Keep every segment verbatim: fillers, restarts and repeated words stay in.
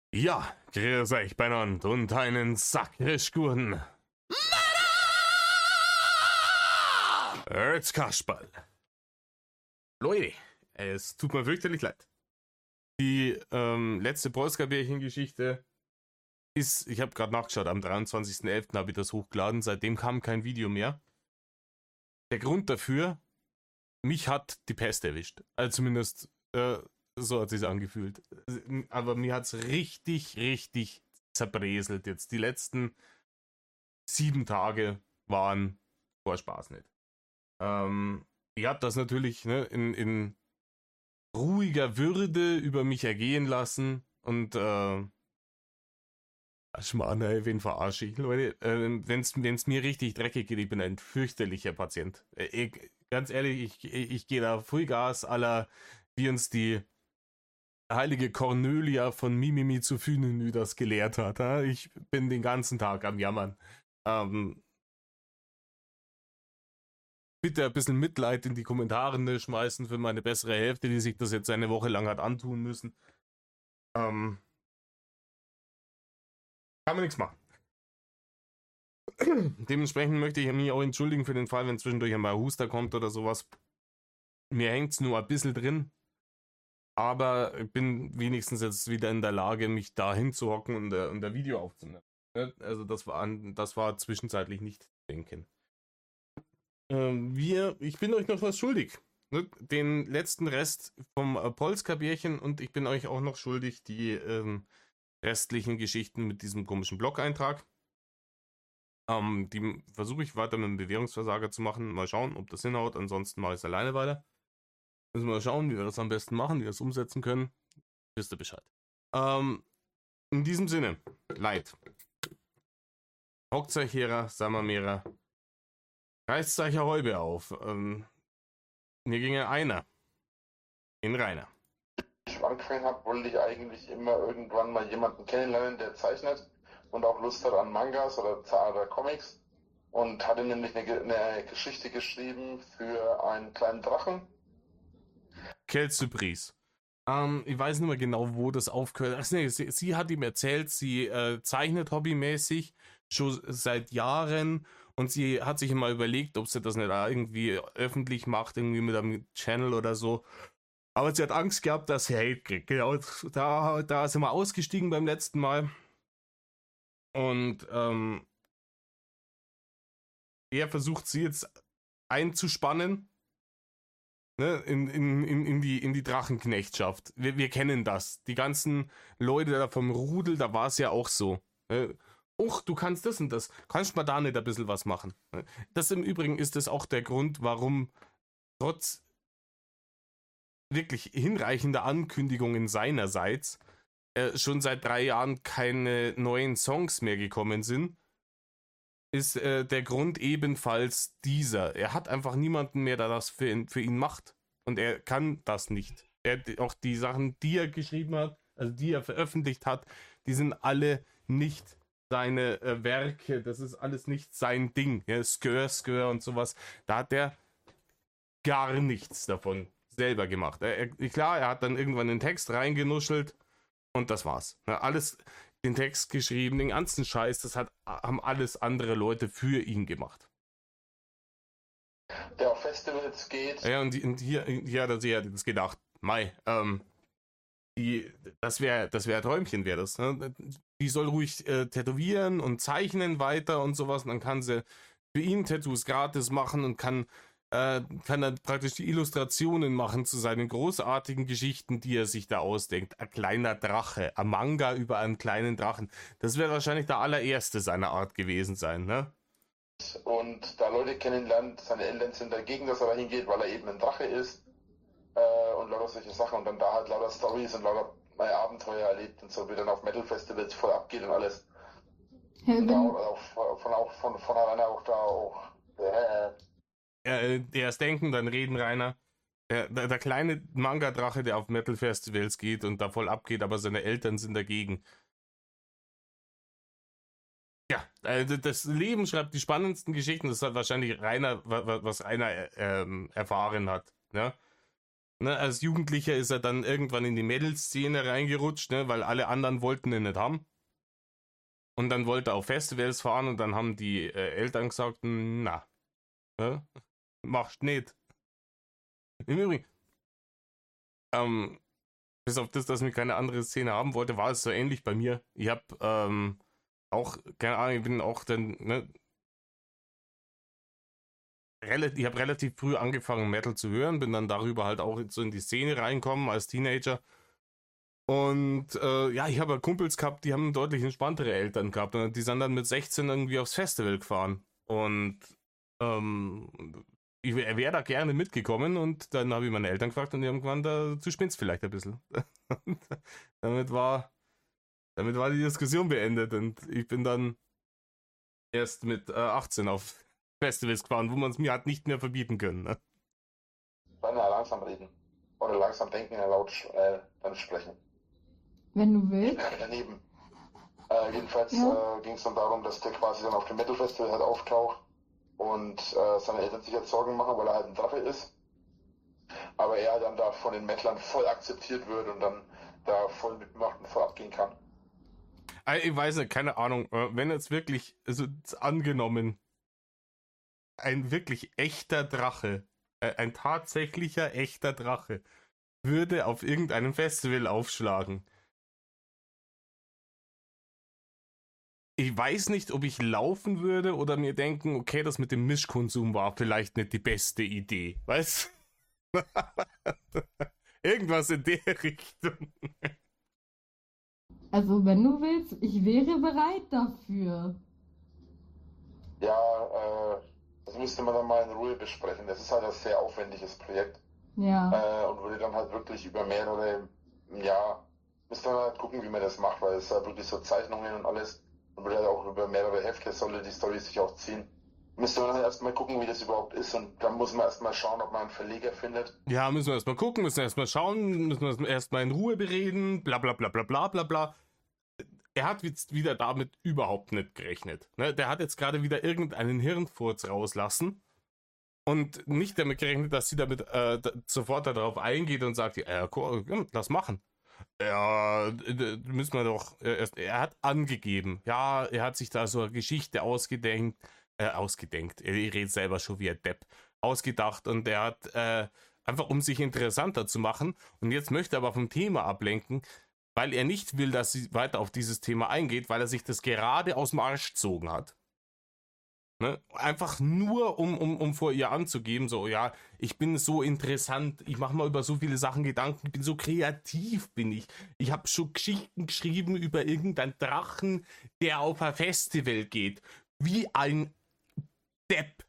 Ja, grüß euch beieinander und einen Sackrischgurten. Jetzt Kasperl. Leute, es tut mir fürchterlich leid. Die ähm, letzte Polska-Bärchen-Geschichte ist, ich habe gerade nachgeschaut, am dreiundzwanzigsten elften habe ich das hochgeladen, seitdem kam kein Video mehr. Der Grund dafür, mich hat die Pest erwischt. Also zumindest, äh, so hat es sich angefühlt. Aber mir hat es richtig, richtig zerbreselt jetzt. Die letzten sieben Tage waren vor Spaß nicht. Ähm, ich habe das natürlich ne, in, in ruhiger Würde über mich ergehen lassen und äh, Schmarrn, ey, wen verarsche ich? Leute, äh, wenn es mir richtig dreckig geht, ich bin ein fürchterlicher Patient. Äh, ich, ganz ehrlich, ich, ich, ich gehe da Vollgas aller, wie uns die heilige Cornelia von Mimimi zu Fünenü das gelehrt hat. Ha? Ich bin den ganzen Tag am Jammern. Ähm, bitte ein bisschen Mitleid in die Kommentare ne, schmeißen für meine bessere Hälfte, die sich das jetzt eine Woche lang hat antun müssen. Ähm, kann man nichts machen. Dementsprechend möchte ich mich auch entschuldigen für den Fall, wenn zwischendurch einmal Huster kommt oder sowas. Mir hängt es nur ein bisschen drin. Aber ich bin wenigstens jetzt wieder in der Lage, mich da hinzuhocken und, äh, und ein Video aufzunehmen. Also das war, das war zwischenzeitlich nicht zu denken. Ähm, wir, ich bin euch noch was schuldig. Ne? Den letzten Rest vom äh, Polska-Bärchen und ich bin euch auch noch schuldig die ähm, restlichen Geschichten mit diesem komischen Blog-Eintrag. Ähm, die versuche ich weiter mit dem Bewährungsversager zu machen. Mal schauen, ob das hinhaut. Ansonsten mache ich es alleine weiter. Müssen wir mal schauen, wie wir das am besten machen, wie wir das umsetzen können. Wisst ihr Bescheid. Ähm, in diesem Sinne, Leid. Hockt euch her, Sammermehrer. Reißt euch eine Häube auf. Ähm, mir ginge einer. In Rainer. Als ich angefangen habe, wollte ich eigentlich immer irgendwann mal jemanden kennenlernen, der zeichnet und auch Lust hat an Mangas oder, oder Comics. Und hatte nämlich eine, eine Geschichte geschrieben für einen kleinen Drachen. Quelle Surprise. Ähm, ich weiß nicht mehr genau, wo das aufgehört hat. Nee, sie, sie hat ihm erzählt, sie äh, zeichnet hobbymäßig schon seit Jahren und sie hat sich immer überlegt, ob sie das nicht irgendwie öffentlich macht, irgendwie mit einem Channel oder so. Aber sie hat Angst gehabt, dass sie Hate kriegt. Genau, da, da sind wir ausgestiegen beim letzten Mal. Und ähm, er versucht sie jetzt einzuspannen. Ne, in, in, in, in, die, in die Drachenknechtschaft. Wir, wir kennen das. Die ganzen Leute da vom Rudel, da war es ja auch so. Ne? Och, du kannst das und das. Kannst mal da nicht ein bisschen was machen? Ne? Das im Übrigen ist das auch der Grund, warum trotz wirklich hinreichender Ankündigungen seinerseits äh, schon seit drei Jahren keine neuen Songs mehr gekommen sind. Ist äh, der Grund ebenfalls dieser. Er hat einfach niemanden mehr, der das für ihn, für ihn macht. Und er kann das nicht. Er, auch die Sachen, die er geschrieben hat, also die er veröffentlicht hat, die sind alle nicht seine äh, Werke. Das ist alles nicht sein Ding. Ja, Skör, Skör und sowas. Da hat er gar nichts davon selber gemacht. Er, er, klar, er hat dann irgendwann den Text reingenuschelt und das war's. Ja, alles den Text geschrieben, den ganzen Scheiß, das hat, haben alles andere Leute für ihn gemacht. Der auf Festivals geht. Ja, und, die, und hier, hier hat er sich jetzt gedacht, Mai, ähm, die, das wäre das wär ein Träumchen, wäre das. Ne? Die soll ruhig äh, tätowieren und zeichnen weiter und sowas, und dann kann sie für ihn Tattoos gratis machen und kann äh, kann dann praktisch die Illustrationen machen zu seinen großartigen Geschichten, die er sich da ausdenkt. Ein kleiner Drache, ein Manga über einen kleinen Drachen. Das wäre wahrscheinlich der allererste seiner Art gewesen sein, ne? Und da Leute kennenlernt, seine Eltern sind dagegen, dass er da hingeht, weil er eben ein Drache ist. Äh, und lauter solche Sachen. Und dann da halt lauter Storys und lauter äh, Abenteuer erlebt und so, wie dann auf Metal-Festivals voll abgeht und alles. Ja, und da auch, auch, von, auch von, von alleine auch da auch. Äh, Äh, erst denken, dann reden, Rainer. Der, der, der kleine Manga-Drache, der auf Metal-Festivals geht und da voll abgeht, aber seine Eltern sind dagegen. Ja, äh, das Leben schreibt die spannendsten Geschichten. Das hat wahrscheinlich Rainer, was Rainer ähm, erfahren hat. Ne? Ne, als Jugendlicher ist er dann irgendwann in die Metal-Szene reingerutscht, ne, weil alle anderen wollten ihn nicht haben. Und dann wollte er auf Festivals fahren und dann haben die äh, Eltern gesagt, na, ne, machst nicht. Im Übrigen, ähm, bis auf das, dass ich keine andere Szene haben wollte, war es so ähnlich bei mir. Ich habe ähm, auch, keine Ahnung, ich bin auch dann, ne, relativ, ich habe relativ früh angefangen, Metal zu hören, bin dann darüber halt auch so in die Szene reinkommen als Teenager. Und äh, ja, ich habe Kumpels gehabt, die haben deutlich entspanntere Eltern gehabt. Und die sind dann mit sechzehn irgendwie aufs Festival gefahren. Und ähm, ich wäre da gerne mitgekommen. Und dann habe ich meine Eltern gefragt und die haben gemeint, da, du spinnst vielleicht ein bisschen. damit, war, damit war die Diskussion beendet. Und ich bin dann erst mit äh, achtzehn auf Festivals gefahren, wo man es mir hat nicht mehr verbieten können. Ne? Dann ja langsam reden. Oder langsam denken, ja laut äh, dann sprechen. Wenn du willst. Daneben. Äh, jedenfalls Ja. äh, ging es dann darum, dass der quasi dann auf dem Metal Festival halt auftaucht und äh, seine Eltern sich jetzt Sorgen machen, weil er halt ein Drache ist. Aber er dann da von den Mettlern voll akzeptiert wird und dann da voll mitmacht und voll abgehen kann. Ich weiß nicht, keine Ahnung. Wenn jetzt wirklich, also angenommen, ein wirklich echter Drache, ein tatsächlicher echter Drache, würde auf irgendeinem Festival aufschlagen. Ich weiß nicht, ob ich laufen würde oder mir denken, okay, das mit dem Mischkonsum war vielleicht nicht die beste Idee. Weißt du? Irgendwas in der Richtung. Also, wenn du willst, ich wäre bereit dafür. Ja, äh, das müsste man dann mal in Ruhe besprechen. Das ist halt ein sehr aufwendiges Projekt. Ja. Äh, und würde dann halt wirklich über mehrere, ja, müsste man halt gucken, wie man das macht, weil es halt wirklich so Zeichnungen und alles. Und würde halt auch über mehrere Hefte sollte die Story sich auch ziehen. Müsste man halt erstmal gucken, wie das überhaupt ist und dann muss man erstmal schauen, ob man einen Verleger findet. Ja, müssen wir erstmal gucken, müssen wir erstmal schauen, müssen wir erstmal in Ruhe bereden, bla bla bla bla bla bla bla. Er hat jetzt wieder damit überhaupt nicht gerechnet. Ne? Der hat jetzt gerade wieder irgendeinen Hirnfurz rauslassen und nicht damit gerechnet, dass sie damit äh, sofort darauf eingeht und sagt, ja, cool, lass machen. Ja, müssen wir doch erst. Er hat angegeben, ja, er hat sich da so eine Geschichte ausgedenkt, äh, ausgedenkt, er redet selber schon wie ein Depp, ausgedacht und er hat äh, einfach, um sich interessanter zu machen und jetzt möchte er aber vom Thema ablenken, weil er nicht will, dass sie weiter auf dieses Thema eingeht, weil er sich das gerade aus dem Arsch gezogen hat. Ne? Einfach nur, um, um, um vor ihr anzugeben, so, ja, ich bin so interessant, ich mache mal über so viele Sachen Gedanken, ich bin so kreativ, bin ich. Ich habe schon Geschichten geschrieben über irgendeinen Drachen, der auf ein Festival geht. Wie ein Depp.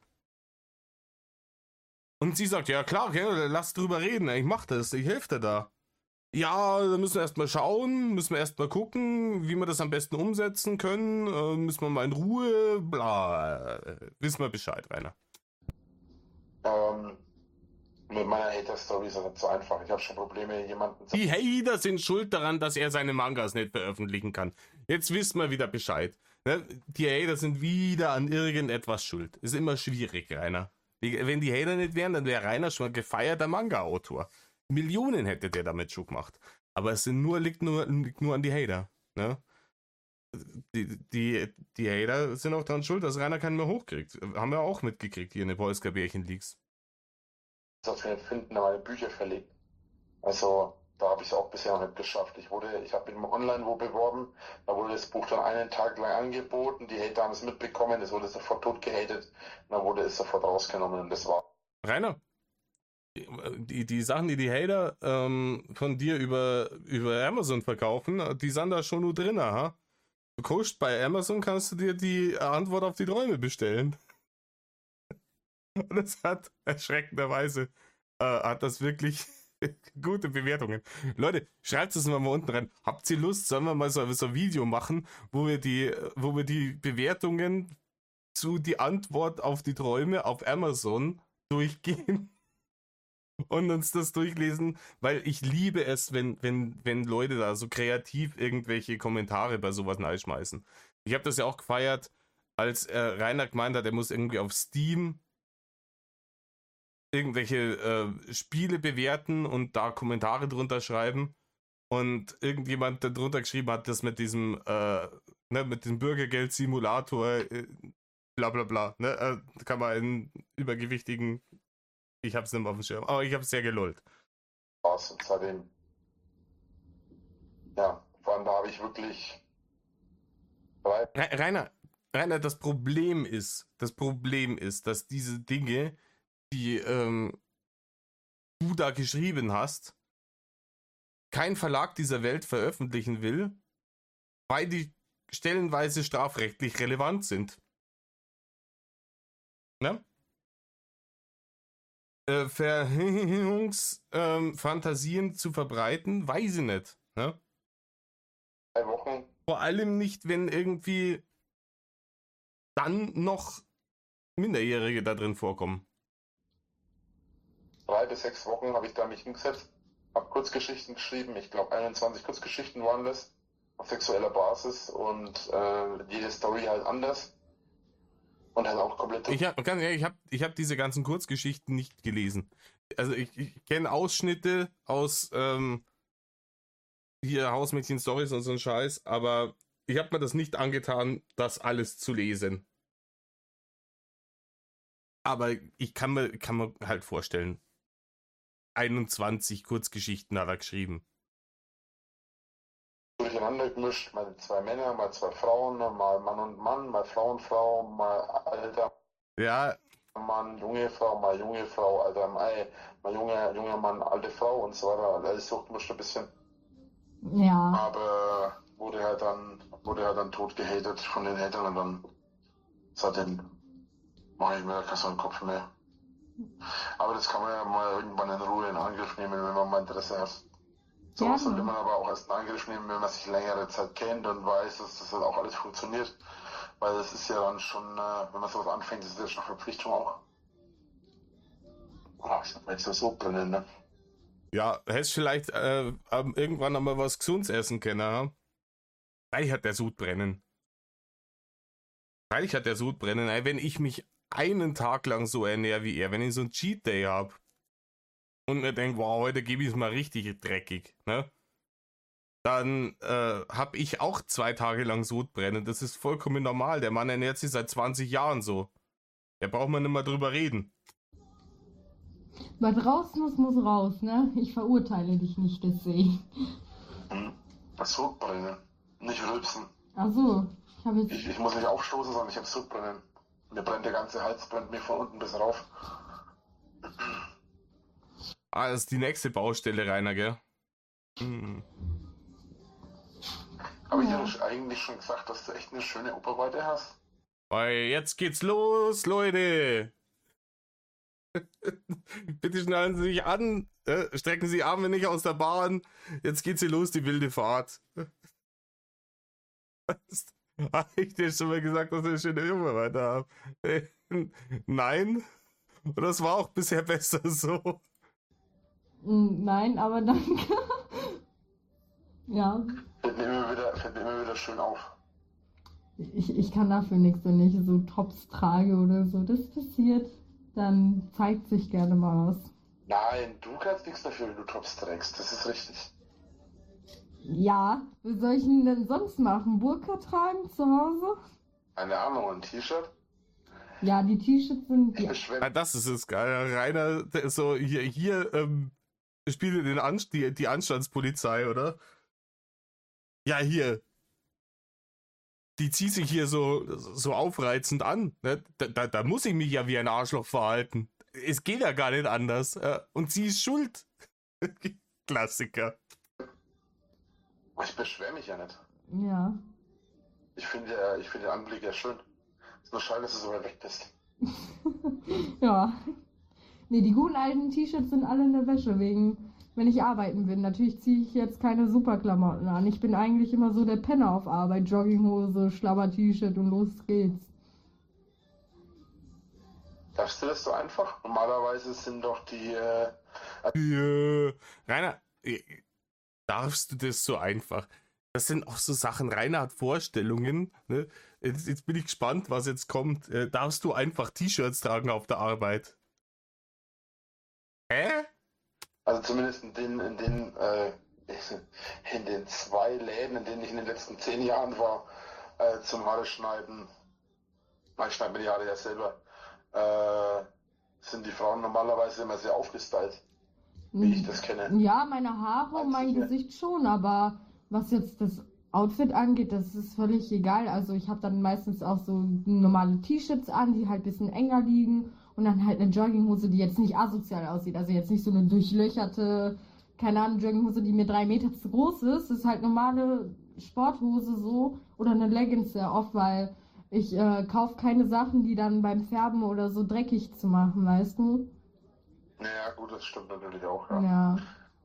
Und sie sagt, ja klar, okay, lass drüber reden, ich mach das, ich helfe dir da. Ja, da müssen wir erstmal schauen, müssen wir erstmal gucken, wie wir das am besten umsetzen können. Äh, müssen wir mal in Ruhe, bla. Wissen wir Bescheid, Rainer. Ähm, mit meiner Hater-Story ist das nicht so einfach. Ich habe schon Probleme, jemanden zu... Die Hater sind schuld daran, dass er seine Mangas nicht veröffentlichen kann. Jetzt wissen wir wieder Bescheid. Ne? Die Hater sind wieder an irgendetwas schuld. Ist immer schwierig, Rainer. Die, wenn die Hater nicht wären, dann wäre Rainer schon ein gefeierter Manga-Autor. Millionen hätte der damit schon gemacht. Aber es sind nur, liegt, nur, liegt nur an die Hater. Ne? Die, die, die Hater sind auch daran schuld, dass Rainer keinen mehr hochkriegt. Haben wir auch mitgekriegt hier in den Polska-Bärchen-Leaks. Das finden, meine Bücher verlegt. Also da habe ich es auch bisher noch nicht geschafft. Ich wurde, ich habe mit dem Online wo beworben, da wurde das Buch dann einen Tag lang angeboten, die Hater haben es mitbekommen, es wurde sofort tot gehatet, dann wurde es sofort rausgenommen und das war. Rainer, die, die Sachen, die die Hater ähm, von dir über, über Amazon verkaufen, die sind da schon nur drin, ha? Du kochst bei Amazon, kannst du dir die Antwort auf die Träume bestellen. Und das hat erschreckenderweise äh, hat das wirklich gute Bewertungen. Leute, schreibt es mal, mal unten rein. Habt ihr Lust, sollen wir mal so, so ein Video machen, wo wir die, wo wir die Bewertungen zu die Antwort auf die Träume auf Amazon durchgehen und uns das durchlesen, weil ich liebe es, wenn, wenn, wenn Leute da so kreativ irgendwelche Kommentare bei sowas einschmeißen. Ich habe das ja auch gefeiert, als äh, Rainer gemeint hat, er muss irgendwie auf Steam irgendwelche äh, Spiele bewerten und da Kommentare drunter schreiben und irgendjemand darunter geschrieben hat, das mit diesem äh, ne, mit dem Bürgergeld-Simulator äh, bla bla bla, ne, äh, kann man in übergewichtigen, ich hab's nicht mehr auf dem Schirm, aber ich hab's sehr gelollt. Spaß. Und seitdem, ja, vor allem da habe ich wirklich drei, Re- Rainer, Rainer, das Problem ist, das Problem ist, dass diese Dinge, die ähm, du da geschrieben hast, kein Verlag dieser Welt veröffentlichen will, weil die stellenweise strafrechtlich relevant sind. Ne? Äh, Verhinderungsfantasien ähm, zu verbreiten, weiß ich nicht. Ne? drei Wochen, Vor allem nicht, wenn irgendwie dann noch Minderjährige da drin vorkommen. drei bis sechs Wochen habe ich da mich hingesetzt, habe Kurzgeschichten geschrieben. Ich glaube einundzwanzig Kurzgeschichten waren das, auf sexueller Basis und äh, jede Story halt anders. Und halt auch komplett. Ich habe ganz ehrlich, ich habe ich hab diese ganzen Kurzgeschichten nicht gelesen. Also ich, ich kenne Ausschnitte aus ähm, hier Hausmädchen-Stories und so ein Scheiß, aber ich habe mir das nicht angetan, das alles zu lesen. Aber ich kann mir, kann mir halt vorstellen, einundzwanzig Kurzgeschichten hat er geschrieben. Durcheinander gemischt, mal zwei Männer, mal zwei Frauen, mal Mann und Mann, mal Frau und Frau, mal alter Ja, Mann, junge Frau, mal junge Frau, alter Mann, mal junger, junger Mann, alte Frau und so weiter. Alles durchgemischt ein bisschen. Ja. Aber wurde halt dann, wurde halt dann tot gehatet von den Hatern und dann seitdem mache ich mir keinen so einen Kopf mehr. Aber das kann man ja mal irgendwann in Ruhe in Angriff nehmen, wenn man mal Interesse hat. Sowas Gerne. sollte man aber auch erst in Angriff nehmen, wenn man sich längere Zeit kennt und weiß, dass das halt auch alles funktioniert. Weil das ist ja dann schon, äh, wenn man sowas anfängt, ist das ja schon eine Verpflichtung auch. Oh, ich hab jetzt so brennen, ne? ja, hättest vielleicht äh, ähm, irgendwann einmal was Gesundes essen können, ha? Vielleicht hat der Sud brennen. Vielleicht hat der Sud brennen. Ey, wenn ich mich einen Tag lang so ernähre wie er, wenn ich so einen Cheat Day habe und mir denke, wow, heute gebe ich es mal richtig dreckig, ne? Dann äh, habe ich auch zwei Tage lang Sodbrennen. Das ist vollkommen normal. Der Mann ernährt sich seit zwanzig Jahren so. Da braucht man nicht mal drüber reden. Was raus muss, muss raus, ne? Ich verurteile dich nicht deswegen. Hm. Das Sodbrennen, nicht rülpsen. Ach so, ich habe Ich, jetzt. ich muss nicht aufstoßen, sondern ich habe Sodbrennen. Mir brennt der ganze Hals, brennt mir von unten bis rauf. Ah, das ist die nächste Baustelle, Rainer, gell? Hm. Habe ich Ja. dir eigentlich schon gesagt, dass du echt eine schöne Oberweite hast? Weil jetzt geht's los, Leute! Bitte schnallen Sie sich an, äh, strecken Sie Arme nicht aus der Bahn. Jetzt geht's hier los, die wilde Fahrt. Habe ich dir schon mal gesagt, dass ich eine schöne Oberweite habe? Äh, Nein? Und das war auch bisher besser so. Mm, Nein, aber danke. Ja, Fällt mir immer wieder, fällt mir immer wieder schön auf. ich, ich kann dafür nichts, wenn ich so Tops trage oder so. Das passiert, dann zeigt sich gerne mal was. Nein, du kannst nichts dafür, wenn du Tops trägst. Das ist richtig. Ja, wie soll ich ihn denn sonst machen? Burka tragen zu Hause? Eine Ahnung, ein T-Shirt? Ja, die T-Shirts sind. Ich Die, beschwere Ah, das ist es geil. Rainer, der ist so, hier, hier, ähm, spielt den An die, die Anstandspolizei, oder? Ja, hier. Die zieht sich hier so, so aufreizend an. Ne? Da, da, da muss ich mich ja wie ein Arschloch verhalten. Es geht ja gar nicht anders. Äh, und sie ist schuld. Klassiker. Ich beschwere mich ja nicht. ja. Ich finde ja, ich finde den Anblick ja schön. Ist nur schade, dass du so weit weg bist. Ja. Nee, die guten alten T-Shirts sind alle in der Wäsche, wegen, wenn ich arbeiten bin. Natürlich ziehe ich jetzt keine Superklamotten an. Ich bin eigentlich immer so der Penner auf Arbeit. Jogginghose, Schlabber-T-Shirt und los geht's. Darfst du das so einfach? Normalerweise sind doch die, äh, Ja. Rainer, äh, darfst du das so einfach? Das sind auch so Sachen. Rainer hat Vorstellungen. Ne? Jetzt, jetzt bin ich gespannt, was jetzt kommt. Äh, darfst du einfach T-Shirts tragen auf der Arbeit? Hä? Also zumindest in den, in den, äh, in den zwei Läden, in denen ich in den letzten zehn Jahren war, äh, zum Haare schneiden. Ich schneide mir die Haare ja selber. Äh, sind die Frauen normalerweise immer sehr aufgestylt, wie ich das kenne. Ja, meine Haare und mein Gesicht schon, aber was jetzt das Outfit angeht, das ist völlig egal. Also ich habe dann meistens auch so normale T-Shirts an, die halt ein bisschen enger liegen und dann halt eine Jogginghose, die jetzt nicht asozial aussieht. Also jetzt nicht so eine durchlöcherte, keine Ahnung, Jogginghose, die mir drei Meter zu groß ist. Das ist halt normale Sporthose so oder eine Leggings sehr oft, weil ich äh, kaufe keine Sachen, die dann beim Färben oder so dreckig zu machen, weißt du? Ja, gut, das stimmt natürlich auch, ja. Ja.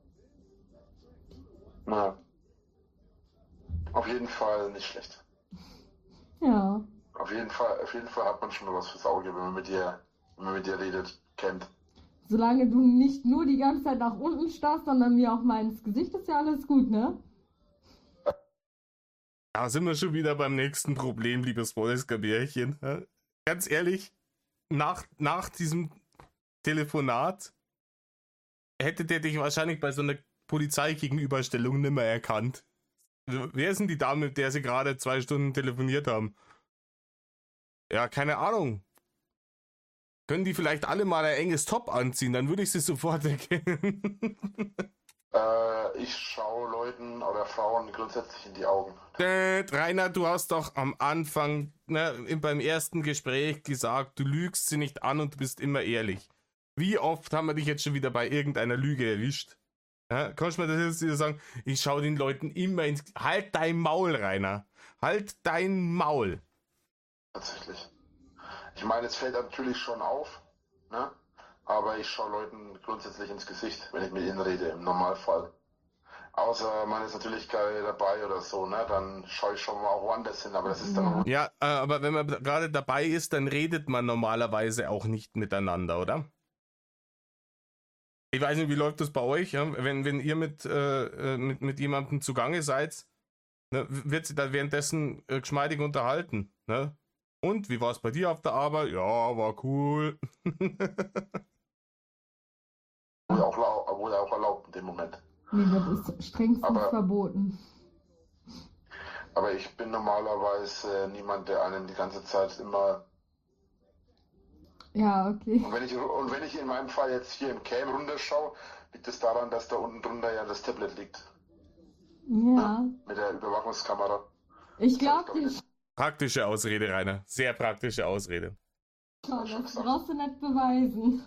Na, auf jeden Fall nicht schlecht. Ja. Auf jeden Fall, auf jeden Fall hat man schon mal was fürs Auge, wenn man mit dir, wenn man mit dir redet, kennt. Solange du nicht nur die ganze Zeit nach unten starrst, sondern mir auch mal ins Gesicht, ist ja alles gut, ne? Da sind wir schon wieder beim nächsten Problem, liebes Wolfsgabärchen. Ja? Ganz ehrlich, nach, nach diesem Telefonat hätte der dich wahrscheinlich bei so einer Polizeigegenüberstellung nimmer erkannt. Wer ist denn die Dame, mit der sie gerade zwei Stunden telefoniert haben? Ja, keine Ahnung. Können die vielleicht alle mal ein enges Top anziehen? Dann würde ich sie sofort erkennen. Äh, ich schaue Leuten oder Frauen grundsätzlich in die Augen. Äh, Rainer, du hast doch am Anfang, ne, beim ersten Gespräch gesagt, du lügst sie nicht an und du bist immer ehrlich. Wie oft haben wir dich jetzt schon wieder bei irgendeiner Lüge erwischt? Ja, kannst du mir das jetzt wieder sagen? Ich schaue den Leuten immer ins... Halt dein Maul, Rainer. Halt dein Maul. Tatsächlich. Ich meine, es fällt natürlich schon auf, ne? Aber ich schaue Leuten grundsätzlich ins Gesicht, wenn ich mit ihnen rede, im Normalfall. Außer man ist natürlich gerade dabei oder so, ne? Dann schaue ich schon mal auch woanders hin, aber das ist dann... Ja, äh, aber wenn man gerade dabei ist, dann redet man normalerweise auch nicht miteinander, oder? Ich weiß nicht, wie läuft das bei euch, ja? wenn, wenn ihr mit, äh, mit, mit jemandem zugange seid, ne, wird sich da währenddessen äh, geschmeidig unterhalten, ne? Und, wie war es bei dir auf der Arbeit? Ja, war cool. Wohl auch, lau- wohl auch erlaubt in dem Moment. Nee, das ist strengstens Aber- verboten. Aber ich bin normalerweise niemand, der einem die ganze Zeit immer... Ja, okay. Und wenn ich, und wenn ich in meinem Fall jetzt hier im Cam runterschaue, liegt es daran, dass da unten drunter ja das Tablet liegt. Ja. Mit der Überwachungskamera. Ich Das glaube hab ich, glaub ich, dir Praktische Ausrede, Rainer. Sehr praktische Ausrede. schon, das brauchst du nicht beweisen.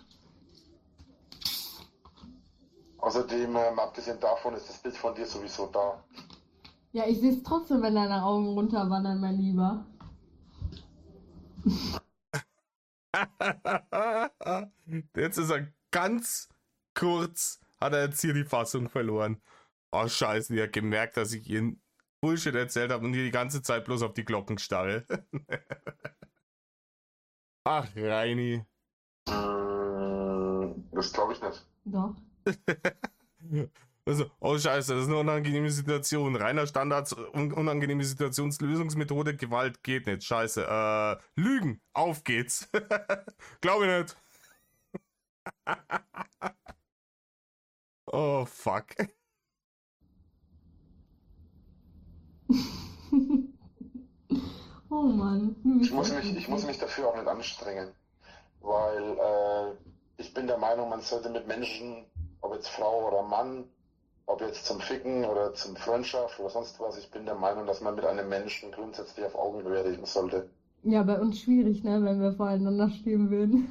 Außerdem, ähm, abgesehen davon, ist das Bild von dir sowieso da. Ja, ich sehe es trotzdem, wenn deine Augen runterwandern, mein Lieber. Jetzt ist er ganz kurz, hat er jetzt hier die Fassung verloren. Oh scheiße, ich habe gemerkt, dass ich ihn Bullshit erzählt habe und hier die ganze Zeit bloß auf die Glocken starre. Ach, Reini. Mm, Das glaube ich nicht. Doch. Also, oh scheiße, das ist eine unangenehme Situation. Reiner Standards, un unangenehme Situationslösungsmethode, Gewalt geht nicht. Scheiße. Äh, Lügen, auf geht's. Glaube ich nicht. Oh fuck. Oh Mann. Du bist Ich muss, echt mich, ich muss witzig. mich dafür auch nicht anstrengen. Weil äh, ich bin der Meinung, man sollte mit Menschen, ob jetzt Frau oder Mann, ob jetzt zum Ficken oder zum Freundschaft oder sonst was, ich bin der Meinung, dass man mit einem Menschen grundsätzlich auf Augenhöhe reden sollte. Ja, bei uns schwierig, ne, wenn wir voreinander stehen würden.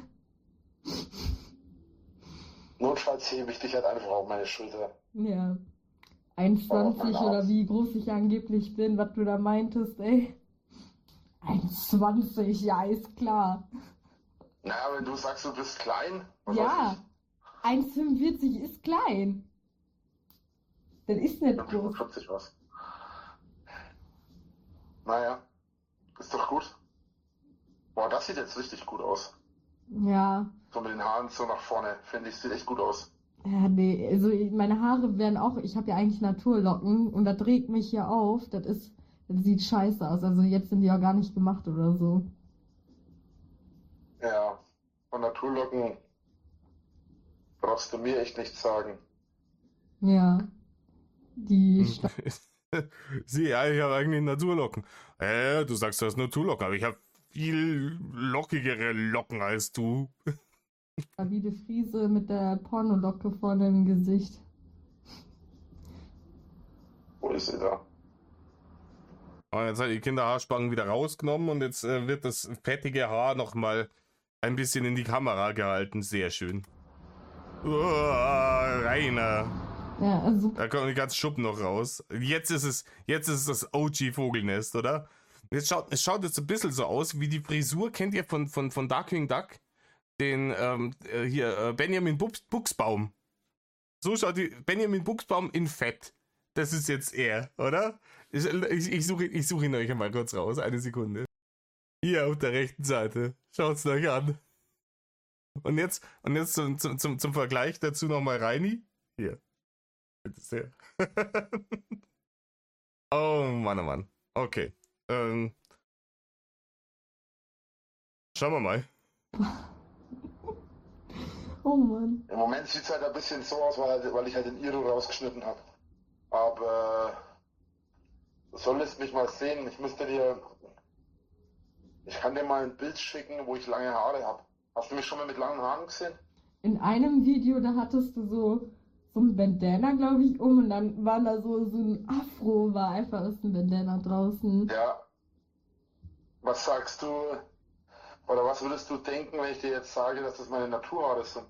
Notfalls hebe ich dich halt einfach auf meine Schulter. Ja. eins Komma Oh, mein zwanzig oder Arzt. wie groß ich angeblich bin, was du da meintest, ey. eins Komma zwanzig, ja, ist klar. Naja, wenn du sagst, du bist klein, was Ja. weiß eins Komma fünfundvierzig ist klein. Das ist nicht ich, groß. fünfundvierzig was. Naja, ist doch gut. Boah, das sieht jetzt richtig gut aus. Ja. So mit den Haaren so nach vorne, finde ich, sieht echt gut aus. Ja, nee, also ich- meine Haare werden auch, ich habe ja eigentlich Naturlocken und das regt mich hier auf. Das ist, das sieht scheiße aus. Also jetzt sind die ja gar nicht gemacht oder so. Ja, von Naturlocken Brauchst du mir echt nichts sagen. Ja. Die Sta Sie, ja, ich habe eigentlich Naturlocken. Äh, du sagst, du hast Naturlocken, aber ich habe viel lockigere Locken als du. stabile Friese mit der Pornolocke vorne im Gesicht. Wo ist sie da? Und jetzt hat die Kinderhaarspangen wieder rausgenommen und jetzt äh, wird das fettige Haar nochmal ein bisschen in die Kamera gehalten. Sehr schön. Uah, Rainer. Ja, also Da kommen die ganzen Schuppen noch raus. Jetzt ist es, jetzt ist es das O G-Vogelnest, oder? Jetzt schaut, es schaut jetzt ein bisschen so aus wie die Frisur, kennt ihr von, von, von Darkwing Duck? Den, ähm, äh, hier, äh, Benjamin Bux, Buchsbaum. So schaut die Benjamin Buchsbaum in Fett. Das ist jetzt er, oder? Ich, ich, ich suche ich such ihn euch mal kurz raus. Eine Sekunde. Hier auf der rechten Seite. Schaut's euch an. Und jetzt, und jetzt zum, zum, zum, zum Vergleich dazu nochmal Reini. Hier. Bitte sehr. Oh Mann, oh Mann. Okay. Ähm. Schauen wir mal. oh Mann. Im Moment sieht es halt ein bisschen so aus, weil, weil ich halt den Iro rausgeschnitten habe. Aber du solltest mich mal sehen. Ich müsste dir. Ich kann dir mal ein Bild schicken, wo ich lange Haare habe. Hast du mich schon mal mit langen Haaren gesehen? In einem Video, da hattest du so, so ein Bandana, glaube ich, um und dann war da so, so ein Afro, war einfach aus dem Bandana draußen. Ja. Was sagst du, oder was würdest du denken, wenn ich dir jetzt sage, dass das meine Naturhaare sind?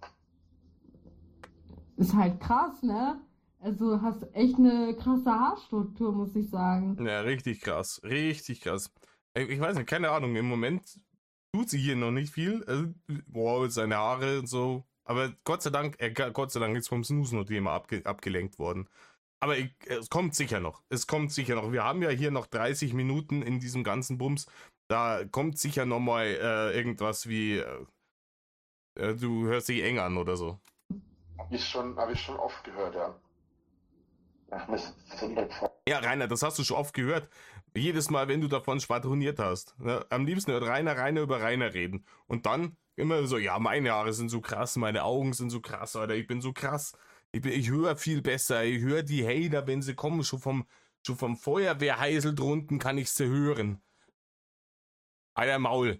Ist halt krass, ne? Also hast echt eine krasse Haarstruktur, muss ich sagen. Ja, richtig krass. Richtig krass. Ich, ich weiß nicht, keine Ahnung. Im Moment tut sie hier noch nicht viel. Also, boah, seine Haare und so. Aber Gott sei Dank, er, Gott sei Dank ist vom Snooze noch Thema abge, abgelenkt worden. Aber ich, es kommt sicher noch. Es kommt sicher noch. Wir haben ja hier noch dreißig Minuten in diesem ganzen Bums. Da kommt sicher noch mal äh, irgendwas wie äh, du hörst dich eng an oder so. Hab ich schon, hab ich schon oft gehört, ja. Ach, Mist, Ja, Rainer, das hast du schon oft gehört. Jedes Mal, wenn du davon schwadroniert hast. Ne? Am liebsten hört Rainer, Rainer über Rainer reden. Und dann immer so, ja, meine Haare sind so krass, meine Augen sind so krass, Alter, ich bin so krass. Ich, bin, ich höre viel besser, ich höre die Hater, wenn sie kommen, schon vom, schon vom Feuerwehrheisel drunten kann ich sie hören. Alter, Maul.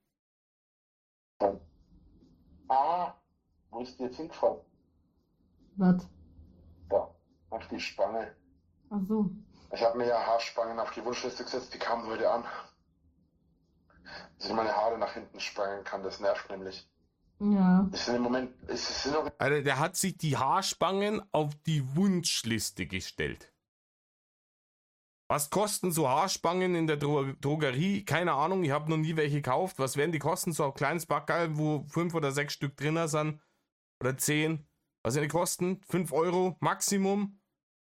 Ah, wo ist die jetzt hingefallen? Was? Da, auf die Spange. Ach so. Ich habe mir ja Haarspangen auf die Wunschliste gesetzt, die kamen heute an. Dass ich meine Haare nach hinten spangen kann, das nervt nämlich. Ja. Ich sind im Moment, es sind noch Alter, der hat sich die Haarspangen auf die Wunschliste gestellt. Was kosten so Haarspangen in der Dro Drogerie? Keine Ahnung, ich habe noch nie welche gekauft. Was werden die kosten? So ein kleines Backerl, wo fünf oder sechs Stück drin sind? Oder zehn? Was werden die kosten? fünf Euro Maximum?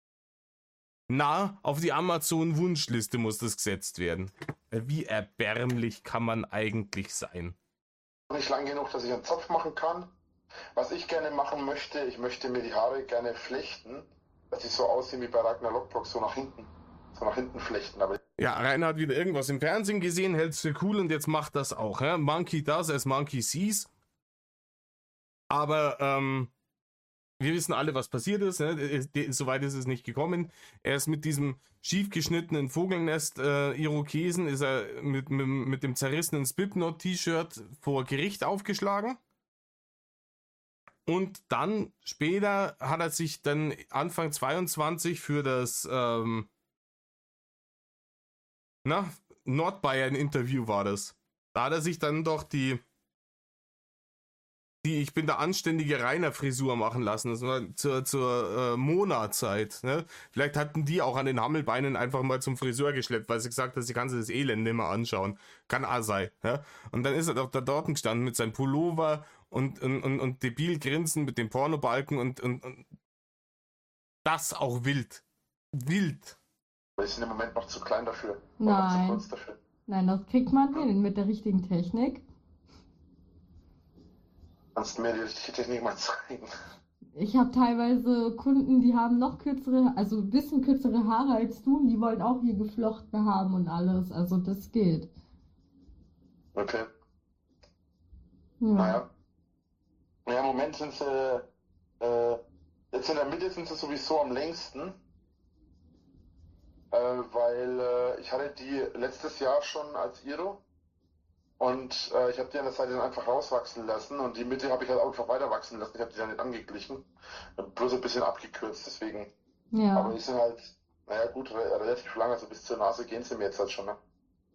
Na, auf die Amazon-Wunschliste muss das gesetzt werden. Wie erbärmlich kann man eigentlich sein? nicht lang genug, dass ich einen Zopf machen kann. Was ich gerne machen möchte, ich möchte mir die Haare gerne flechten, dass sie so aussehen wie bei Ragnar Lockbrock, so nach hinten. So nach hinten flechten. Aber Ja, Rainer hat wieder irgendwas im Fernsehen gesehen, hält es für cool und jetzt macht das auch. Ja? Monkey does as Monkey sees. Aber ähm, wir wissen alle, was passiert ist. Ne? Soweit ist es nicht gekommen. Er ist mit diesem schief geschnittenen Vogelnest äh, Irokesen, ist er mit, mit, mit dem zerrissenen Slipknot-T-Shirt vor Gericht aufgeschlagen. Und dann später hat er sich dann Anfang zweiundzwanzig für das ähm, na, Nordbayern-Interview war das. Da hat er sich dann doch die die Ich bin der anständige Rainer-Frisur machen lassen. Das war zur, zur äh, Mona-Zeit. Ne? Vielleicht hatten die auch an den Hammelbeinen einfach mal zum Friseur geschleppt, weil sie gesagt hat, sie kann sich das Elend nicht mehr anschauen. Kann auch sein. Ja? Und dann ist er doch da dort gestanden mit seinem Pullover und, und, und, und debil grinsen mit dem Pornobalken und, und, und das auch wild. Wild. wir sind im Moment noch zu klein dafür. Nein. Noch zu kurz dafür. Nein, das kriegt man hin mit der richtigen Technik. Kannst du mir die richtige Technik mal zeigen? Ich habe teilweise Kunden, die haben noch kürzere, also ein bisschen kürzere Haare als du und die wollen auch hier geflochten haben und alles. Also das geht. Okay. Ja. Naja. Ja, im Moment sind sie Äh, jetzt in der Mitte sind sie sowieso am längsten, äh, weil äh, ich hatte die letztes Jahr schon als Iro und äh, ich habe die an der Seite dann einfach rauswachsen lassen und die Mitte habe ich halt einfach weiter wachsen lassen. Ich habe die dann nicht angeglichen, bloß ein bisschen abgekürzt, deswegen. Ja. Aber die sind halt, naja gut, re relativ lang, also bis zur Nase gehen sie mir jetzt halt schon, ne?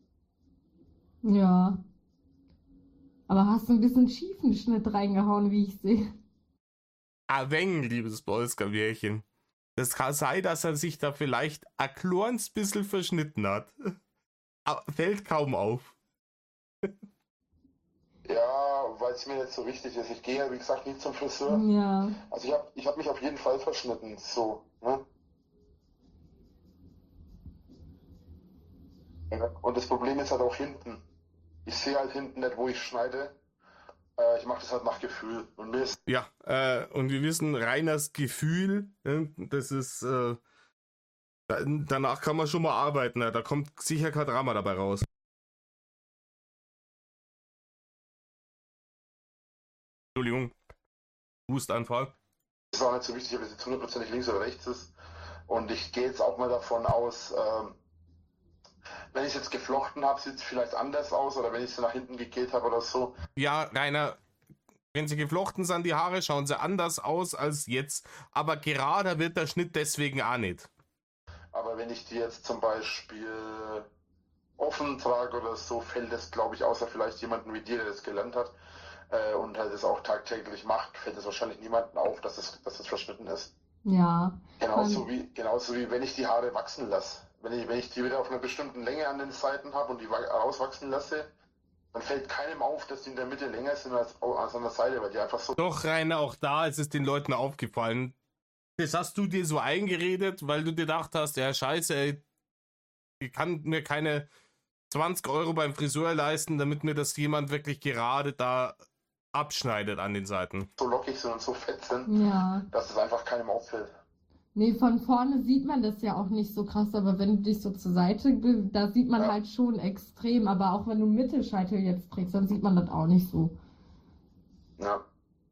Ja. Aber hast du ein bisschen schiefen Schnitt reingehauen, wie ich sehe. Ein wenig, liebes Polska-Bärchen. Das kann sein, dass er sich da vielleicht ein kleines bisschen verschnitten hat. Aber fällt kaum auf. Ja, weil es mir jetzt so wichtig ist. Ich gehe ja, wie gesagt, nicht zum Friseur. Ja. Also ich habe ich hab mich auf jeden Fall verschnitten, so, ne? Ja. Und das Problem ist halt auch hinten. Ich sehe halt hinten nicht, wo ich schneide. Äh, ich mache das halt nach Gefühl. Und mir ist Ja, äh, und wir wissen, Rainers Gefühl, ne, das ist, äh, da, danach kann man schon mal arbeiten, ne? Da kommt sicher kein Drama dabei raus. Entschuldigung, Hustanfall. es auch nicht so wichtig, ob es jetzt hundertprozentig links oder rechts ist. Und ich gehe jetzt auch mal davon aus, ähm, wenn ich es jetzt geflochten habe, sieht es vielleicht anders aus. Oder wenn ich es nach hinten gegelt habe oder so. Ja, Rainer, wenn sie geflochten sind, die Haare, schauen sie anders aus als jetzt. Aber gerader wird der Schnitt deswegen auch nicht. Aber wenn ich die jetzt zum Beispiel offen trage oder so, fällt es, glaube ich, außer vielleicht jemanden wie dir, der das gelernt hat äh, und halt es auch tagtäglich macht, fällt es wahrscheinlich niemandem auf, dass es, dass es verschnitten ist. Ja. Genauso wie, genauso wie wenn ich die Haare wachsen lasse. Wenn ich, wenn ich die wieder auf einer bestimmten Länge an den Seiten habe und die rauswachsen lasse, dann fällt keinem auf, dass die in der Mitte länger sind als, als an der Seite, weil die einfach so... Doch, Rainer, auch da ist es den Leuten aufgefallen. Das hast du dir so eingeredet, weil du dir gedacht hast, ja scheiße, ey, ich kann mir keine zwanzig Euro beim Friseur leisten, damit mir das jemand wirklich gerade da abschneidet an den Seiten. so lockig sind und so fett sind, Ja. dass es einfach keinem auffällt. Nee, von vorne sieht man das ja auch nicht so krass, aber wenn du dich so zur Seite, be- da sieht man Ja. halt schon extrem. Aber auch wenn du Mittelscheitel jetzt trägst, dann sieht man das auch nicht so. Ja.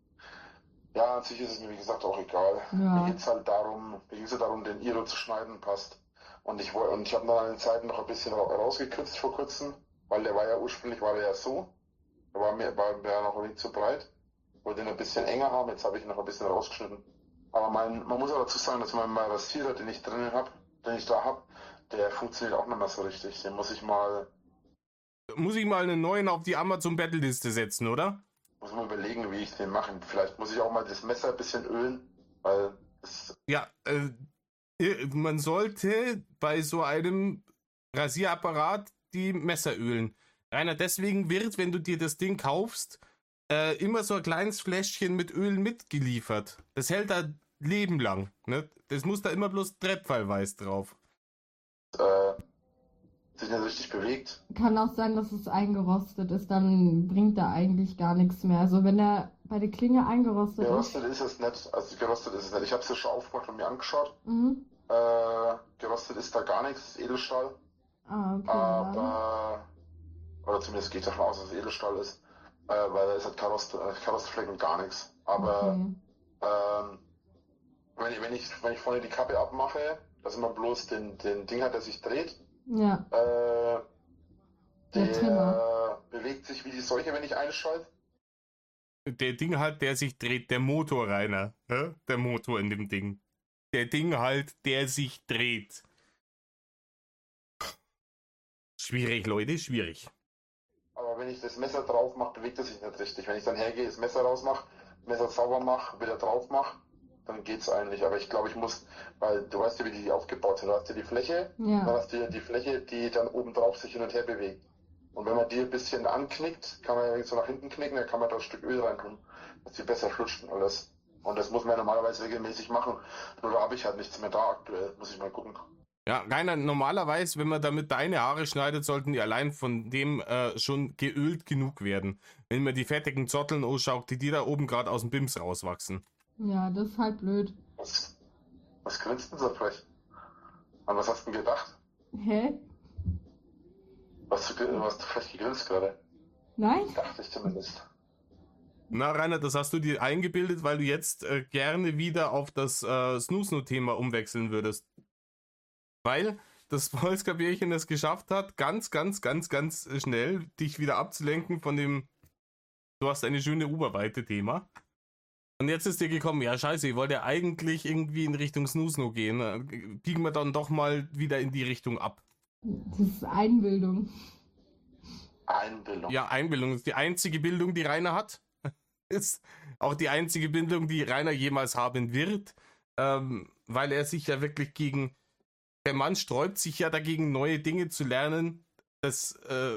Ja, an sich ist es mir, wie gesagt, auch egal. Ja. Mir geht's halt darum, mir ging's halt darum, den Iro zu schneiden, passt. Und ich wollte, und ich habe dann an den Zeiten noch ein bisschen ra- rausgekürzt vor kurzem, weil der war ja ursprünglich war der ja so. Der war mir, war mir ja noch nicht zu breit. Wollte ihn ein bisschen enger haben, jetzt habe ich ihn noch ein bisschen rausgeschnitten. Aber mein, man muss auch dazu sagen, dass mein Rasierer, den ich drinnen habe, den ich da habe, der funktioniert auch nicht mehr so richtig. Den muss ich mal, Muss ich mal einen neuen auf die Amazon-Battle-Liste setzen, oder? muss mal überlegen, wie ich den mache. Vielleicht muss ich auch mal das Messer ein bisschen ölen, weil es, Ja, äh, man sollte bei so einem Rasierapparat die Messer ölen. Rainer, deswegen wird, wenn du dir das Ding kaufst, äh, immer so ein kleines Fläschchen mit Öl mitgeliefert. Das hält da Leben lang. Ne? Das muss da immer bloß treppfallweis drauf. äh, sich nicht richtig bewegt. Kann auch sein, dass es eingerostet ist, dann bringt er eigentlich gar nichts mehr. Also wenn er bei der Klinge eingerostet ist. Gerostet ist es nicht, also gerostet ist es nicht. Ich habe es ja schon aufgemacht und mir angeschaut. Mhm. Äh, gerostet ist da gar nichts, das ist Edelstahl. Ah, okay. Dann. Aber, oder zumindest geht davon aus, dass es Edelstahl ist, äh, weil da ist halt kein Rost, äh, kein Rostfleck und gar nichts. Aber Okay. ähm, wenn, ich, wenn, ich, wenn ich vorne die Kappe abmache, dass man bloß den, den Ding hat, der sich dreht, Ja, äh, der Trimmer. der bewegt sich wie die Seuche, wenn ich einschalte. Der Ding halt, der sich dreht, der Motor, Rainer. Ja? Der Motor in dem Ding. Der Ding halt, der sich dreht. Schwierig, Leute, schwierig. Aber wenn ich das Messer drauf mache, bewegt er sich nicht richtig. Wenn ich dann hergehe, das Messer rausmache, Messer sauber mache, wieder drauf mache, dann geht's eigentlich. Aber ich glaube, ich muss, weil du weißt ja, wie die aufgebaut sind. Du hast ja die Fläche, dann Ja. hast du ja die Fläche, die dann oben drauf sich hin und her bewegt. Und wenn man die ein bisschen anknickt, kann man ja so nach hinten knicken, dann kann man da ein Stück Öl rein tun, dass die besser flutscht und alles. Und das muss man ja normalerweise regelmäßig machen. Nur da habe ich halt nichts mehr da aktuell. Muss ich mal gucken. Ja, Rainer, normalerweise, wenn man damit deine Haare schneidet, sollten die allein von dem äh, schon geölt genug werden. Wenn man die fettigen Zotteln ausschaut, die dir da oben gerade aus dem Bims rauswachsen. Ja, das ist halt blöd. Was, was grinst denn so frech? An was hast du denn gedacht? Hä? Was du, was du frech gegrinst gerade? Nein? Dachte ich zumindest. Na, Rainer, das hast du dir eingebildet, weil du jetzt äh, gerne wieder auf das äh, Snooze-No-Thema umwechseln würdest. Weil das Wolfskarl-Bärchen es geschafft hat, ganz, ganz, ganz, ganz schnell dich wieder abzulenken von dem du hast eine schöne Oberweite Thema. Und jetzt ist dir gekommen, ja scheiße, ich wollte eigentlich irgendwie in Richtung Snooze-No gehen. Biegen wir dann doch mal wieder in die Richtung ab. Das ist Einbildung. Einbildung. Ja, Einbildung ist die einzige Bildung, die Rainer hat. Ist auch die einzige Bildung, die Rainer jemals haben wird. Ähm, weil er sich ja wirklich gegen... Der Mann sträubt sich ja dagegen, neue Dinge zu lernen. Das, äh,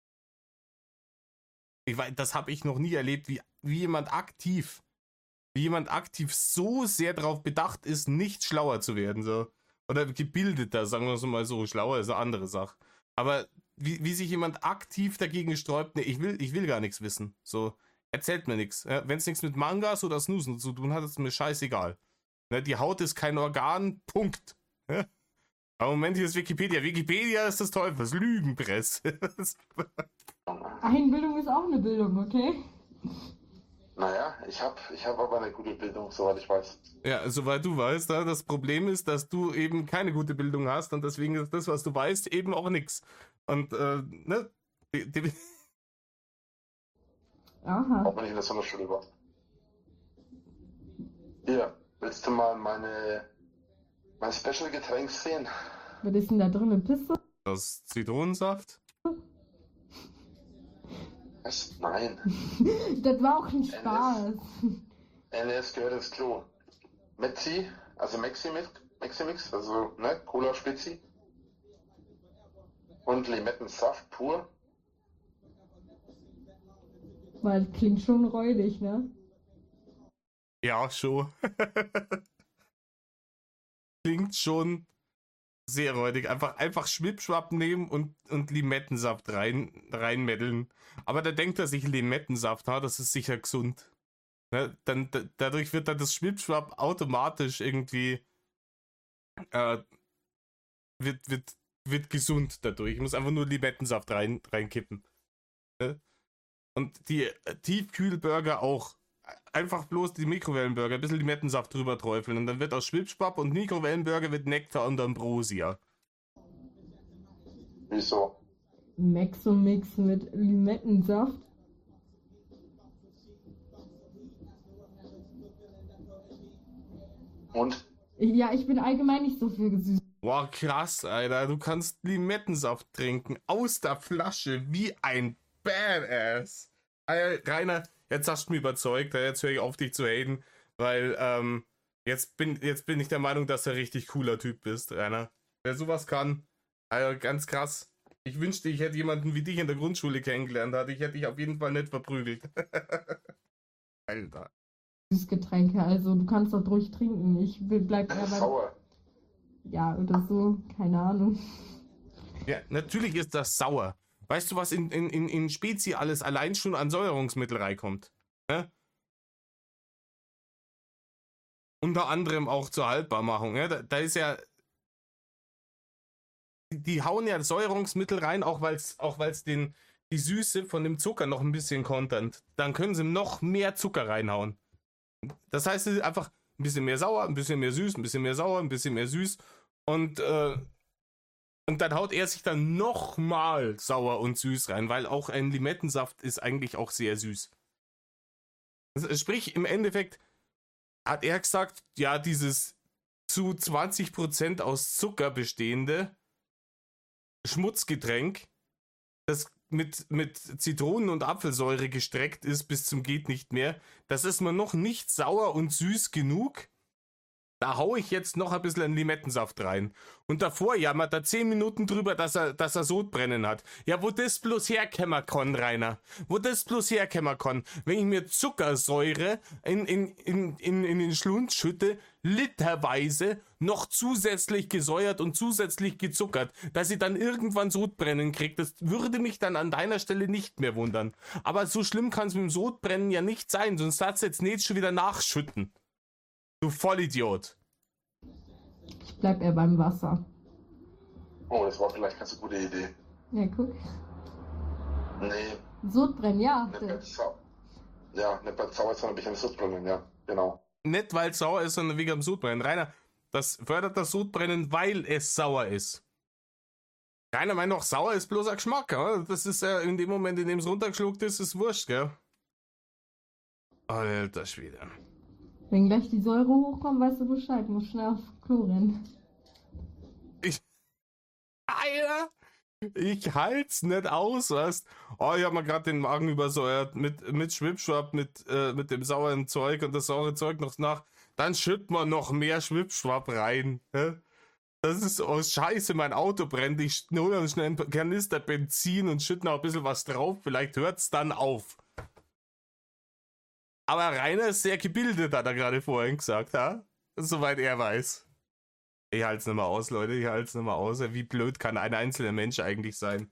ich weiß, das habe ich noch nie erlebt, wie, wie jemand aktiv, wie jemand aktiv so sehr darauf bedacht ist, nicht schlauer zu werden, so. Oder gebildeter, sagen wir es mal so. Schlauer ist eine andere Sache. Aber wie, wie sich jemand aktiv dagegen sträubt, nee, ich will, ich will gar nichts wissen. So, erzählt mir nichts. Ja, wenn es nichts mit Mangas oder Snoozen zu tun hat, ist mir scheißegal. Ne, die Haut ist kein Organ, Punkt. Ja? Aber Moment, hier ist Wikipedia. Wikipedia ist das Teufels Lügenpresse. Einbildung ist auch eine Bildung, okay? Naja, ich habe ich hab aber eine gute Bildung, soweit ich weiß. Ja, soweit du weißt, das Problem ist, dass du eben keine gute Bildung hast und deswegen ist das, was du weißt, eben auch nix. Und, äh, ne? Die, die Aha. Auch wenn ich in der Sonderschule war. Hier, willst du mal meine, mein Special-Getränk sehen? Was ist denn da drin? Eine Piste? das Zitronensaft? Was? Nein. Das war auch ein Spaß. N S gehört ins Klo. Mexi, also Maximix, Maximix, also ne, Cola Spezi. Und Limettensaft pur. Weil das klingt schon räudig, ne? Ja, schon. Klingt schon sehr räudig. Einfach, einfach Schwippschwapp nehmen und, und Limettensaft rein, reinmeddeln. Aber da denkt er sich, Limettensaft, ha, das ist sicher gesund. Ne? Dann, da, dadurch wird dann das Schwippschwapp automatisch irgendwie äh, wird, wird, wird gesund dadurch. Ich muss einfach nur Limettensaft rein, reinkippen. Ne? Und die äh, Tiefkühlburger auch. Einfach bloß die Mikrowellenburger, ein bisschen Limettensaft drüber träufeln und dann wird aus Schwipschwapp und Mikrowellenburger wird Nektar und Ambrosia. Wieso? Mexomix mit Limettensaft. Und? Ja, ich bin allgemein nicht so für gesüßt. Boah, krass, Alter. Du kannst Limettensaft trinken aus der Flasche wie ein Badass. Alter, Rainer, jetzt hast du mich überzeugt. Jetzt höre ich auf, dich zu haten, weil ähm, jetzt, bin, jetzt bin ich der Meinung, dass du ein richtig cooler Typ bist, Rainer. Wer sowas kann, Alter, ganz krass. Ich wünschte, ich hätte jemanden wie dich in der Grundschule kennengelernt. Ich hätte dich auf jeden Fall nicht verprügelt. Alter. Süßgetränke, also du kannst das ruhig trinken. Ich will, bleib Das eher ist bei... sauer. Ja, oder so, keine Ahnung. Ja, natürlich ist das sauer. Weißt du, was in, in, in, in Spezi alles allein schon an Säuerungsmittel reinkommt? Ne? Unter anderem auch zur Haltbarmachung. Ja? Da, da ist ja... Die hauen ja Säuerungsmittel rein, auch weil es auch weil's den die Süße von dem Zucker noch ein bisschen kontert. Dann können sie noch mehr Zucker reinhauen. Das heißt, es ist einfach ein bisschen mehr sauer, ein bisschen mehr süß, ein bisschen mehr sauer, ein bisschen mehr süß. Und, äh, und dann haut er sich dann nochmal sauer und süß rein, weil auch ein Limettensaft ist eigentlich auch sehr süß. Sprich, im Endeffekt hat er gesagt, ja, dieses zu zwanzig Prozent aus Zucker bestehende Schmutzgetränk, das mit, mit Zitronen- und Apfelsäure gestreckt ist bis zum geht nicht mehr, das ist mir noch nicht sauer und süß genug. Da hau ich jetzt noch ein bisschen einen Limettensaft rein. Und davor jammert er zehn Minuten drüber, dass er, dass er Sodbrennen hat. Ja, wo das bloß herkämmer kann, Rainer. Wo das bloß herkämmer kann. Wenn ich mir Zuckersäure in, in, in, in, in den Schlund schütte, literweise noch zusätzlich gesäuert und zusätzlich gezuckert, dass ich dann irgendwann Sodbrennen kriege, das würde mich dann an deiner Stelle nicht mehr wundern. Aber so schlimm kann es mit dem Sodbrennen ja nicht sein, sonst darfst du jetzt nicht schon wieder nachschütten. Du Vollidiot. Ich bleib eher beim Wasser. Oh, das war vielleicht ganz eine gute Idee. Ja, guck. Nee, Sodbrennen, ja. nicht ganz sauer. Ja, nicht weil es sauer ist, sondern ein bisschen Sodbrennen, ja, genau. Nicht weil es sauer ist, sondern wegen dem Sodbrennen. Rainer, das fördert das Sodbrennen, weil es sauer ist. Keiner meint noch, sauer ist bloß ein Geschmack, oder? Das ist ja in dem Moment, in dem es runtergeschluckt ist, ist wurscht, gell? Alter Schwede. Wenn gleich die Säure hochkommt, weißt du Bescheid, muss schnell aufs Klo rennen. Ich. Alter! Ich halt's nicht aus, weißt? Oh, ich hab mir gerade den Magen übersäuert mit, mit Schwipschwapp, mit, äh, mit dem sauren Zeug und das saure Zeug noch nach. Dann schütt man noch mehr Schwipschwapp rein. Hä? Das ist oh Scheiße, mein Auto brennt. Ich hole uns schnell einen Kanister Benzin und schütte noch ein bisschen was drauf. Vielleicht hört's dann auf. Aber Rainer ist sehr gebildet, hat er gerade vorhin gesagt, ha? Soweit er weiß. Ich halte es nicht mehr aus, Leute. Ich halte es nicht mehr aus. Wie blöd kann ein einzelner Mensch eigentlich sein?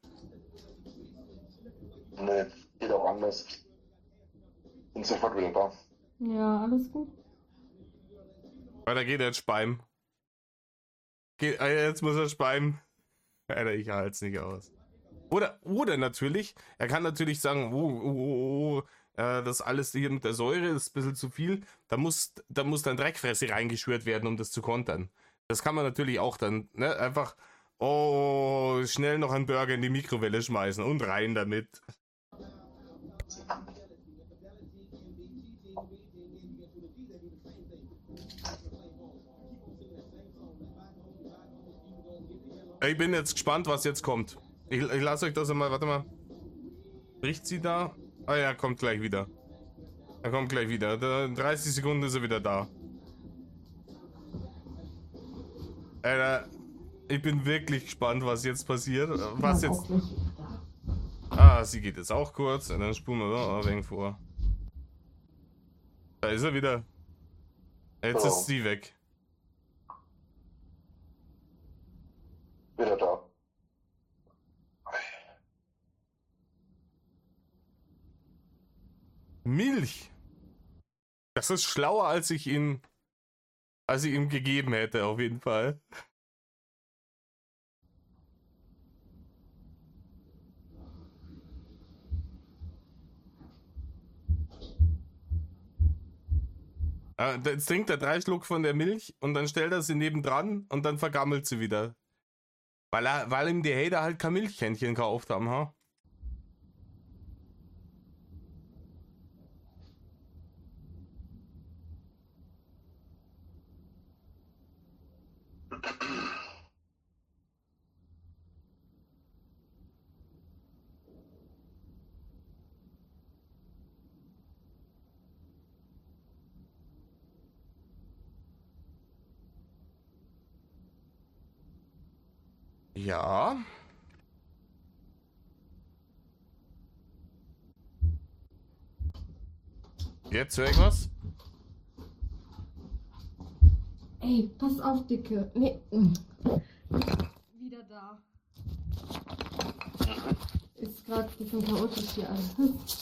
Nee, geht auch anders. Bin sofort wieder da. Ja, alles gut. Weiter geht jetzt Speim. Geht, jetzt muss er speimen. Alter, ich halte es nicht aus. Oder, oder natürlich, er kann natürlich sagen, oh, oh, oh, oh, äh, das alles hier mit der Säure ist ein bisschen zu viel. Da muss, da muss dann Dreckfresse reingeschwört werden, um das zu kontern. Das kann man natürlich auch dann, ne, einfach, oh, schnell noch einen Burger in die Mikrowelle schmeißen und rein damit. Ich bin jetzt gespannt, was jetzt kommt. Ich, ich lasse euch das einmal, warte mal. Riecht sie da? Ah ja, kommt gleich wieder. Er kommt gleich wieder. In dreißig Sekunden ist er wieder da. Alter, ich bin wirklich gespannt, was jetzt passiert. Was jetzt. Ah, sie geht jetzt auch kurz. Und dann spulen wir da ein wenig vor. Da ist er wieder. Jetzt Oh. ist sie weg. Wieder da. Milch. Das ist schlauer, als ich ihn, als ich ihm gegeben hätte, auf jeden Fall. Äh, Jetzt trinkt er drei Schluck von der Milch und dann stellt er sie nebendran und dann vergammelt sie wieder. Weil, er, weil ihm die Hater halt kein Milchkännchen gekauft haben, ha? Ja. Jetzt höre ich was. Ey, pass auf, Dicke. Nee. mm. Wieder da. Ist gerade ein bisschen chaotisch hier alles.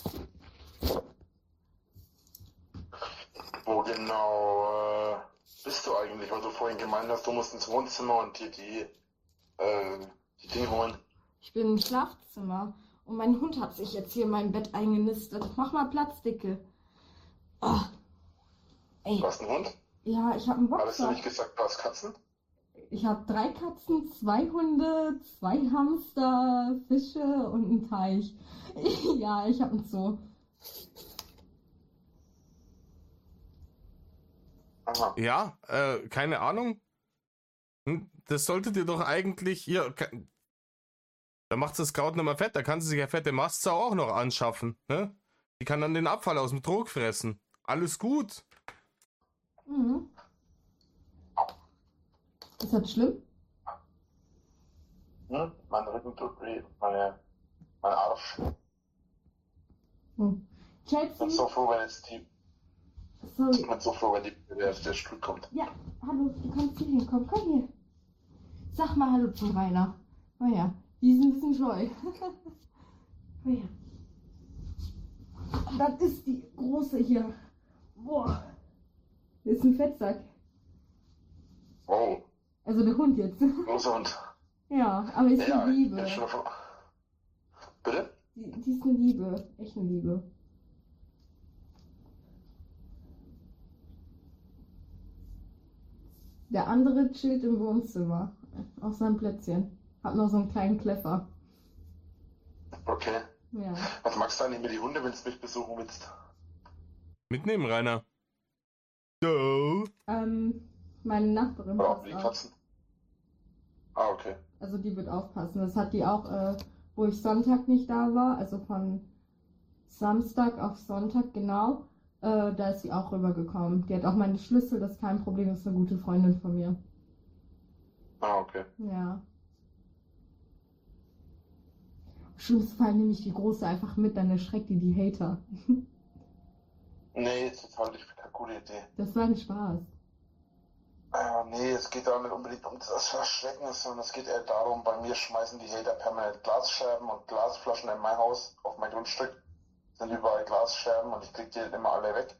Wo genau äh, bist du eigentlich? Weil du vorhin gemeint hast, du musst ins Wohnzimmer und dir die, äh, die Dinge holen. Ich bin im Schlafzimmer und mein Hund hat sich jetzt hier in mein Bett eingenistet. Mach mal Platz, Dicke. Oh. Ey. Du hast einen Hund? Ja, ich habe einen Hattest du Boxer. nicht gesagt, du hast Katzen? Ich habe drei Katzen, zwei Hunde, zwei Hamster, Fische und einen Teich. Ja, ich habe einen Zoo. Aha. Ja, äh, keine Ahnung. Hm, Das solltet ihr doch eigentlich hier. ke- Da macht das Kraut nicht mehr fett. Da kann sie sich ja fette Mastsau auch noch anschaffen. Ne? Die kann dann den Abfall aus dem Trog fressen. Alles gut. Mhm. Ist das schlimm? Hm? Mein Rücken tut weh, meine, mein Arsch. Hm. Ich bin Chelsea? so froh, wenn jetzt die, Sorry. ich bin so froh, wenn die, der, der Stuhl kommt. Ja, hallo, du kannst hier hinkommen. Komm hier. Sag mal Hallo zum Rainer. Oh ja, die ist ein bisschen scheu. Oh ja. Das ist die große hier. Boah. Das ist ein Fettsack. Oh, Also der Hund jetzt. großer Hund. Ja, aber ist Ja, eine ich Liebe. bin schon davon. Bitte? Die, die ist eine Liebe. Echt eine Liebe. Der andere chillt im Wohnzimmer. Auf seinem Plätzchen. Hat noch so einen kleinen Kleffer. Okay. Ja. Was magst du eigentlich mit die Hunde, wenn du mich besuchen willst? Mitnehmen, Rainer. So. Ähm, meine Nachbarin Oder auch passt die auf. Katzen? Ah, okay. Also die wird aufpassen. Das hat die auch, äh, wo ich Sonntag nicht da war, also von Samstag auf Sonntag, genau, äh, da ist sie auch rübergekommen. Die hat auch meine Schlüssel, das ist kein Problem, das ist eine gute Freundin von mir. Ah, okay. Ja. Schlimmste Fall nehme ich die Große einfach mit, dann erschreckt die die Hater. Nee, das halte ich für keine gute Idee. Das war ein Spaß. Ah, nee, es geht auch nicht unbedingt um das Erschrecken, sondern es geht eher darum, bei mir schmeißen die Hater permanent Glasscherben und Glasflaschen in mein Haus, auf mein Grundstück. Sind überall Glasscherben und ich krieg die immer alle weg.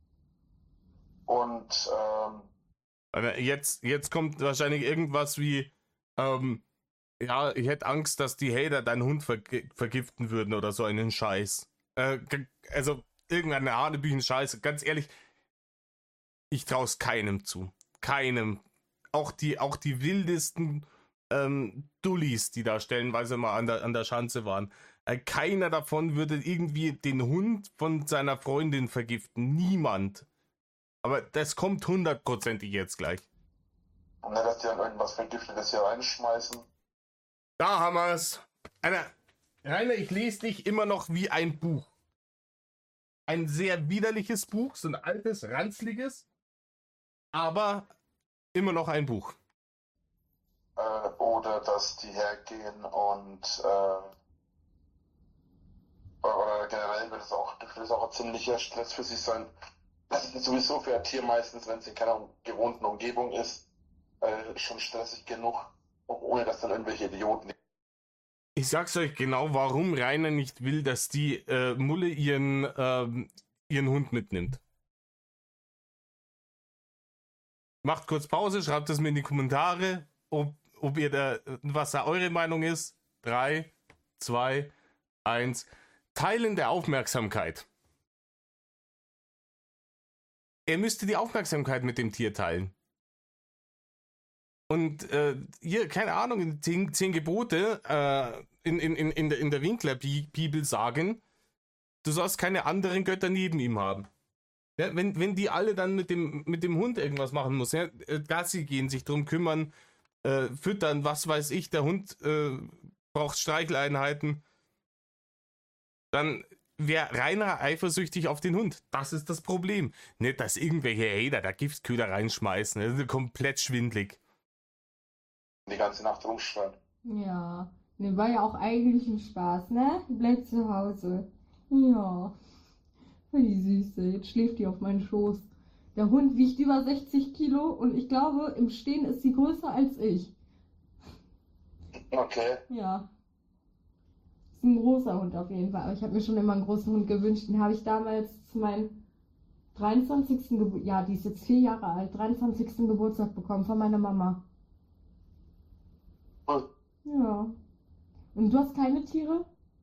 Und, ähm, Aber jetzt, jetzt kommt wahrscheinlich irgendwas wie, ähm, ja, ich hätte Angst, dass die Hater deinen Hund verg vergiften würden oder so einen Scheiß. Äh, also, irgendeine hanebüchen Scheiße. Ganz ehrlich, ich traue es keinem zu. Keinem. Auch die, auch die wildesten ähm, Dullis, die da stellenweise mal an der, an der Schanze waren. Äh, keiner davon würde irgendwie den Hund von seiner Freundin vergiften. Niemand. Aber das kommt hundertprozentig jetzt gleich. und nicht, dass die dann irgendwas Vergiftetes hier reinschmeißen. Da haben wir's. Alter, Rainer, ich lese dich immer noch wie ein Buch. Ein sehr widerliches Buch, so ein altes, ranzliges, aber immer noch ein Buch. Äh, oder dass die hergehen und, äh, oder generell wird es auch, dürfte es auch ein ziemlicher Stress für sie sein. Das ist sowieso für ein Tier meistens, wenn es in keiner gewohnten Umgebung ist, äh, schon stressig genug, auch ohne dass dann irgendwelche Idioten. Ich sag's euch genau, warum Rainer nicht will, dass die äh, Mulle ihren, ähm, ihren Hund mitnimmt. Macht kurz Pause, schreibt es mir in die Kommentare, ob, ob ihr da, was da eure Meinung ist. Drei, zwei, eins. Teilen der Aufmerksamkeit. Er müsste die Aufmerksamkeit mit dem Tier teilen. Und äh, hier, keine Ahnung, in zehn, zehn Gebote äh, in, in, in, in der, in der Winkler-Bibel sagen, du sollst keine anderen Götter neben ihm haben. Ja, wenn, wenn die alle dann mit dem, mit dem Hund irgendwas machen muss, ja, Gassi gehen, sich drum kümmern, äh, füttern, was weiß ich, der Hund äh, braucht Streicheleinheiten, dann wäre Rainer eifersüchtig auf den Hund. Das ist das Problem. Nicht, dass irgendwelche Hater da Giftköder reinschmeißen. Das ist komplett schwindlig. Die ganze Nacht rumschreien. Ja. Ne, war ja auch eigentlich ein Spaß, ne? Bleib zu Hause. Ja. Die Süße, jetzt schläft die auf meinen Schoß. Der Hund wiegt über sechzig Kilo und ich glaube, im Stehen ist sie größer als ich. Okay. Ja. Ist ein großer Hund auf jeden Fall. Aber ich habe mir schon immer einen großen Hund gewünscht. Den habe ich damals zu meinem dreiundzwanzigsten Geburtstag, ja, die ist jetzt vier Jahre alt, dreiundzwanzigsten Geburtstag bekommen von meiner Mama. Cool. Ja. Und du hast keine Tiere?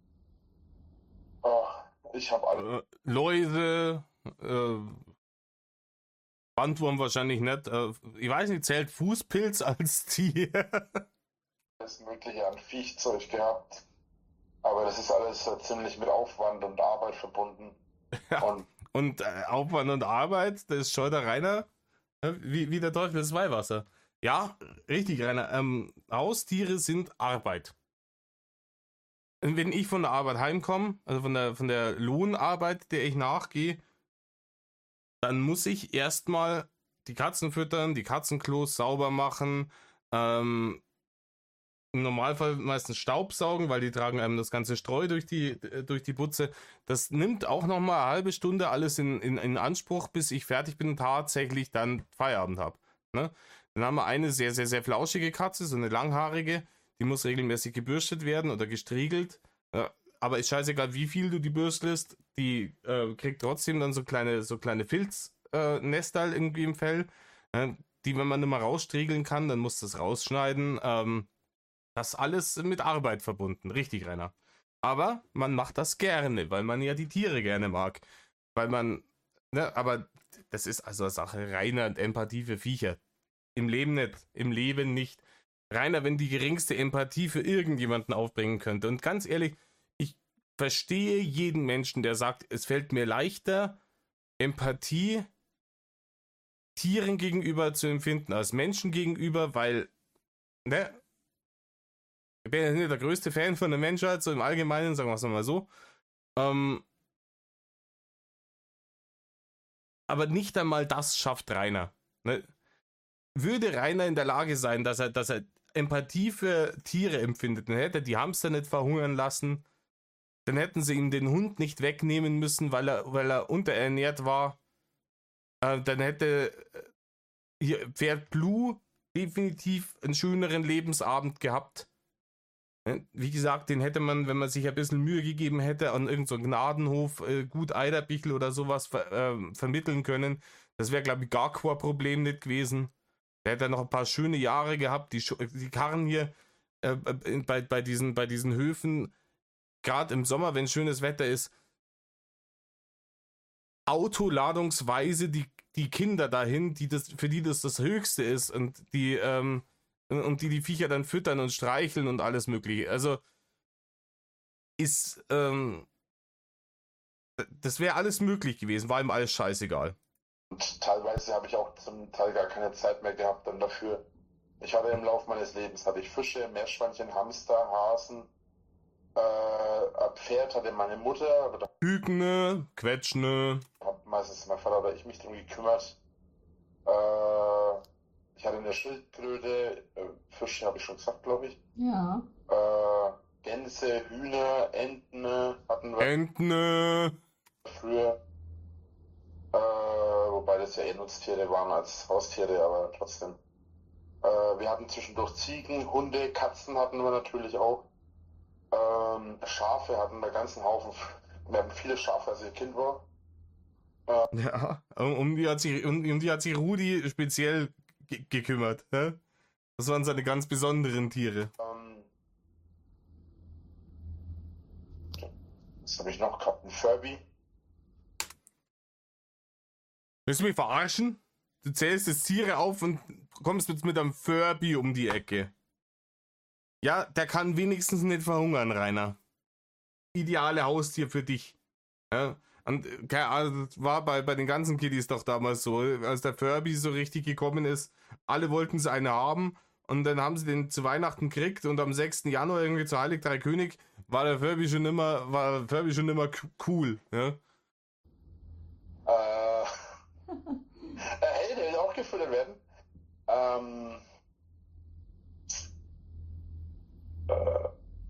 Oh, ich habe alle. Äh, Läuse, äh, Bandwurm wahrscheinlich nicht. Äh, ich weiß nicht, zählt Fußpilz als Tier? Alles Mögliche an Viechzeug gehabt. Aber das ist alles äh, ziemlich mit Aufwand und Arbeit verbunden. Ja. Und Und äh, Aufwand und Arbeit, das ist schon der Rainer, äh, wie, wie der Teufel das Weihwasser. Ja, richtig, Rainer. Ähm, Haustiere sind Arbeit. Und wenn ich von der Arbeit heimkomme, also von der, von der Lohnarbeit, der ich nachgehe, dann muss ich erstmal die Katzen füttern, die Katzenklos sauber machen, ähm, im Normalfall meistens Staubsaugen, weil die tragen einem das ganze Streu durch die, durch die Butze. Das nimmt auch nochmal eine halbe Stunde alles in, in, in Anspruch, bis ich fertig bin und tatsächlich dann Feierabend habe. Ne? Dann haben wir eine sehr, sehr, sehr flauschige Katze, so eine langhaarige, die muss regelmäßig gebürstet werden oder gestriegelt. Ja, aber ist scheißegal, wie viel du die bürstelst, die äh, kriegt trotzdem dann so kleine, so kleine Filznestal äh, irgendwie im Fell, äh, die, wenn man nicht mal rausstriegeln kann, dann muss das rausschneiden. Ähm, Das alles mit Arbeit verbunden, richtig, Rainer. Aber man macht das gerne, weil man ja die Tiere gerne mag. Weil man, ne, aber das ist also eine Sache reiner Empathie für Viecher. Im Leben nicht. Im Leben nicht. Rainer, wenn die geringste Empathie für irgendjemanden aufbringen könnte. Und ganz ehrlich, ich verstehe jeden Menschen, der sagt, es fällt mir leichter, Empathie Tieren gegenüber zu empfinden als Menschen gegenüber, weil, ne, ich bin ja nicht der größte Fan von der Menschheit, so im Allgemeinen, sagen wir es mal so. Ähm, aber nicht einmal das schafft Rainer. Ne? Würde Rainer in der Lage sein, dass er, dass er Empathie für Tiere empfindet, dann hätte er die Hamster nicht verhungern lassen, dann hätten sie ihm den Hund nicht wegnehmen müssen, weil er, weil er unterernährt war. Äh, dann hätte hier Pferd Blue definitiv einen schöneren Lebensabend gehabt. Wie gesagt, den hätte man, wenn man sich ein bisschen Mühe gegeben hätte, an irgendeinem so Gnadenhof äh, gut Eiderbichl oder sowas ver äh, vermitteln können. Das wäre, glaube ich, gar kein Problem nicht gewesen. Der hätte noch ein paar schöne Jahre gehabt. Die, die Karren hier äh, bei, bei, diesen, bei diesen Höfen, gerade im Sommer, wenn schönes Wetter ist, autoladungsweise die, die Kinder dahin, die das, für die das das Höchste ist und die, ähm, und die die Viecher dann füttern und streicheln und alles mögliche. Also ist, ähm, das wäre alles möglich gewesen, war ihm alles scheißegal. Und teilweise habe ich auch zum Teil gar keine Zeit mehr gehabt dann dafür. Ich hatte im Laufe meines Lebens, hatte ich Fische, Meerschweinchen, Hamster, Hasen, äh, ein Pferd hatte meine Mutter. Hügne, Quetschne. Hat meistens mein Vater oder ich mich darum gekümmert. Äh, ich hatte eine Schildkröte, äh, Fische habe ich schon gesagt, glaube ich. Ja. Äh, Gänse, Hühner, Enten hatten wir Enten. früher. Äh, wobei das ja eh Nutztiere waren als Haustiere, aber trotzdem. Äh, wir hatten zwischendurch Ziegen, Hunde, Katzen hatten wir natürlich auch. Ähm, Schafe hatten wir ganzen Haufen. Wir hatten viele Schafe, als ich Kind war. Äh, ja, um die hat sich, um, um die hat sich Rudi speziell ge gekümmert. Hä? Das waren seine ganz besonderen Tiere. Ähm, was habe ich noch gehabt? Ein Furby. Willst du mich verarschen? Du zählst jetzt Tiere auf und kommst jetzt mit einem Furby um die Ecke. Ja, der kann wenigstens nicht verhungern, Rainer. Ideale Haustier für dich. Ja, und keine Ahnung, das war bei, bei den ganzen Kiddies doch damals so, als der Furby so richtig gekommen ist, alle wollten sie eine haben und dann haben sie den zu Weihnachten gekriegt und am sechsten Januar irgendwie zu Heilig Drei König war der Furby schon immer, war der Furby schon immer cool. Ja? Äh, hey, der will auch gefüttert werden. Ähm, äh,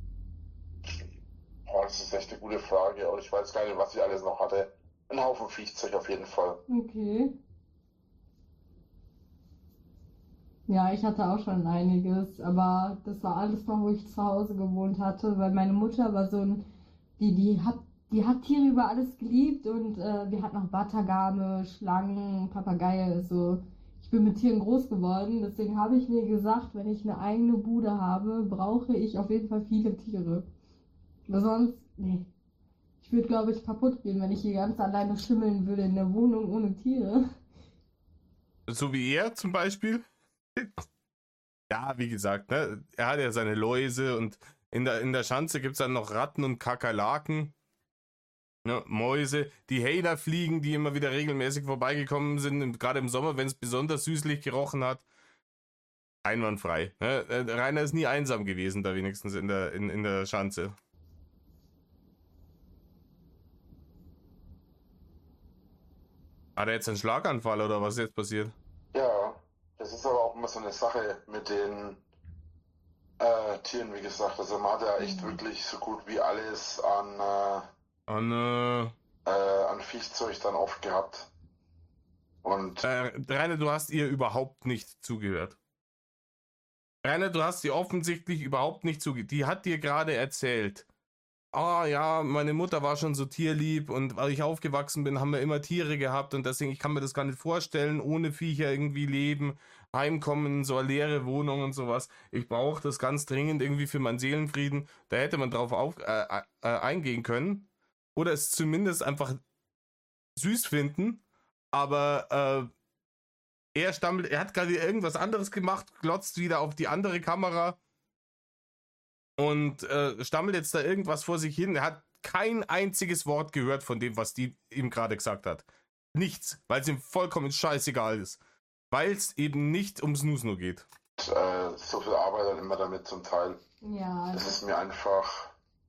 oh, das ist echt eine gute Frage, aber ich weiß gar nicht, was ich alles noch hatte. Ein Haufen Viechzeug auf jeden Fall. Okay. Ja, ich hatte auch schon einiges, aber das war alles noch, wo ich zu Hause gewohnt hatte, weil meine Mutter war so ein, die, die hat, die hat Tiere über alles geliebt und äh, wir hatten auch Batagame, Schlangen, Papageien, also ich bin mit Tieren groß geworden, deswegen habe ich mir gesagt, wenn ich eine eigene Bude habe, brauche ich auf jeden Fall viele Tiere. Weil sonst, nee, ich würde glaube ich kaputt gehen, wenn ich hier ganz alleine schimmeln würde in der Wohnung ohne Tiere. So wie er zum Beispiel. Ja, wie gesagt, ne? Er hat ja seine Läuse und in der, in der Schanze gibt es dann noch Ratten und Kakerlaken. Ne? Mäuse, die Hader-Fliegen, die immer wieder regelmäßig vorbeigekommen sind, gerade im Sommer, wenn es besonders süßlich gerochen hat. Einwandfrei. Ne? Rainer ist nie einsam gewesen, da wenigstens in der, in, in der Schanze. Hat er jetzt einen Schlaganfall oder was ist jetzt passiert? Ja, das ist aber auch immer so eine Sache mit den äh, Tieren, wie gesagt. Also man hat ja echt Mhm. wirklich so gut wie alles an, äh, Und, äh, äh, an Viechzeug dann oft gehabt. Und äh, Rainer, du hast ihr überhaupt nicht zugehört. Rainer, du hast ihr offensichtlich überhaupt nicht zugehört. Die hat dir gerade erzählt, ah ja, meine Mutter war schon so tierlieb und weil ich aufgewachsen bin, haben wir immer Tiere gehabt und deswegen, ich kann mir das gar nicht vorstellen, ohne Viecher irgendwie leben, heimkommen, so eine leere Wohnung und sowas. Ich brauche das ganz dringend irgendwie für meinen Seelenfrieden. Da hätte man drauf auf, äh, äh, eingehen können oder es zumindest einfach süß finden, aber äh, Er stammelt, er hat gerade irgendwas anderes gemacht, glotzt wieder auf die andere Kamera und äh, stammelt jetzt da irgendwas vor sich hin. Er hat kein einziges Wort gehört von dem, was die ihm gerade gesagt hat. Nichts, weil es ihm vollkommen scheißegal ist. Weil es eben nicht ums Snusno geht. Äh, so viel Arbeit dann immer damit zum Teil. Ja, Das also, ist mir einfach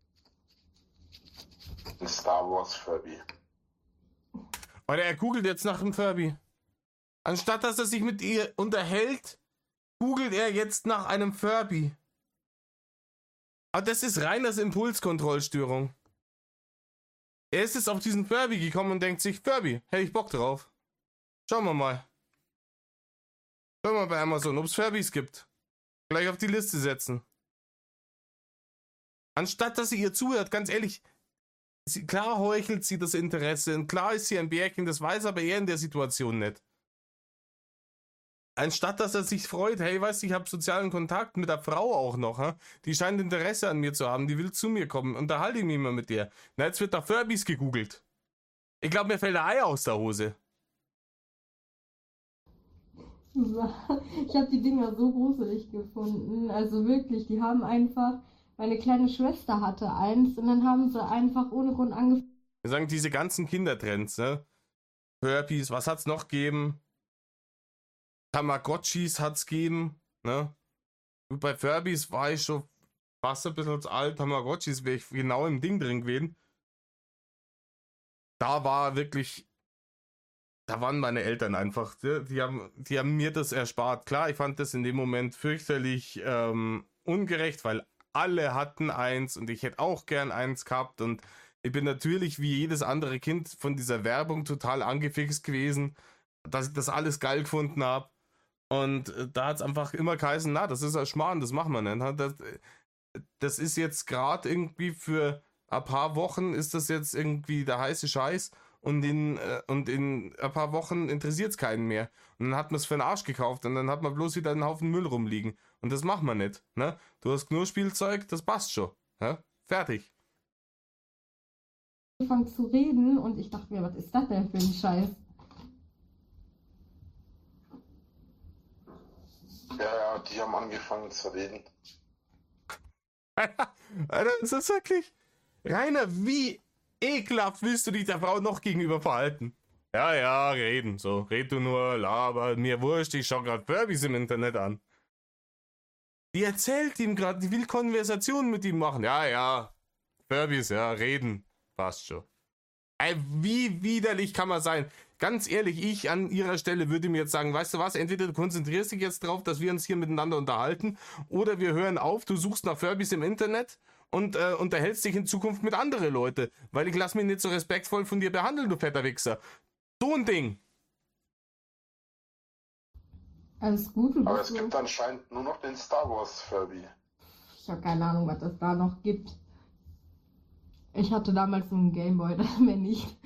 ein Star Wars Furby. Oder er googelt jetzt nach dem Furby. Anstatt dass er sich mit ihr unterhält, googelt er jetzt nach einem Furby. Aber das ist rein als Impulskontrollstörung. Er ist jetzt auf diesen Furby gekommen und denkt sich, Furby, hätte ich Bock drauf. Schauen wir mal. Schauen wir mal bei Amazon, ob es Furbys gibt. Gleich auf die Liste setzen. Anstatt dass sie ihr zuhört, ganz ehrlich, sie, klar heuchelt sie das Interesse und klar ist sie ein Bärchen, das weiß aber er in der Situation nicht. Anstatt dass er sich freut, hey, weißt du, ich habe sozialen Kontakt mit der Frau auch noch, ha? Die scheint Interesse an mir zu haben, die will zu mir kommen, unterhalte ich mich mal mit der. Na, jetzt wird nach Furbys gegoogelt. Ich glaube, mir fällt ein Ei aus der Hose. ich habe die Dinger so gruselig gefunden. Also wirklich, die haben einfach, meine kleine Schwester hatte eins und dann haben sie einfach ohne Grund angefangen. Wir sagen, diese ganzen Kindertrends, ne? Furbies, was hat's noch gegeben? Tamagotchis hat's gegeben, ne? Bei Furbies war ich schon fast ein bisschen zu alt. Tamagotchis wäre ich genau im Ding drin gewesen. Da war wirklich, da waren meine Eltern einfach, die, die, haben, die haben mir das erspart. Klar, ich fand das in dem Moment fürchterlich ähm, ungerecht, weil alle hatten eins und ich hätte auch gern eins gehabt und ich bin natürlich wie jedes andere Kind von dieser Werbung total angefixt gewesen, dass ich das alles geil gefunden habe. Und äh, da hat es einfach immer geheißen, na, das ist ein Schmarrn, das machen wir nicht. Das, das ist jetzt gerade irgendwie für ein paar Wochen ist das jetzt irgendwie der heiße Scheiß und in, äh, und in ein paar Wochen interessiert es keinen mehr. Und dann hat man es für den Arsch gekauft und dann hat man bloß wieder einen Haufen Müll rumliegen. Und das machen wir nicht. Ne? Du hast nur Spielzeug, das passt schon. Ja? Fertig. angefangen zu reden und ich dachte mir, was ist das denn für ein Scheiß? Ja, ja, die haben angefangen zu reden. Alter, ist das wirklich? Rainer, wie ekelhaft willst du dich der Frau noch gegenüber verhalten? Ja, ja, reden. So, red du nur, laber, mir wurscht, ich schau grad Furbys im Internet an. Die erzählt ihm gerade, die will Konversation mit ihm machen. Ja, ja, Furbys, ja, reden. Passt schon. Ey, wie widerlich kann man sein? Ganz ehrlich, ich an ihrer Stelle würde mir jetzt sagen, weißt du was, entweder du konzentrierst dich jetzt drauf, dass wir uns hier miteinander unterhalten, oder wir hören auf, du suchst nach Furbys im Internet und äh, unterhältst dich in Zukunft mit anderen Leuten, weil ich lass mich nicht so respektvoll von dir behandeln, du fetter Wichser. So ein Ding. Alles gut, du Aber bist es gibt anscheinend nur noch den Star Wars Furby. Ich habe keine Ahnung, was es da noch gibt. Ich hatte damals so einen Gameboy, das mehr nicht.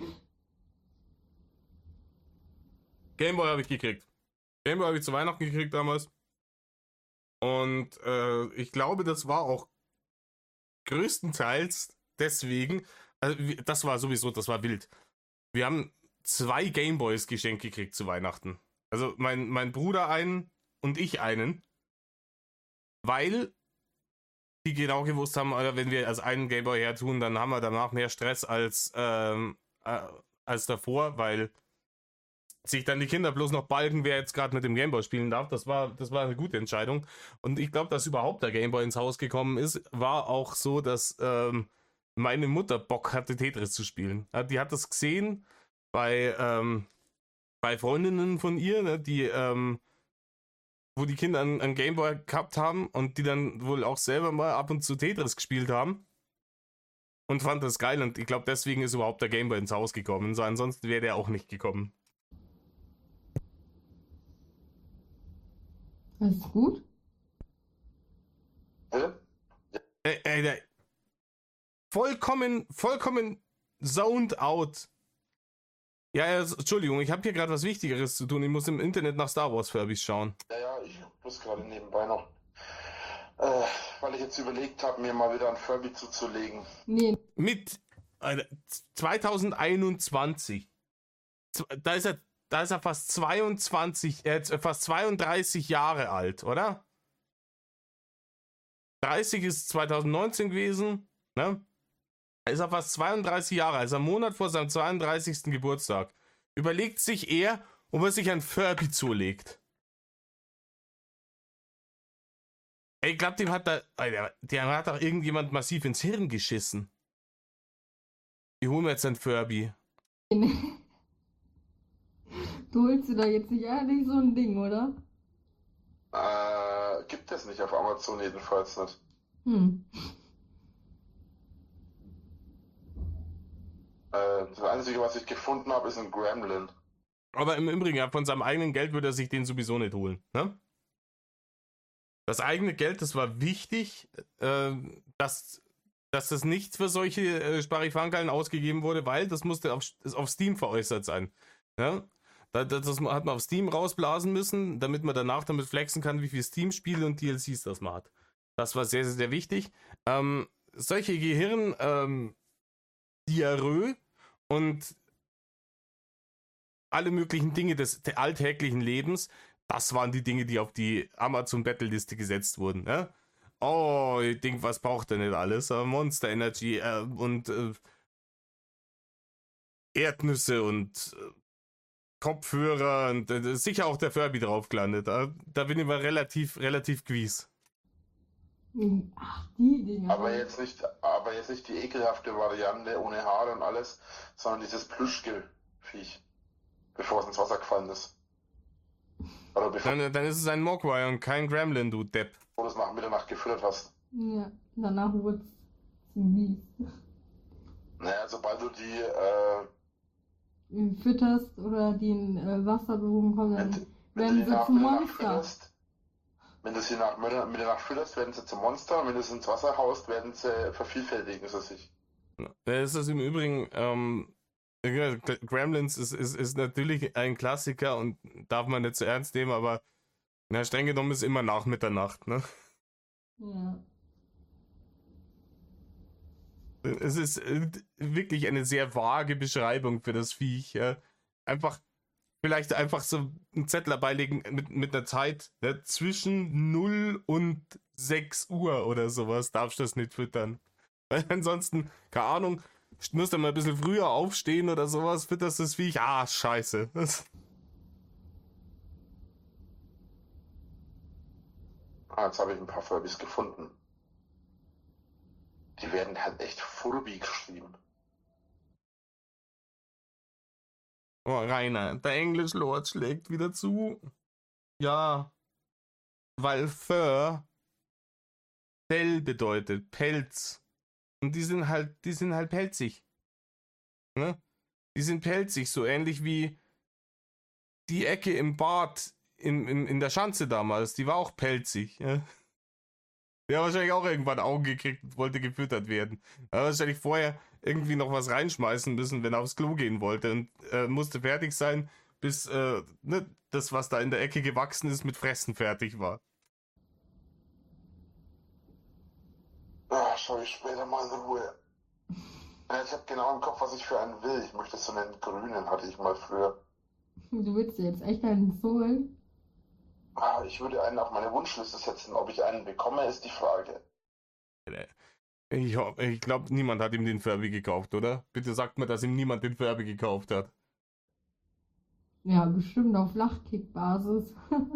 Gameboy habe ich gekriegt. Gameboy habe ich zu Weihnachten gekriegt damals. Und äh, ich glaube, das war auch größtenteils deswegen, also das war sowieso, das war wild. Wir haben zwei Gameboys geschenkt gekriegt zu Weihnachten. Also mein, mein Bruder einen und ich einen. Weil die genau gewusst haben, wenn wir als einen Gameboy hertun, dann haben wir danach mehr Stress als, ähm, äh, als davor, weil sich dann die Kinder bloß noch balgen, wer jetzt gerade mit dem Gameboy spielen darf. Das war, das war eine gute Entscheidung. Und ich glaube, dass überhaupt der Gameboy ins Haus gekommen ist, war auch so, dass ähm, meine Mutter Bock hatte, Tetris zu spielen. Die hat das gesehen bei, ähm, bei Freundinnen von ihr, ne, die, ähm, wo die Kinder einen, einen Gameboy gehabt haben und die dann wohl auch selber mal ab und zu Tetris gespielt haben. Und fand das geil. Und ich glaube, deswegen ist überhaupt der Gameboy ins Haus gekommen. So, ansonsten wäre der auch nicht gekommen. Alles gut? Hä? Ey, ey, der vollkommen, vollkommen zoned out. Ja, ja, Entschuldigung, ich habe hier gerade was Wichtigeres zu tun. Ich muss im Internet nach Star Wars Furbys schauen. Ja, ja, ich muss gerade nebenbei noch, äh, weil ich jetzt überlegt habe, mir mal wieder ein Furby zuzulegen. Nee. Mit Alter, zwanzig einundzwanzig. Da ist er da ist er fast zweiundzwanzig, äh, fast zweiunddreißig Jahre alt, oder? dreißig ist zweitausendneunzehn gewesen, ne? Da ist er fast zweiunddreißig Jahre, also einen Monat vor seinem zweiunddreißigsten Geburtstag. Überlegt sich er, ob er sich ein Furby zulegt. Ey, ich glaube, dem hat da, Alter, dem hat doch irgendjemand massiv ins Hirn geschissen. Ich hole mir jetzt ein Furby. Du holst dir da jetzt nicht ehrlich so ein Ding, oder? Äh, gibt es nicht auf Amazon jedenfalls nicht. Hm. Äh, das Einzige, was ich gefunden habe, ist ein Gremlin. Aber im Übrigen, ja, von seinem eigenen Geld würde er sich den sowieso nicht holen. Ne? Das eigene Geld, das war wichtig, äh, dass, dass das nicht für solche äh, Sparifangallen ausgegeben wurde, weil das musste auf, auf Steam veräußert sein. Ja? Das, das hat man auf Steam rausblasen müssen, damit man danach damit flexen kann, wie viele Steam-Spiele und D L Cs das man hat. Das war sehr, sehr, sehr wichtig. Ähm, solche Gehirn, ähm, Diarrhoe und alle möglichen Dinge des alltäglichen Lebens, das waren die Dinge, die auf die Amazon-Battle-Liste gesetzt wurden. Ne? Oh, ich denke, was braucht er nicht alles? Monster Energy äh, und äh, Erdnüsse und äh, Kopfhörer und äh, sicher auch der Furby drauf gelandet. Da, da bin ich mal relativ, relativ gewiss. Ach, die Dinger. Aber jetzt nicht, aber jetzt nicht die ekelhafte Variante ohne Haare und alles, sondern dieses Plüschge-Viech, bevor es ins Wasser gefallen ist. Oder bevor Dann, dann ist es ein Mogwai und kein Gremlin, du Depp. du es nach Mitternacht gefüttert hast. Ja, danach wurde es zum Biest. Naja, sobald du die, äh, Fütterst oder die in äh, Wasserberührung kommen, wenn, dann wenn werden du die sie nach zum Mitternacht Monster. fütterst, wenn du sie nach Mitte- Mitternacht fütterst, werden sie zum Monster, und wenn du sie ins Wasser haust, werden sie vervielfältigen sie sich. Es ist im Übrigen, ähm, Gremlins ist, ist, ist natürlich ein Klassiker und darf man nicht zu ernst nehmen, aber na, streng genommen ist immer nach Mitternacht, ne? Ja. Es ist äh, wirklich eine sehr vage Beschreibung für das Viech. Ja? Einfach, vielleicht einfach so einen Zettel beilegen mit, mit einer Zeit, ne? Zwischen null und sechs Uhr oder sowas darfst du das nicht füttern. Weil ansonsten, keine Ahnung, musst du mal ein bisschen früher aufstehen oder sowas, fütterst das Viech, ah, scheiße. Das, Ah, jetzt habe ich ein paar Furbys gefunden. Die werden halt echt Furby geschrieben. oh, Rainer, der Englisch-Lord schlägt wieder zu. Ja, weil Fur Fell bedeutet, Pelz. Und die sind halt, die sind halt pelzig. Ne? Die sind pelzig, so ähnlich wie die Ecke im Bad in, in, in der Schanze damals, die war auch pelzig. Ja? Der hat wahrscheinlich auch irgendwann Augen gekriegt und wollte gefüttert werden. Er hat wahrscheinlich vorher irgendwie noch was reinschmeißen müssen, wenn er aufs Klo gehen wollte und äh, musste fertig sein, bis äh, ne, das, was da in der Ecke gewachsen ist, mit Fressen fertig war. Ah, schau ich später mal in Ruhe. Ja, ich habe genau im Kopf, was ich für einen will. Ich möchte so einen grünen, hatte ich mal früher. Du willst dir jetzt echt einen holen? Ah, ich würde einen auf meine Wunschliste setzen. Ob ich einen bekomme, ist die Frage. Ich, ho- ich glaube, niemand hat ihm den Furby gekauft, oder? Bitte sagt mir, dass ihm niemand den Furby gekauft hat. Ja, bestimmt auf Lachkick-Basis.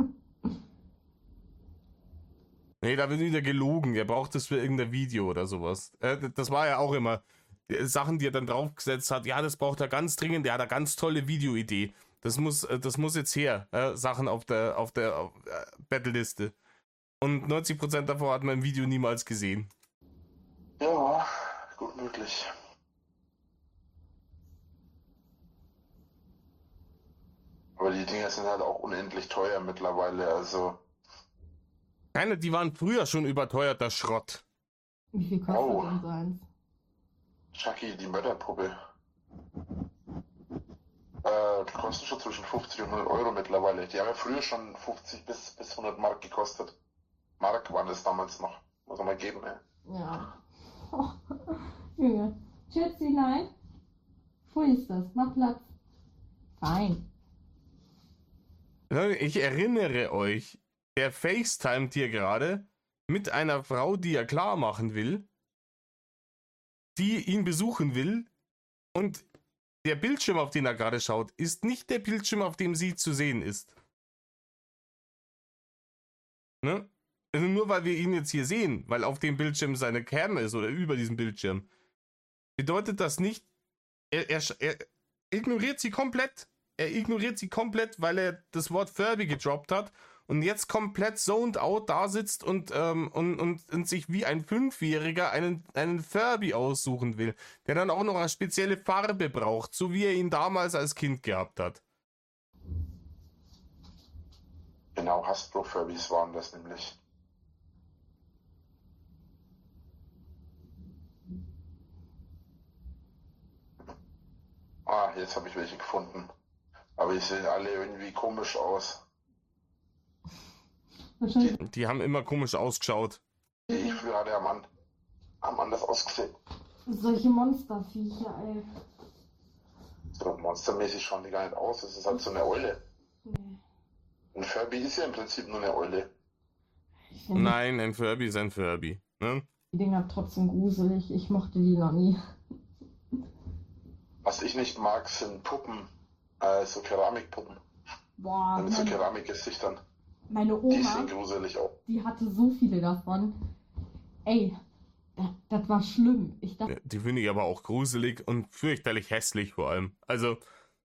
Nee, da wird wieder gelogen. Er braucht das für irgendein Video oder sowas. Äh, das war ja auch immer die Sachen, die er dann draufgesetzt hat. Ja, das braucht er ganz dringend. Der hat eine ganz tolle Videoidee. Das muss, äh, das muss jetzt her. Äh, Sachen auf der, auf der auf, äh, Battle-Liste. Und neunzig Prozent davon hat man im Video niemals gesehen. Ja, gut möglich. Aber die Dinger sind halt auch unendlich teuer mittlerweile, also. Keine, die waren früher schon überteuerter Schrott. Wie viel kostet Oh. denn so eins? Chucky, die Mörderpuppe. Äh, die kosten schon zwischen fünfzig und hundert Euro mittlerweile. Die haben ja früher schon fünfzig bis, bis hundert Mark gekostet. Mark waren das damals noch. Muss man mal geben, ey. Ja. Oh, Junge. Schützi, nein. Wo ist das? Mach Platz. Fein. Ich erinnere euch, der FaceTimet hier gerade mit einer Frau, die er klar machen will, die ihn besuchen will, und der Bildschirm, auf den er gerade schaut, ist nicht der Bildschirm, auf dem sie zu sehen ist. Ne? Also nur weil wir ihn jetzt hier sehen, weil auf dem Bildschirm seine Cam ist oder über diesem Bildschirm, bedeutet das nicht, er, er, er ignoriert sie komplett. Er ignoriert sie komplett, weil er das Wort Furby gedroppt hat und jetzt komplett zoned out da sitzt und, ähm, und, und, und sich wie ein Fünfjähriger einen, einen Furby aussuchen will, der dann auch noch eine spezielle Farbe braucht, so wie er ihn damals als Kind gehabt hat. Genau, Hasbro-Furbys waren das nämlich. Ah, jetzt habe ich welche gefunden. Aber die sehen alle irgendwie komisch aus. Wahrscheinlich. Die, die haben immer komisch ausgeschaut. Die ich früher hatte, haben, an, haben anders ausgesehen. Solche Monsterviecher, ey. So monstermäßig schauen die gar nicht aus. Das ist halt so eine Eule. Nee. Ein Furby ist ja im Prinzip nur eine Eule. Ich finde Nein, ein Furby ist ein Furby. Ne? die Dinger trotzdem gruselig. Ich mochte die noch nie. Was ich nicht mag, sind Puppen. Äh, so Keramikpuppen. Boah, Mit so meine, Keramikgesichtern. meine Die sehen Oma, gruselig aus. die hatte so viele davon. Ey, das, das war schlimm. Ich dachte, Die finde ich aber auch gruselig und fürchterlich hässlich vor allem. Also,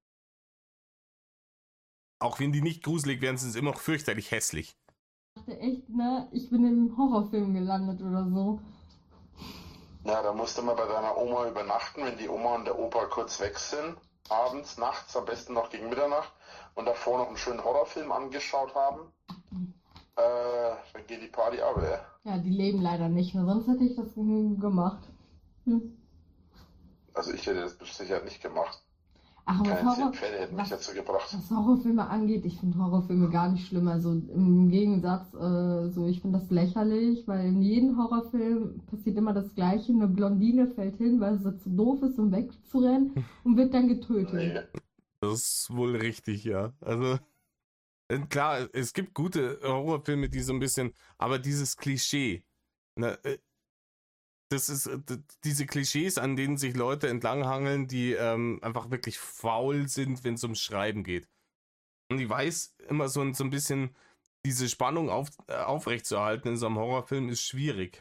auch wenn die nicht gruselig wären, sind sie immer noch fürchterlich hässlich. echt, ne, ich bin im Horrorfilm gelandet oder so. Ja, da musst du mal bei deiner Oma übernachten, wenn die Oma und der Opa kurz weg sind. Abends, nachts, am besten noch gegen Mitternacht. Und davor noch einen schönen Horrorfilm angeschaut haben. Äh, dann geht die Party ab, ey. Ja, die leben leider nicht mehr, sonst hätte ich das g- gemacht. Hm. Also ich hätte das sicher nicht gemacht. Ach, was, Keine zehn Horror, Pferde hätten mich was, dazu gebracht. was Horrorfilme angeht, ich finde Horrorfilme gar nicht schlimm. Also im Gegensatz, äh, so ich finde das lächerlich, weil in jedem Horrorfilm passiert immer das Gleiche. Eine Blondine fällt hin, weil sie zu doof ist, um wegzurennen und wird dann getötet. Nee. Das ist wohl richtig, ja. Also, äh, klar, es gibt gute Horrorfilme, die so ein bisschen, aber dieses Klischee, ne, äh, das ist äh, d- diese Klischees, an denen sich Leute entlanghangeln, die ähm, einfach wirklich faul sind, wenn es ums Schreiben geht. Und ich weiß, immer so ein, so ein bisschen diese Spannung auf, äh, aufrechtzuerhalten in so einem Horrorfilm ist schwierig.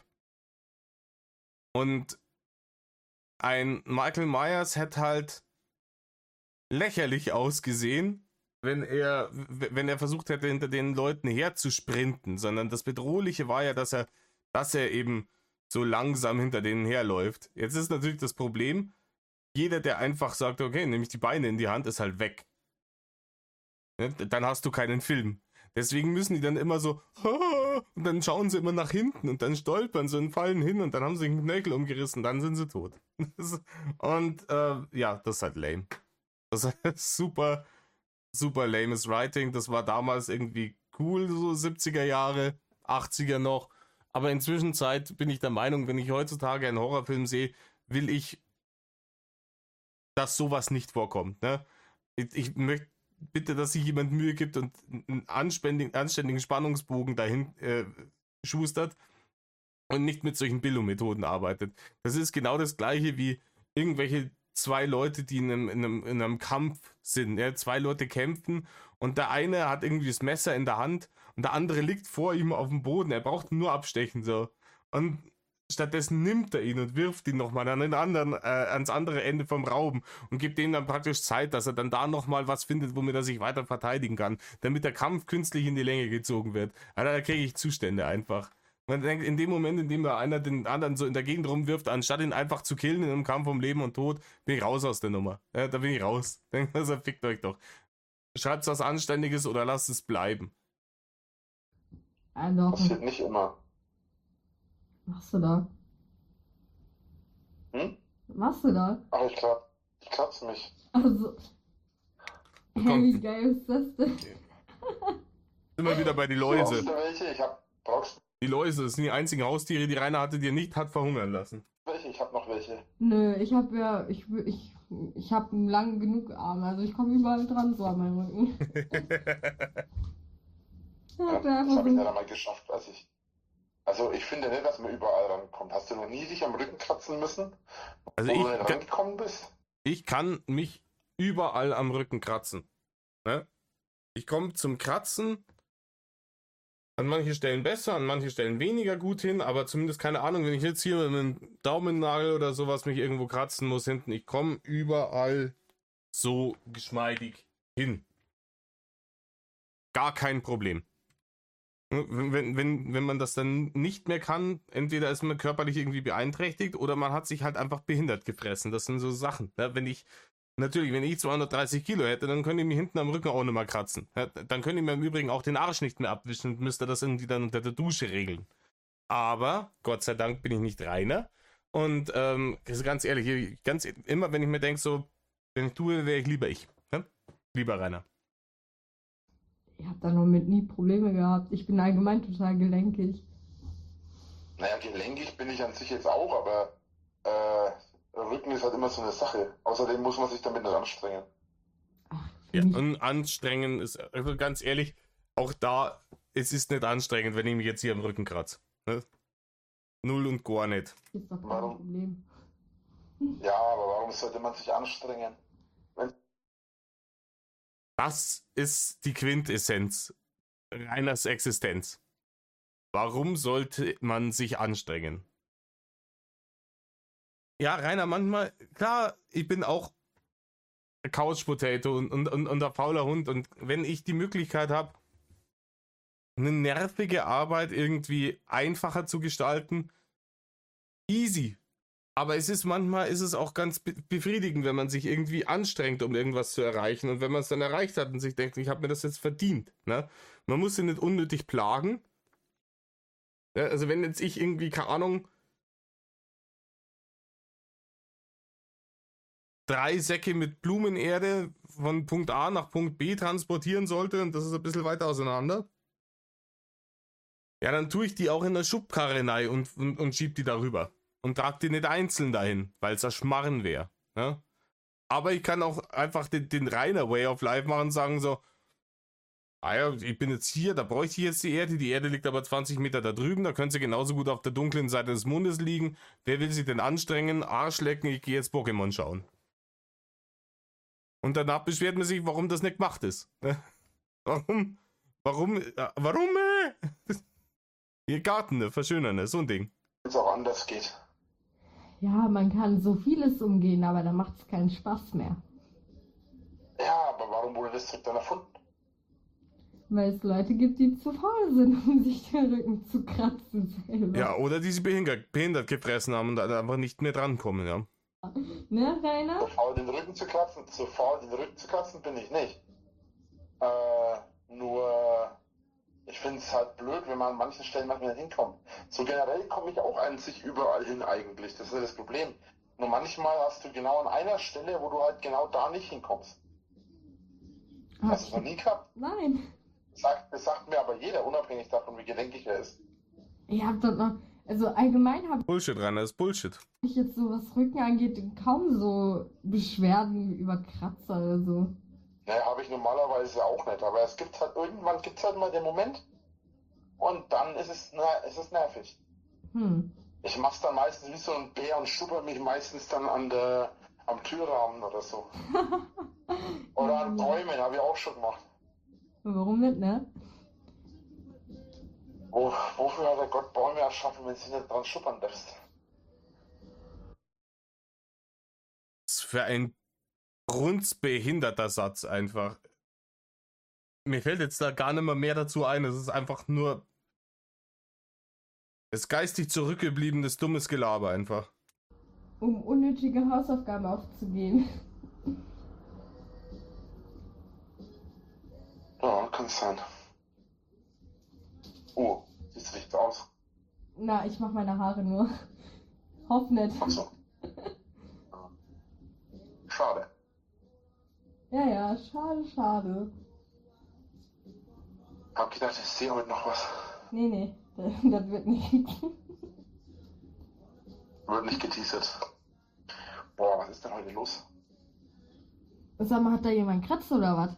Und ein Michael Myers hätte halt lächerlich ausgesehen, wenn er, w- wenn er versucht hätte, hinter den Leuten herzusprinten, sondern das Bedrohliche war ja, dass er, dass er eben so langsam hinter denen herläuft. Jetzt ist natürlich das Problem, jeder, der einfach sagt, okay, nehme ich die Beine in die Hand, ist halt weg. Ne? Dann hast du keinen Film. Deswegen müssen die dann immer so, und dann schauen sie immer nach hinten und dann stolpern sie und fallen hin und dann haben sie den Knöchel umgerissen, dann sind sie tot. Und äh, ja, das ist halt lame. Das ist super, super lames Writing. Das war damals irgendwie cool, so siebziger Jahre, achtziger noch. Aber inzwischen Zeit bin ich der Meinung, wenn ich heutzutage einen Horrorfilm sehe, will ich, dass sowas nicht vorkommt. Ne? Ich, ich möchte bitte, dass sich jemand Mühe gibt und einen anständigen, anständigen Spannungsbogen dahin äh, schustert und nicht mit solchen Billo-Methoden arbeitet. Das ist genau das gleiche wie irgendwelche zwei Leute, die in einem, in einem, in einem Kampf sind. Ja? Zwei Leute kämpfen und der eine hat irgendwie das Messer in der Hand und der andere liegt vor ihm auf dem Boden. Er braucht nur abstechen. So. Und stattdessen nimmt er ihn und wirft ihn nochmal an den anderen, äh, ans andere Ende vom Raum und gibt ihm dann praktisch Zeit, dass er dann da nochmal was findet, womit er sich weiter verteidigen kann, damit der Kampf künstlich in die Länge gezogen wird. Also da kriege ich Zustände einfach. Man denkt, in dem Moment, in dem da einer den anderen so in der Gegend rumwirft, anstatt ihn einfach zu killen in einem Kampf um Leben und Tod, bin ich raus aus der Nummer. Ja, da bin ich raus. Denkt, also fickt euch doch. Schreibt was Anständiges oder lasst es bleiben. Ah, doch. Passiert nicht immer. Was machst du da? Hm? Was machst du da? Ach, ich klatsch, ich klatsch mich. Also. Da Hey, kommt- wie geil ist das denn? Immer wieder bei die Brauchst Läuse. du welche? Ich hab, brauchst Die Läuse, das sind die einzigen Haustiere, die Rainer hatte, die er nicht hat verhungern lassen. du welche? ich habe noch welche. Nö, ich habe ja, ich, ich, ich habe lang genug Arme, also ich komme überall dran, so an meinem Rücken. Ich Ja, hab das einfach habe ich so- nicht einmal geschafft, weiß ich. Also ich finde nicht, dass man überall rankommt. Hast du noch nie dich am Rücken kratzen müssen, Also wo ich, du nicht ka- rangekommen bist? ich kann mich überall am Rücken kratzen. Ne? Ich komme zum Kratzen an manchen Stellen besser, an manchen Stellen weniger gut hin, aber zumindest keine Ahnung, wenn ich jetzt hier mit einem Daumennagel oder sowas mich irgendwo kratzen muss hinten, ich komme überall so geschmeidig hin. Gar kein Problem. Wenn, wenn, wenn, wenn man das dann nicht mehr kann, entweder ist man körperlich irgendwie beeinträchtigt oder man hat sich halt einfach behindert gefressen. Das sind so Sachen. Ja, wenn ich, natürlich, wenn ich zweihundertdreißig Kilo hätte, dann könnte ich mich hinten am Rücken auch nicht mehr kratzen. Ja, dann könnte ich mir im Übrigen auch den Arsch nicht mehr abwischen und müsste das irgendwie dann unter der Dusche regeln. Aber, Gott sei Dank bin ich nicht Rainer. Und ähm, das ist ganz ehrlich, ganz immer, wenn ich mir denke, so, wenn ich tue, wäre ich lieber ich. Ja? Lieber Rainer. Ich habe da noch mit nie Probleme gehabt. Ich bin allgemein total gelenkig. Naja, gelenkig bin ich an sich jetzt auch, aber äh, Rücken ist halt immer so eine Sache. Außerdem muss man sich damit nicht anstrengen. Ach, Ja, für mich, und anstrengend ist, also ganz ehrlich, auch da, es ist nicht anstrengend, wenn ich mich jetzt hier am Rücken kratze. Ne? Null und gar nicht. ist doch kein Warum? Problem. Ja, aber warum sollte man sich anstrengen? Das ist die Quintessenz Rainers Existenz. Warum sollte man sich anstrengen? Ja, Rainer, manchmal, klar, ich bin auch Couch Potato und, und, und, und der fauler Hund. Und wenn ich die Möglichkeit habe, eine nervige Arbeit irgendwie einfacher zu gestalten, easy. Aber es ist manchmal, ist es auch ganz be- befriedigend, wenn man sich irgendwie anstrengt, um irgendwas zu erreichen. Und wenn man es dann erreicht hat und sich denkt, ich habe mir das jetzt verdient. Ne? Man muss sie nicht unnötig plagen. Ja, also wenn jetzt ich irgendwie, keine Ahnung, drei Säcke mit Blumenerde von Punkt A nach Punkt B transportieren sollte und das ist ein bisschen weiter auseinander, ja, dann tue ich die auch in der Schubkarre rein und, und, und schieb die darüber. Und trage die nicht einzeln dahin, weil es ein Schmarren wäre. Ja? Aber ich kann auch einfach den, den reiner Way of Life machen und sagen so, ah ja, ich bin jetzt hier, da bräuchte ich jetzt die Erde, die Erde liegt aber zwanzig Meter da drüben, da könnte sie genauso gut auf der dunklen Seite des Mondes liegen. Wer will sich denn anstrengen? Arsch lecken, ich gehe jetzt Pokémon schauen. Und danach beschwert man sich, warum das nicht gemacht ist. Warum? Warum? äh, Warum? äh? Ihr Garten, ne? Verschönern, ne? So ein Ding. Wenn es auch anders geht. Ja, man kann so vieles umgehen, aber dann macht es keinen Spaß mehr. Ja, aber warum wurde das Trick dann erfunden? Weil es Leute gibt, die zu faul sind, um sich den Rücken zu kratzen selber. Ja, oder die sie behindert, behindert gefressen haben und da einfach nicht mehr drankommen, ja. Ne, Rainer? Zu faul den Rücken zu kratzen, zu faul den Rücken zu kratzen bin ich nicht. Äh, nur, ich finde es halt blöd, wenn man an manchen Stellen manchmal nicht hinkommt. So generell komme ich auch an sich überall hin eigentlich, das ist ja das Problem. Nur manchmal hast du genau an einer Stelle, wo du halt genau da nicht hinkommst. Hast du es noch nie gehabt? Nein. Das sagt, das sagt mir aber jeder, unabhängig davon, wie gelenkig er ist. Ich hab doch noch. Also allgemein habe Bullshit, Rainer, das ist Bullshit. ich jetzt so, was Rücken angeht, kaum so Beschwerden über Kratzer oder so. Naja, habe ich normalerweise auch nicht, aber es gibt halt, irgendwann gibt es halt mal den Moment und dann ist es, na, es ist nervig. Hm. Ich mach's dann meistens wie so ein Bär und schubber mich meistens dann an der, am Türrahmen oder so. Oder an Bäumen, habe ich auch schon gemacht. Warum nicht, ne? Wo, wofür hat der Gott Bäume erschaffen, wenn sie nicht dran schuppern darfst? Was für ein grundbehinderter Satz einfach. Mir fällt jetzt da gar nicht mehr mehr dazu ein. Es ist einfach nur das geistig zurückgebliebenes dummes Gelaber einfach. Um unnötige Hausaufgaben aufzugeben. Ja, kann sein. Oh, siehst du nicht so aus? Na, ich mach meine Haare nur. Hoff nicht. Ach so. Schade. Ja, ja, schade, schade. Hab gedacht, ich sehe heute noch was. Nee, nee, das, das wird nicht. Wird nicht geteasert. Boah, was ist denn heute los? Sag mal, hat da jemand kratzt oder was?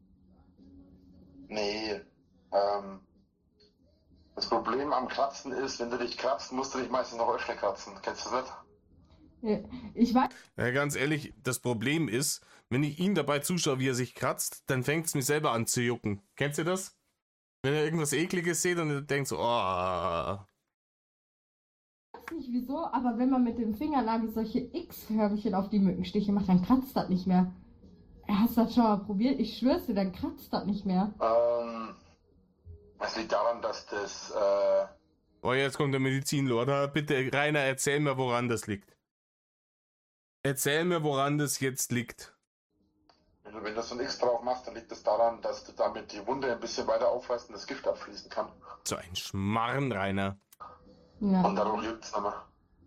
Nee, ähm, das Problem am Kratzen ist, wenn du dich kratzt, musst du dich meistens noch öfter kratzen. Kennst du das nicht? Ja, ich weiß Ja, ganz ehrlich, das Problem ist, wenn ich ihn dabei zuschaue, wie er sich kratzt, dann fängt es mir selber an zu jucken. Kennst du das? Wenn ihr irgendwas Ekliges seht und ihr denkt so, oh. nicht wieso, aber wenn man mit dem Fingernagel solche X-Förmchen auf die Mückenstiche macht, dann kratzt das nicht mehr. Hast du das schon mal probiert? Ich schwör's dir, dann kratzt das nicht mehr. Ähm, es liegt daran, dass das, äh, Oh, jetzt kommt der Medizinlord. Bitte, Rainer, erzähl mir, woran das liegt. Erzähl mir, woran das jetzt liegt. wenn du, wenn du so ein X drauf machst, dann liegt es daran, dass du damit die Wunde ein bisschen weiter aufreißt und das Gift abfließen kann. So ein Schmarrn, Rainer. Ja. Und dadurch juckt es nicht mehr.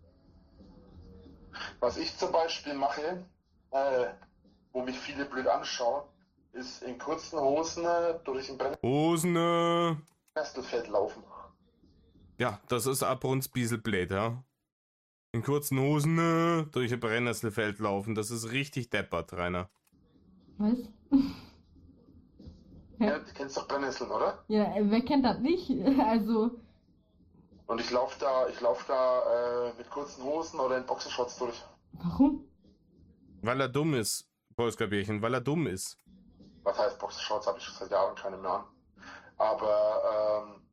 Was ich zum Beispiel mache, äh, wo mich viele blöd anschauen, ist in kurzen Hosen äh, durch ein Hosen. äh, Brennesselfeld laufen. Ja, das ist ab uns Bieselblät, ja. In kurzen Hosen äh, durch ein Brennnesselfeld laufen. Das ist richtig deppert, Rainer. Was? Ja, du kennst doch Brennnesseln, oder? Ja, wer kennt das nicht? Also, Und ich laufe da, ich lauf da äh, mit kurzen Hosen oder in Boxershorts durch. warum? Weil er dumm ist, Polska-Bärchen, weil er dumm ist. Was heißt Boxershorts, habe ich schon seit Jahren keine mehr an. Aber, ähm,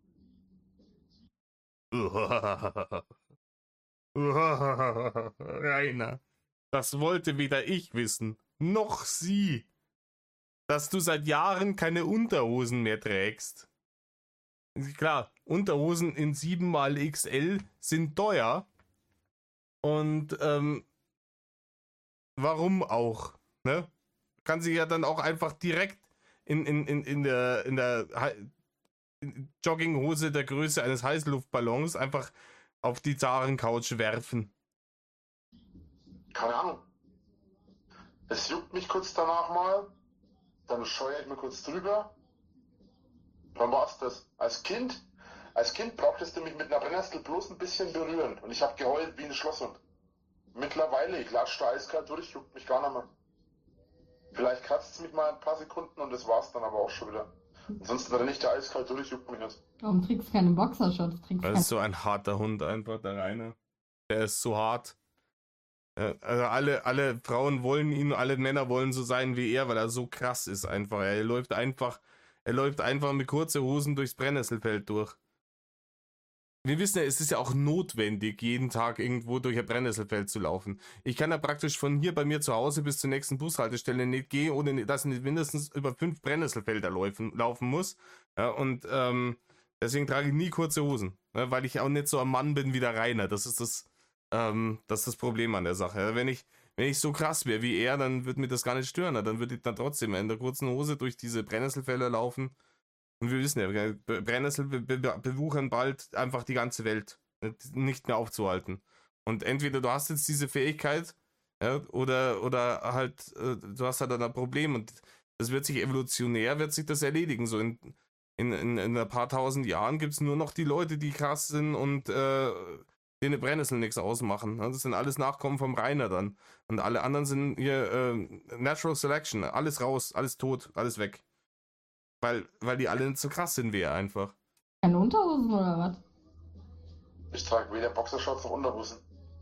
Rainer, das wollte weder ich wissen, noch sie, dass du seit Jahren keine Unterhosen mehr trägst. Klar, Unterhosen in sieben mal X L sind teuer. Und ähm, warum auch? Ne? Kann sie ja dann auch einfach direkt in, in, in, in der, in der Jogginghose der Größe eines Heißluftballons einfach auf die Zarencouch werfen. keine Ahnung. Es juckt mich kurz danach mal, dann scheue ich mir kurz drüber. Dann war's das. Als Kind, als Kind brauchtest du mich mit einer Brennnessel bloß ein bisschen berühren und ich habe geheult wie ein Schlosshund. Mittlerweile, ich latsche da eiskalt durch, juckt mich gar nicht mehr. Vielleicht kratzt es mich mal ein paar Sekunden und das war's dann aber auch schon wieder. Ansonsten renne ich da eiskalt durch, juckt mich nicht. Warum trägst du keine Boxershorts? Trägst Das keine... ist so ein harter Hund einfach, der Rainer. Der ist so hart. Ja, also alle, alle Frauen wollen ihn, alle Männer wollen so sein wie er, weil er so krass ist einfach. Er läuft einfach, er läuft einfach mit kurzen Hosen durchs Brennnesselfeld durch. Wir wissen ja, es ist ja auch notwendig, jeden Tag irgendwo durch ein Brennnesselfeld zu laufen. Ich kann ja praktisch von hier bei mir zu Hause bis zur nächsten Bushaltestelle nicht gehen, ohne dass ich nicht mindestens über fünf Brennnesselfelder laufen, laufen muss. Ja, und ähm, deswegen trage ich nie kurze Hosen, ne, weil ich auch nicht so ein Mann bin wie der Rainer. Das ist das, ähm, das ist das Problem an der Sache. Ja, wenn ich, wenn ich so krass wäre wie er, dann würde mir das gar nicht stören. Dann würde ich dann trotzdem in der kurzen Hose durch diese Brennnesselfelder laufen. Und wir wissen ja, Brennnessel be be bewuchern bald einfach die ganze Welt, nicht mehr aufzuhalten. Und entweder du hast jetzt diese Fähigkeit, ja, oder, oder halt, äh, du hast halt dann ein Problem und das wird sich evolutionär, wird sich das erledigen. So in, in, in, in ein paar tausend Jahren gibt es nur noch die Leute, die krass sind und äh, denen Brennnesseln nichts ausmachen. Das sind alles Nachkommen vom Rainer dann. Und alle anderen sind hier äh, Natural Selection, alles raus, alles tot, alles weg. Weil, weil die alle nicht so krass sind wie er einfach. Keine Unterhosen oder was? Ich trage weder Boxershorts noch Unterhosen.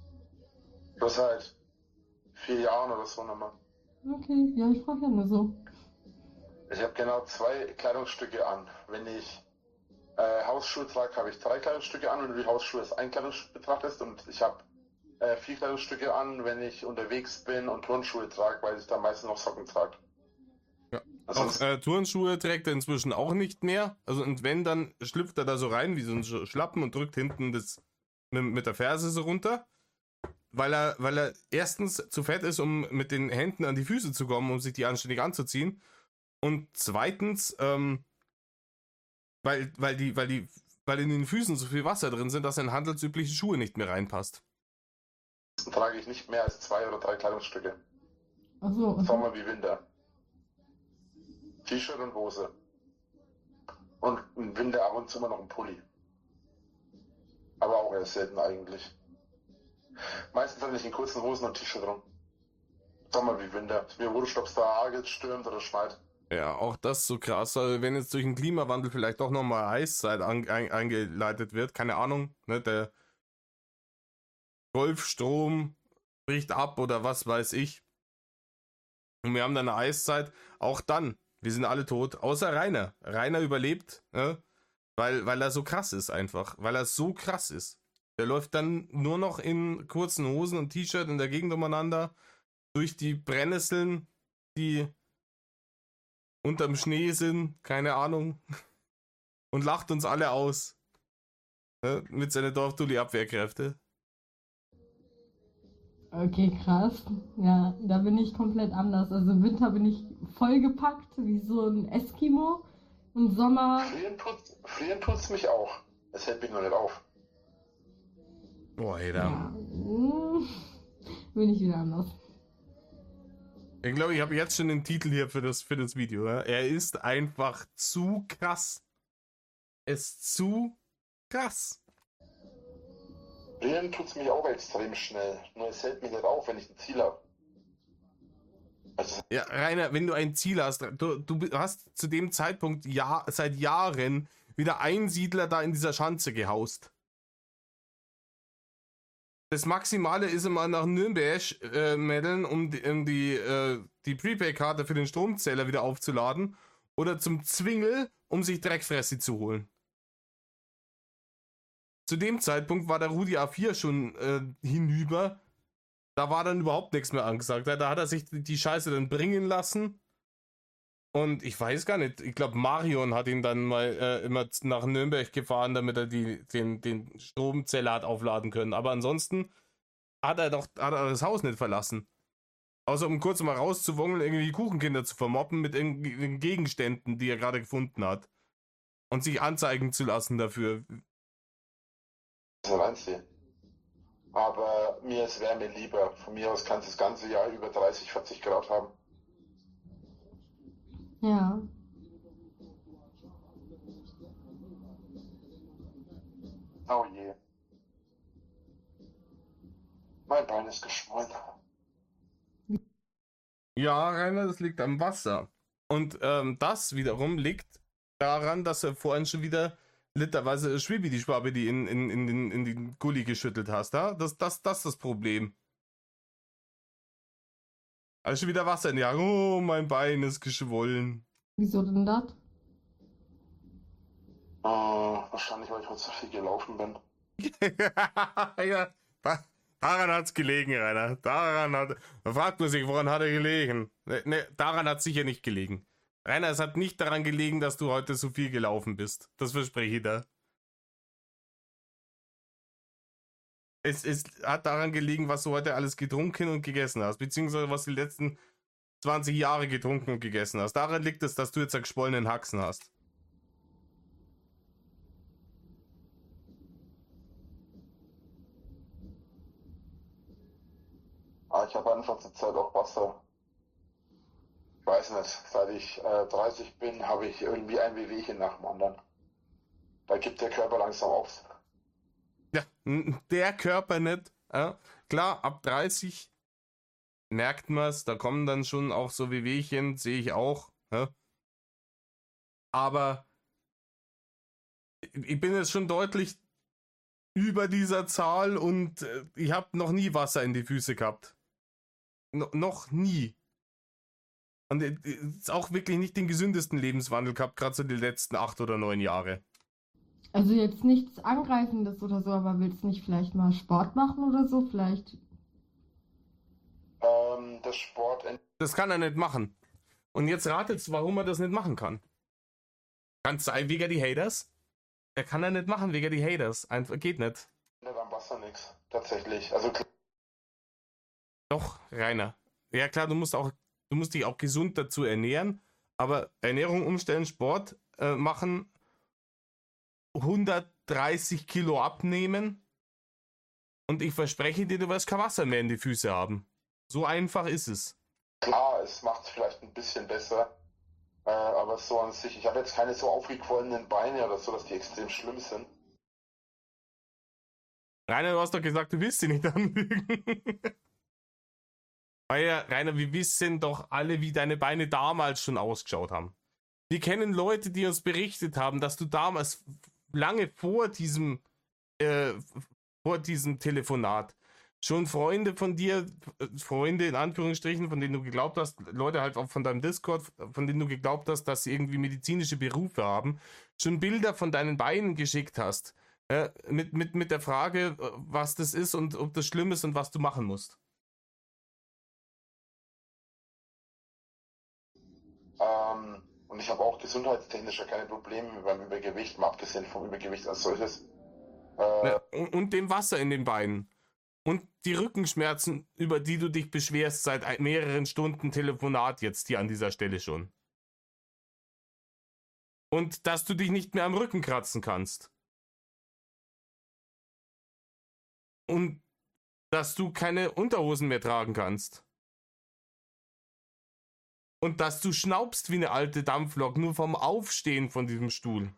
Das seit vier Jahren oder so nochmal. Okay, ja, ich frage ja nur so. Ich habe genau zwei Kleidungsstücke an. Wenn ich äh, Hausschuhe trage, habe ich drei Kleidungsstücke an, wenn du die Hausschuhe als ein Kleidungsstück betrachtest. Und ich habe äh, vier Kleidungsstücke an, wenn ich unterwegs bin und Turnschuhe trage, weil ich da meistens noch Socken trage. Ja. Also Auch, äh, Turnschuhe trägt er inzwischen auch nicht mehr. Also und wenn, dann schlüpft er da so rein wie so ein Schlappen und drückt hinten das mit, mit der Ferse so runter. Weil er, weil er erstens zu fett ist, um mit den Händen an die Füße zu kommen, um sich die anständig anzuziehen. Und zweitens, ähm, weil, weil, die, weil, die, weil in den Füßen so viel Wasser drin sind, dass er in handelsübliche Schuhe nicht mehr reinpasst. trage ich nicht mehr als zwei oder drei Kleidungsstücke. Achso, okay. Sommer wie Winter. T-Shirt und Hose. Und im Winter ab und zu mal noch ein Pulli. Aber auch erst selten eigentlich. Meistens habe ich in kurzen Hosen und T-Shirt rum. Sommer wie Winter. Ist mir wurscht, ob es da hagelt, stürmt oder schneit. Ja, auch das so krass. Also wenn jetzt durch den Klimawandel vielleicht doch nochmal Eiszeit an, ein, eingeleitet wird, keine Ahnung, ne, der Golfstrom bricht ab oder was weiß ich. Und wir haben dann eine Eiszeit, auch dann, wir sind alle tot, außer Rainer. Rainer überlebt, ne, weil, weil er so krass ist einfach, weil er so krass ist. Der läuft dann nur noch in kurzen Hosen und T-Shirt in der Gegend umeinander, durch die Brennnesseln, die unterm Schnee sind, keine Ahnung, und lacht uns alle aus. Ne, mit seinen Dorfdulli-Abwehrkräfte. Okay, krass. Ja, da bin ich komplett anders. Also im Winter bin ich vollgepackt, wie so ein Eskimo. Und Sommer. Frieren tut's, frieren tut's mich auch. Es hält mich nur nicht auf. Boah, ey, da. Ja, mm, bin ich wieder anders. Ich glaube, ich habe jetzt schon den Titel hier für das, für das Video. Ja? Er ist einfach zu krass. Er ist zu krass. Frieren tut's mich auch extrem schnell. Nur es hält mich nicht auf, wenn ich ein Ziel habe. Also, Ja, Rainer, wenn du ein Ziel hast, du, du hast zu dem Zeitpunkt ja, seit Jahren wieder Einsiedler da in dieser Schanze gehaust. Das Maximale ist immer nach Nürnberg äh, meddeln, um die, um die, äh, die Prepaid-Karte für den Stromzähler wieder aufzuladen. Oder zum Zwingel, um sich Dreckfresse zu holen. Zu dem Zeitpunkt war der Rudi A vier schon äh, hinüber. Da war dann überhaupt nichts mehr angesagt. Da hat er sich die Scheiße dann bringen lassen. Und ich weiß gar nicht, ich glaube Marion hat ihn dann mal äh, immer nach Nürnberg gefahren, damit er die, den, den Stromzähler hat aufladen können. Aber ansonsten hat er doch hat er das Haus nicht verlassen. Außer um kurz mal rauszuwongeln, irgendwie Kuchenkinder zu vermoppen mit irgendwelchen Gegenständen, die er gerade gefunden hat. Und sich anzeigen zu lassen dafür. das ist reinziehen. Aber mir ist Wärme lieber. Von mir aus kann es das ganze Jahr über dreißig, vierzig Grad haben. Ja. Oh je. Mein Bein ist geschwollen. Ja, Rainer, das liegt am Wasser. Und ähm, das wiederum liegt daran, dass du vorhin schon wieder literweise Schwibi die Schwabe, die in, in, in, den, in den Gully geschüttelt hast. Ja? Das, das, das ist das Problem. Also schon wieder Wasser in die Haare. Oh, mein Bein ist geschwollen. Wieso denn das? Äh, wahrscheinlich, weil ich heute so viel gelaufen bin. Ja, da, daran hat's gelegen, Rainer. Daran hat. Da fragt man sich, woran hat er gelegen? Ne, ne, daran hat sicher nicht gelegen. Rainer, es hat nicht daran gelegen, dass du heute so viel gelaufen bist. Das verspreche ich dir. Es, es hat daran gelegen, was du heute alles getrunken und gegessen hast, beziehungsweise was du die letzten zwanzig Jahre getrunken und gegessen hast. Daran liegt es, dass du jetzt einen geschwollenen Haxen hast. Ah, ich habe einfach zur Zeit auch Wasser. Ich weiß nicht, seit ich äh, dreißig bin, habe ich irgendwie ein Wehwehchen nach dem anderen. Da gibt der Körper langsam auf. Ja, n- der Körper nicht. Ja. Klar, ab dreißig merkt man es, da kommen dann schon auch so Wehwehchen, sehe ich auch. Ja. Aber ich bin jetzt schon deutlich über dieser Zahl und äh, ich habe noch nie Wasser in die Füße gehabt. No, noch nie. Und äh, ist auch wirklich nicht den gesündesten Lebenswandel gehabt, gerade so die letzten acht oder neun Jahre. Also jetzt nichts Angreifendes oder so, aber willst du nicht vielleicht mal Sport machen oder so? Vielleicht. Ähm, der Sport ent- Das kann er nicht machen. Und jetzt ratet, warum er das nicht machen kann. Kann es sein, wegen die Haters? Er kann er nicht machen, wegen die Haters. Einfach geht nicht. ändert am Wasser nichts. Tatsächlich. Also klar, Doch, Rainer. Ja klar, du musst auch, du musst dich auch gesund dazu ernähren, aber Ernährung umstellen, Sport äh, machen, hundertdreißig Kilo abnehmen und ich verspreche dir, du wirst kein Wasser mehr in die Füße haben. So einfach ist es. klar, es macht es vielleicht ein bisschen besser. Äh, aber so an sich, ich habe jetzt keine so aufgequollenen Beine oder so, dass die extrem schlimm sind. Rainer, du hast doch gesagt, du willst sie nicht anlügen. Weil ja, Rainer, wir wissen doch alle, wie deine Beine damals schon ausgeschaut haben. Wir kennen Leute, die uns berichtet haben, dass du damals lange vor diesem, äh, vor diesem Telefonat schon Freunde von dir, Freunde in Anführungsstrichen, von denen du geglaubt hast, Leute halt auch von deinem Discord, von denen du geglaubt hast, dass sie irgendwie medizinische Berufe haben, schon Bilder von deinen Beinen geschickt hast. Äh, mit, mit, mit der Frage, was das ist und ob das schlimm ist und was du machen musst. Ähm, und ich habe auch gesundheitstechnisch ja keine Probleme beim Übergewicht, mal abgesehen vom Übergewicht als solches. Äh, Ne? Und, und dem Wasser in den Beinen. Und die Rückenschmerzen, über die du dich beschwerst seit ein- mehreren Stunden Telefonat jetzt hier an dieser Stelle schon. Und dass du dich nicht mehr am Rücken kratzen kannst. Und dass du keine Unterhosen mehr tragen kannst. Und dass du schnaubst wie eine alte Dampflok nur vom Aufstehen von diesem Stuhl.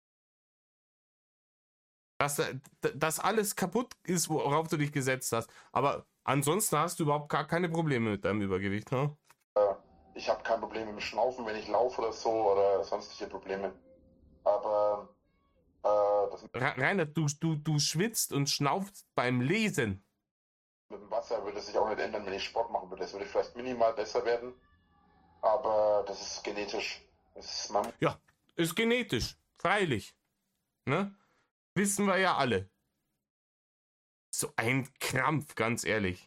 Dass äh, d- das alles kaputt ist, worauf du dich gesetzt hast. Aber ansonsten hast du überhaupt gar keine Probleme mit deinem Übergewicht, ne? äh, ich habe kein Problem mit dem Schnaufen, wenn ich laufe oder so oder sonstige Probleme. Aber äh, das Ra- Rainer, du, du, du schwitzt und schnaufst beim Lesen. mit dem Wasser würde sich auch nicht ändern, wenn ich Sport machen würde. Es würde vielleicht minimal besser werden, aber das ist genetisch. Das ist mein Ja, ist genetisch, freilich. Ne? Wissen wir ja alle. So ein Krampf, ganz ehrlich.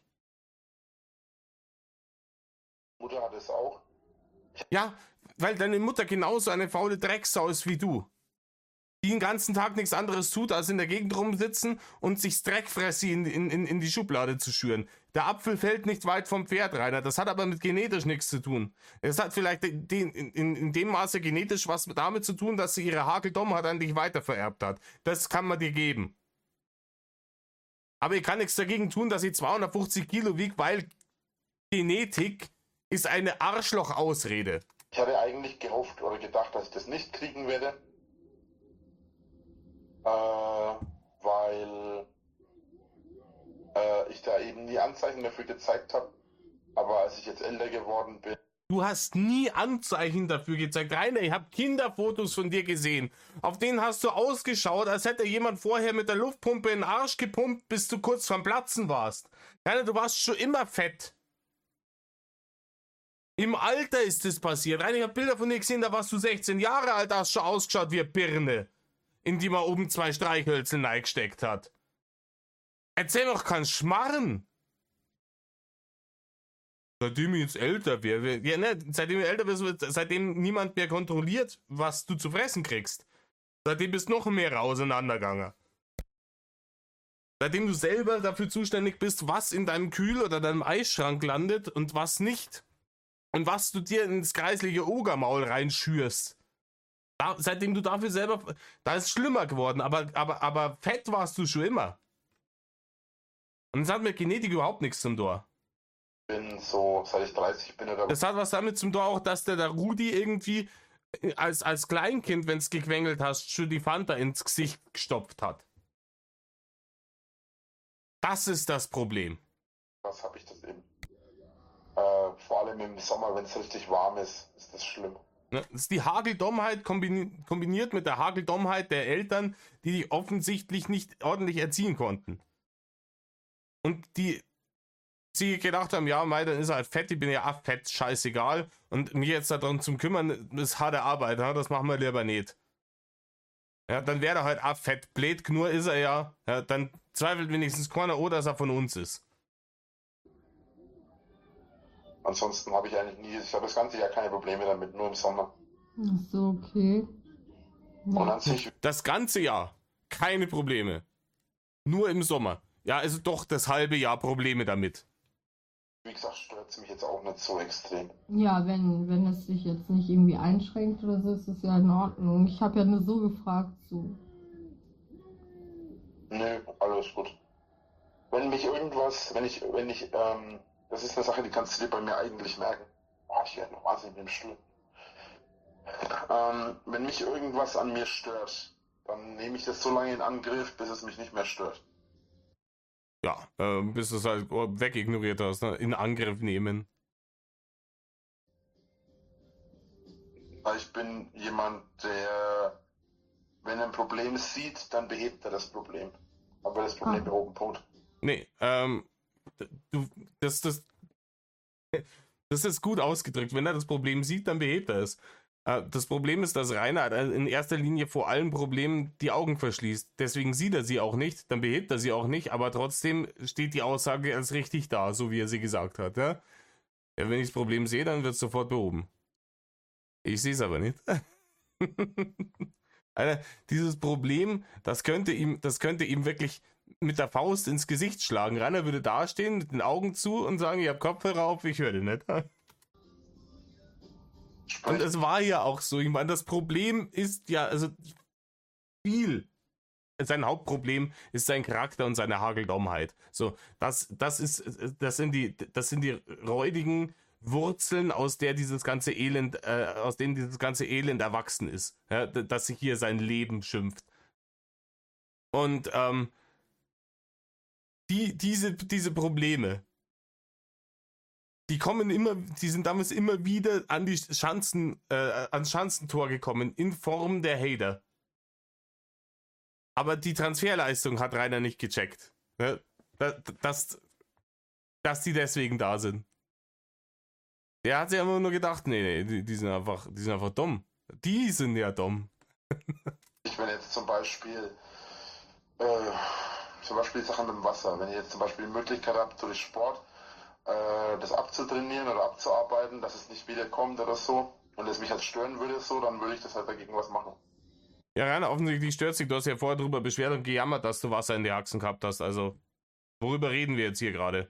Mutter hat es auch. Ja, weil deine Mutter genauso eine faule Drecksau ist wie du. Die den ganzen Tag nichts anderes tut, als in der Gegend rumsitzen und sich Dreckfressi in, in, in, in die Schublade zu schüren. Der Apfel fällt nicht weit vom Pferd, Rainer. Das hat aber mit genetisch nichts zu tun. Es hat vielleicht den, in, in, in dem Maße genetisch was damit zu tun, dass sie ihre Hageldomheit an dich weitervererbt hat. Das kann man dir geben. Aber ich kann nichts dagegen tun, dass sie zweihundertfünfzig Kilo wiegt, weil Genetik ist eine Arschloch-Ausrede. Ich hatte eigentlich gehofft oder gedacht, dass ich das nicht kriegen werde. Äh, weil äh, ich da eben nie Anzeichen dafür gezeigt habe. Aber als ich jetzt älter geworden bin, Du hast nie Anzeichen dafür gezeigt. Rainer, ich habe Kinderfotos von dir gesehen. Auf denen hast du ausgeschaut, als hätte jemand vorher mit der Luftpumpe in den Arsch gepumpt, bis du kurz vorm Platzen warst. Rainer, du warst schon immer fett. Im Alter ist es passiert. Rainer, ich habe Bilder von dir gesehen, da warst du sechzehn Jahre alt, hast schon ausgeschaut wie eine Birne, in die man oben zwei Streichhölzer reingesteckt hat. Erzähl doch keinen Schmarren. Seitdem ich jetzt älter werde, ja, ne, seitdem du älter bist, seitdem niemand mehr kontrolliert, was du zu fressen kriegst. Seitdem bist noch mehr auseinandergegangen. Seitdem du selber dafür zuständig bist, was in deinem Kühl- oder deinem Eisschrank landet und was nicht. Und was du dir ins kreisliche Ogermaul reinschürst. Da, seitdem du dafür selber, da ist es schlimmer geworden, aber, aber, aber fett warst du schon immer. Und das hat mit Genetik überhaupt nichts zum Tor. bin so, seit ich dreißig bin oder Das hat was damit zum Tor auch, dass der, der Rudi irgendwie als, als Kleinkind, wenn es gequengelt hast, schon die Fanta ins Gesicht gestopft hat. Das ist das Problem. was habe ich das eben. Äh, vor allem im Sommer, wenn es richtig warm ist, ist das schlimm. Ne? Das ist die Hageldommheit kombini- kombiniert mit der Hageldommheit der Eltern, die dich offensichtlich nicht ordentlich erziehen konnten. Und die sie gedacht haben, ja, mei, dann ist er halt fett, ich bin ja auch fett, scheißegal. Und mich jetzt darum zu kümmern, ist harte Arbeit, ja, das machen wir lieber nicht. Ja, dann wäre er halt auch fett, blöd, nur ist er ja. Ja, dann zweifelt wenigstens keiner, oh, dass er von uns ist. Ansonsten habe ich eigentlich nie, ich habe das ganze Jahr keine Probleme damit, nur im Sommer. Ach so, okay. Und Ja. an sich, Das ganze Jahr, keine Probleme. Nur im Sommer. Ja, also doch das halbe Jahr Probleme damit. wie gesagt, stört es mich jetzt auch nicht so extrem. Ja, wenn, wenn es dich jetzt nicht irgendwie einschränkt oder so, ist es ja in Ordnung. Ich habe ja nur so gefragt, so. Nö, alles gut. Wenn mich irgendwas, wenn ich, wenn ich, ähm, das ist eine Sache, die kannst du dir bei mir eigentlich merken. Oh, ich werde noch wahnsinnig mit dem Stuhl. Ähm, wenn mich irgendwas an mir stört, dann nehme ich das so lange in Angriff, bis es mich nicht mehr stört. ja, äh, bis du es halt wegignoriert hast, ne? In Angriff nehmen. Ich bin jemand, der, wenn er ein Problem sieht, dann behebt er das Problem. Aber das Problem Ah. behoben, Punkt. Nee, ähm, du, das, das, das ist gut ausgedrückt. Wenn er das Problem sieht, dann behebt er es. Äh, das Problem ist, dass Rainer in erster Linie vor allen Problemen die Augen verschließt. Deswegen sieht er sie auch nicht, dann behebt er sie auch nicht, aber trotzdem steht die Aussage als richtig da, so wie er sie gesagt hat. Ja? Ja, wenn ich das Problem sehe, dann wird es sofort behoben. Ich sehe es aber nicht. Alter, dieses Problem, das könnte ihm, das könnte ihm wirklich mit der Faust ins Gesicht schlagen. Rainer würde dastehen mit den Augen zu und sagen, ich hab Kopfhörer auf, ich höre dich nicht. Und es war ja auch so. Ich meine, das Problem ist ja, also viel. Sein Hauptproblem ist sein Charakter und seine Hageldommheit. So, das, das ist, das sind die, das sind die räudigen Wurzeln, aus der dieses ganze Elend, äh, aus denen dieses ganze Elend erwachsen ist, ja, dass sich hier sein Leben schimpft. Und ähm, die, diese, diese Probleme, die kommen immer, die sind damals immer wieder an die Schanzen, äh, ans Schanzentor gekommen, in Form der Hater. Aber die Transferleistung hat Rainer nicht gecheckt. Ja, dass, dass, dass die deswegen da sind. Der hat sich immer nur gedacht, nee, nee, die, die sind einfach, die sind einfach dumm. Die sind ja dumm. Ich wenn jetzt zum Beispiel, äh, zum Beispiel Sachen mit dem Wasser, wenn ich jetzt zum Beispiel die Möglichkeit habe, durch Sport äh, das abzutrainieren oder abzuarbeiten, dass es nicht wiederkommt oder so, und es mich halt stören würde so, dann würde ich das halt dagegen was machen. Ja, Rainer, offensichtlich stört sich. Du hast ja vorher drüber beschwert und gejammert, dass du Wasser in die Achsen gehabt hast. Also, worüber reden wir jetzt hier gerade?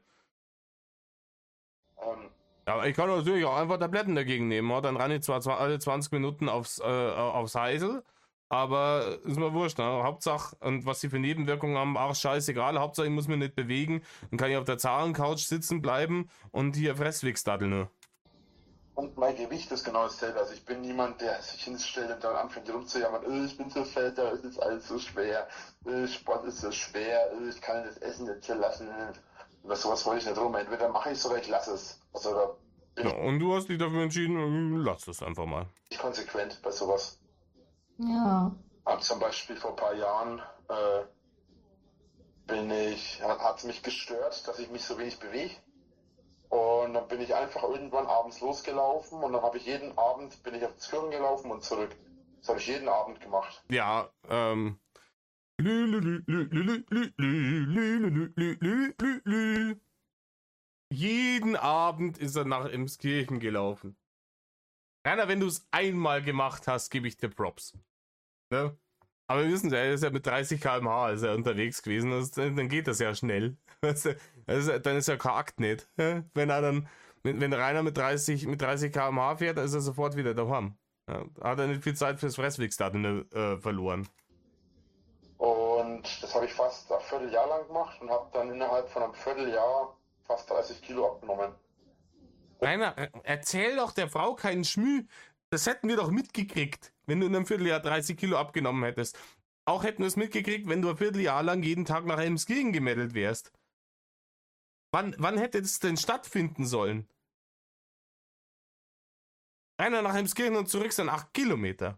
Ähm, Ja, ich kann natürlich auch einfach Tabletten dagegen nehmen. Ja? Dann renne ich zwar alle zwanzig Minuten aufs, äh, aufs Heisel, aber ist mir wurscht. Ne? Hauptsache, und was sie für Nebenwirkungen haben, auch scheißegal. Hauptsache, ich muss mich nicht bewegen. Dann kann ich auf der Zahlencouch sitzen bleiben und hier Fresswix daddeln. Ne? Und mein Gewicht ist genau dasselbe. Also ich bin niemand, der sich hinstellt und dann anfängt rumzujammern, oh, ich bin so fett, es ist alles so schwer, oh, Sport ist so schwer, oh, ich kann das Essen nicht verlassen. Über sowas wollte ich nicht rum. Entweder mache ich es oder ich lasse es. Also da bin Ja, und du hast dich dafür entschieden, lass das einfach mal. ich konsequent bei sowas. Ja. Hab zum Beispiel vor ein paar Jahren äh, bin ich, hat es mich gestört, dass ich mich so wenig bewege. Und dann bin ich einfach irgendwann abends losgelaufen und dann habe ich jeden Abend, bin ich aufs Kirchen gelaufen und zurück. Das habe ich jeden Abend gemacht. Ja, ähm. Jeden Abend ist er nach Emskirchen gelaufen. Rainer, wenn du es einmal gemacht hast, gebe ich dir Props. Ne? Aber wir wissen ja, er ist ja mit dreißig Kilometer pro Stunde ist er unterwegs gewesen, das, dann geht das ja schnell. Das, das, dann ist ja kein Akt nicht. Wenn er dann, wenn Rainer mit dreißig, mit dreißig Kilometer pro Stunde fährt, dann ist er sofort wieder daheim. Ja, hat er nicht viel Zeit fürs Fresswix-Daten äh, verloren. Und das habe ich fast ein Vierteljahr lang gemacht und habe dann innerhalb von einem Vierteljahr fast dreißig Kilo abgenommen. Rainer, erzähl doch der Frau keinen Schmü. Das hätten wir doch mitgekriegt, wenn du in einem Vierteljahr dreißig Kilo abgenommen hättest. Auch hätten wir es mitgekriegt, wenn du ein Vierteljahr lang jeden Tag nach Emskirchen gemeldet wärst. Wann, wann hätte das denn stattfinden sollen? Rainer, nach Emskirchen und zurück sind acht Kilometer.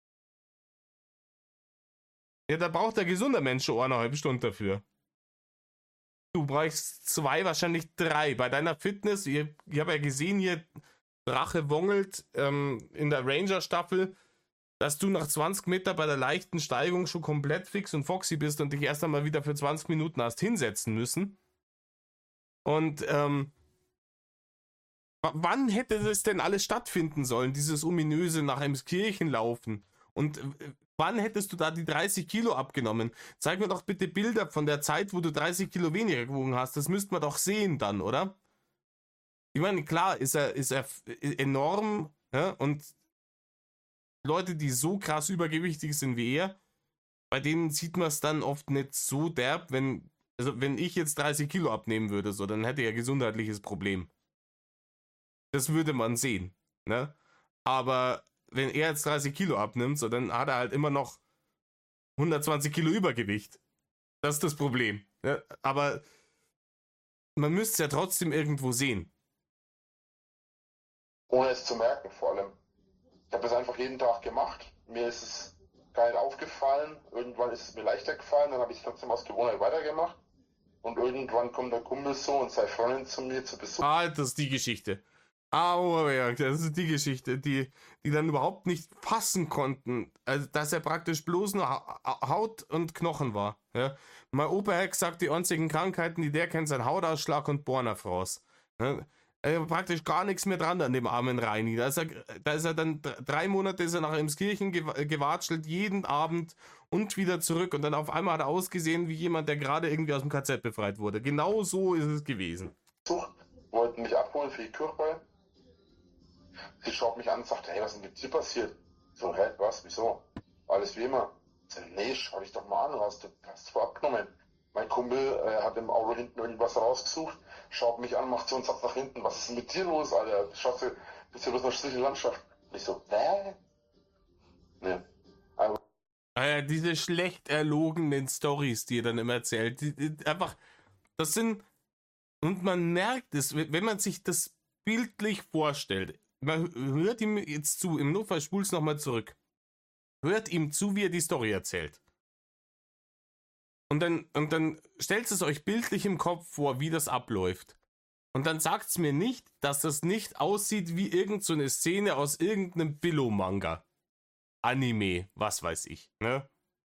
Ja, da braucht der gesunder Mensch schon eineinhalb Stunden dafür. Du brauchst zwei, wahrscheinlich drei. Bei deiner Fitness, ich, ich habe ja gesehen hier, Drache wongelt ähm, in der Ranger-Staffel, dass du nach zwanzig Meter bei der leichten Steigung schon komplett fix und foxy bist und dich erst einmal wieder für zwanzig Minuten hast hinsetzen müssen. Und ähm, w- wann hätte das denn alles stattfinden sollen, dieses ominöse nach Emskirchen laufen? Und äh, wann hättest du da die dreißig Kilo abgenommen? Zeig mir doch bitte Bilder von der Zeit, wo du dreißig Kilo weniger gewogen hast. Das müsste man doch sehen dann, oder? Ich meine, klar, ist er, ist er enorm, ja? Und Leute, die so krass übergewichtig sind wie er, bei denen sieht man es dann oft nicht so derb, wenn, also wenn ich jetzt dreißig Kilo abnehmen würde, so, dann hätte er ein gesundheitliches Problem. Das würde man sehen, ne? Aber wenn er jetzt dreißig Kilo abnimmt, so, dann hat er halt immer noch hundertzwanzig Kilo Übergewicht. Das ist das Problem. Ja? Aber man müsste es ja trotzdem irgendwo sehen. Ohne es zu merken, vor allem. Ich habe das einfach jeden Tag gemacht. Mir ist es gar nicht aufgefallen. Irgendwann ist es mir leichter gefallen. Dann habe ich es trotzdem aus Gewohnheit weitergemacht. Und irgendwann kommt der Kumpel so und seine Freundin zu mir zu Besuch. Ah, das ist die Geschichte. Ah, oh, ja, das ist die Geschichte, die, die dann überhaupt nicht fassen konnten, also, dass er praktisch bloß nur Haut und Knochen war. Ja? Mein Opa hat gesagt, die einzigen Krankheiten, die der kennt, sind Hautausschlag und Bornerfrost. Ja? Also praktisch gar nichts mehr dran an dem armen Reini. Da ist er, da ist er dann drei Monate ist er nach Emskirchen gewatschelt, jeden Abend und wieder zurück. Und dann auf einmal hat er ausgesehen wie jemand, der gerade irgendwie aus dem K Z befreit wurde. Genau so ist es gewesen. Wollten mich abholen für die Kirchweih. Sie schaut mich an und sagt, hey, was ist denn mit dir passiert? So, hä, was, wieso? Alles wie immer. Ich sag, nee, schau dich doch mal an, hast du hast du abgenommen. Mein Kumpel äh, hat im Auto hinten irgendwas rausgesucht, schaut mich an, macht so einen Satz nach hinten. Was ist denn mit dir los, Alter? Schaust du, bist du bloß noch schlichte Landschaft? Und ich so, hä? Nee. Aber Ah ja, diese schlecht erlogenen Storys, die er dann immer erzählt, die, die, einfach, das sind, und man merkt es, wenn man sich das bildlich vorstellt, man hört ihm jetzt zu, im Notfall spult's nochmal zurück, hört ihm zu, wie er die Story erzählt. Und dann, und dann stellt es euch bildlich im Kopf vor, wie das abläuft. Und dann sagt's mir nicht, dass das nicht aussieht wie irgend so eine Szene aus irgendeinem Billo-Manga. Anime, was weiß ich, ne?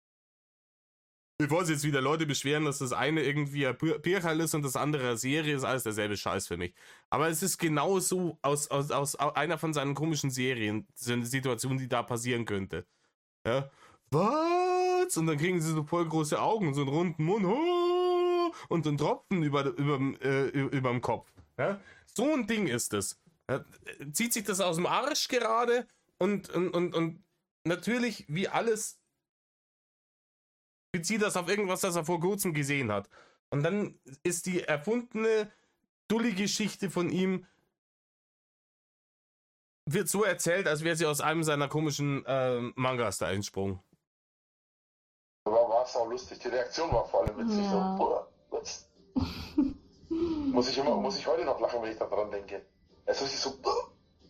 Bevor sich jetzt wieder Leute beschweren, dass das eine irgendwie ein Pirchal ist und das andere eine Serie, ist alles derselbe Scheiß für mich. Aber es ist genau so aus, aus, aus einer von seinen komischen Serien, so eine Situation, die da passieren könnte. Ja? Was? Und dann kriegen sie so voll große Augen, so einen runden Mund und so einen Tropfen über, über, äh, über dem Kopf. Ja? So ein Ding ist es. Ja? Zieht sich das aus dem Arsch gerade und, und, und, und natürlich, wie alles, bezieht das auf irgendwas, das er vor kurzem gesehen hat. Und dann ist die erfundene, dulle Geschichte von ihm, wird so erzählt, als wäre sie aus einem seiner komischen äh, Mangas da entsprungen. war, war es auch lustig. Die Reaktion war vor allem witzig. Ja. So, boah, was? muss, ich immer, muss ich heute noch lachen, wenn ich daran denke. Es ist richtig so, boah.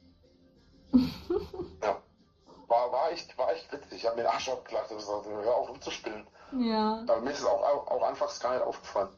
Ja. War, war, echt, war echt witzig. Ich habe mir den Arsch abgelacht. Ich gesagt, hör auf rumzuspielen. Ja. Aber mir ist es auch, auch, auch anfangs gar nicht aufgefallen.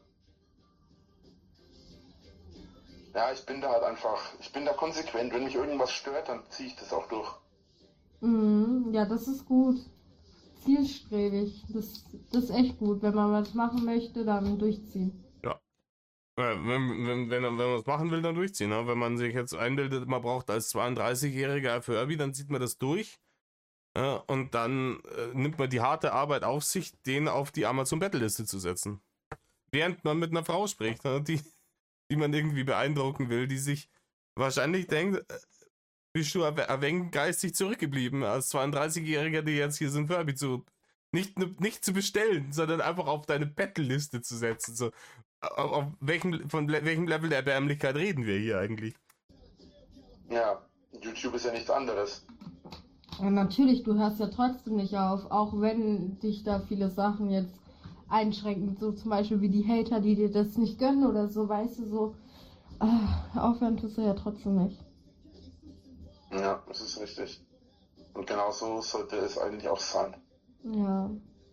Ja, ich bin da halt einfach, ich bin da konsequent. Wenn mich irgendwas stört, dann ziehe ich das auch durch. Mhm. Ja, das ist gut. Zielstrebig. Das, das ist echt gut. Wenn man was machen möchte, dann durchziehen. Ja. Ja, wenn, wenn, wenn, wenn man es machen will, dann durchziehen. Ne? Wenn man sich jetzt einbildet, man braucht als zweiunddreißigjähriger für Herbie, dann zieht man das durch. Ja, und dann äh, nimmt man die harte Arbeit auf sich, den auf die Amazon-Battle-Liste zu setzen. Während man mit einer Frau spricht, ne? die, die man irgendwie beeindrucken will, die sich wahrscheinlich denkt, äh, bist du ein wenig geistig zurückgeblieben als zweiunddreißigjähriger, die jetzt hier sind, Furby zu nicht, nicht zu bestellen, sondern einfach auf deine Battle-Liste zu setzen. So, auf, auf welchem, von welchem Level der Erbärmlichkeit reden wir hier eigentlich? Ja, YouTube ist ja nichts anderes. Ja, natürlich, du hörst ja trotzdem nicht auf, auch wenn dich da viele Sachen jetzt einschränken, so zum Beispiel wie die Hater, die dir das nicht gönnen oder so, weißt du, so, äh, aufhören tust du ja trotzdem nicht. Ja, das ist richtig. Und genau so sollte es eigentlich auch sein. Ja.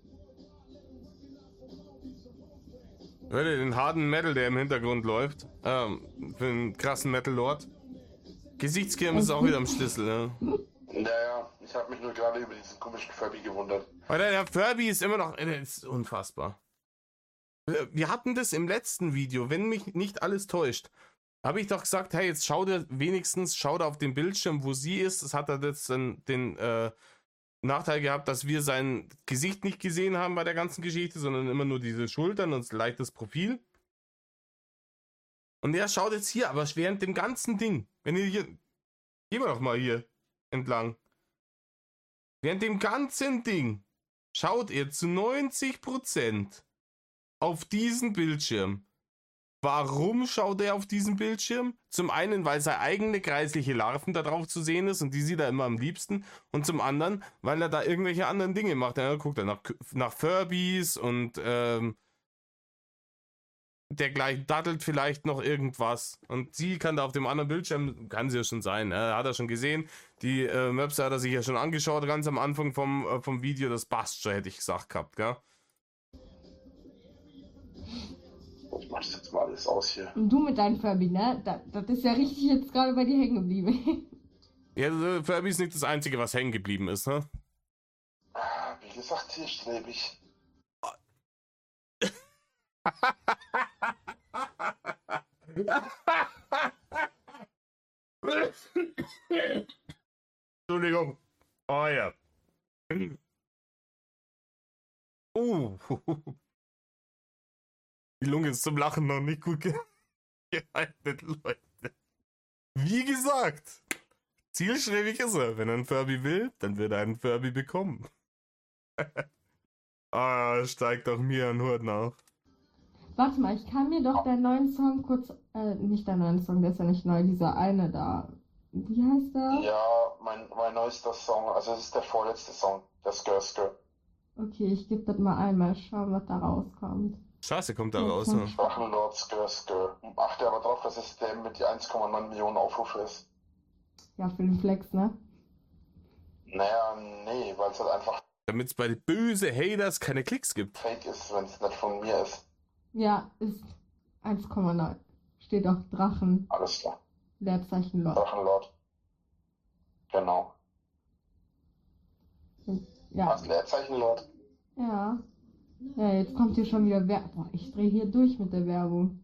Hört ihr den harten Metal, der im Hintergrund läuft? Ähm, für einen krassen Metal-Lord. Gesichtskirm ist auch wieder am Schlüssel, ne? Naja, ich habe mich nur gerade über diesen komischen Furby gewundert. Weil der Furby ist immer noch, der ist unfassbar. Wir hatten das im letzten Video, wenn mich nicht alles täuscht, habe ich doch gesagt, hey, jetzt schau dir wenigstens, schau dir auf den Bildschirm, wo sie ist. Das hat er jetzt den, den äh, Nachteil gehabt, dass wir sein Gesicht nicht gesehen haben bei der ganzen Geschichte, sondern immer nur diese Schultern und leichtes Profil. Und er schaut jetzt hier, aber während dem ganzen Ding, wenn ihr hier, gehen wir doch mal hier entlang. Während dem ganzen Ding schaut er zu neunzig Prozent auf diesen Bildschirm. Warum schaut er auf diesen Bildschirm? Zum einen, weil seine eigene kreisliche Larven da drauf zu sehen ist und die sieht er immer am liebsten. Und zum anderen, weil er da irgendwelche anderen Dinge macht. Er guckt dann nach, nach Furbies und ähm, der gleich daddelt vielleicht noch irgendwas. Und sie kann da auf dem anderen Bildschirm, kann sie ja schon sein, ne? Hat er schon gesehen. Die äh, Möpse hat er sich ja schon angeschaut, ganz am Anfang vom, äh, vom Video. Das passt schon, hätte ich gesagt gehabt, gell? Ich mach das jetzt mal alles aus hier. Und du mit deinem Furby, ne? Das, das ist ja richtig jetzt gerade bei dir hängen geblieben. Ja, äh, Furby ist nicht das Einzige, was hängen geblieben ist, ne? Wie gesagt, zielstrebig. Entschuldigung. Oh ja. Oh. Die Lunge ist zum Lachen noch nicht gut geeignet, Leute. Wie gesagt, zielstrebig ist er. Wenn er einen Furby will, dann wird er einen Furby bekommen. Ah, steigt auch mir ein Hut nach. Warte mal, ich kann mir doch deinen neuen Song kurz. Äh, nicht deinen neuen Song, der ist ja nicht neu, dieser eine da. Wie heißt der? Ja, mein, mein neuester Song, also es ist der vorletzte Song, der Skr Skr. Okay, ich gebe das mal ein, mal schauen, was da rauskommt. Scheiße, kommt da Ja, raus. klar. Ne? Drachenlord Skr Skr. Achte aber drauf, dass es der mit die eins Komma neun Millionen Aufrufe ist. Ja, für den Flex, ne? Naja, nee, weil es halt einfach Damit es bei den böse Haters keine Klicks gibt. fake ist, wenn es nicht von mir ist. Ja, ist eins Komma neun. Steht auch Drachen, Alles klar. Leerzeichen Lord. Drachenlord. Genau. Ja, Was? Leerzeichen-Lord? ja. Ja, jetzt kommt hier schon wieder Werbung. Boah, ich drehe hier durch mit der Werbung.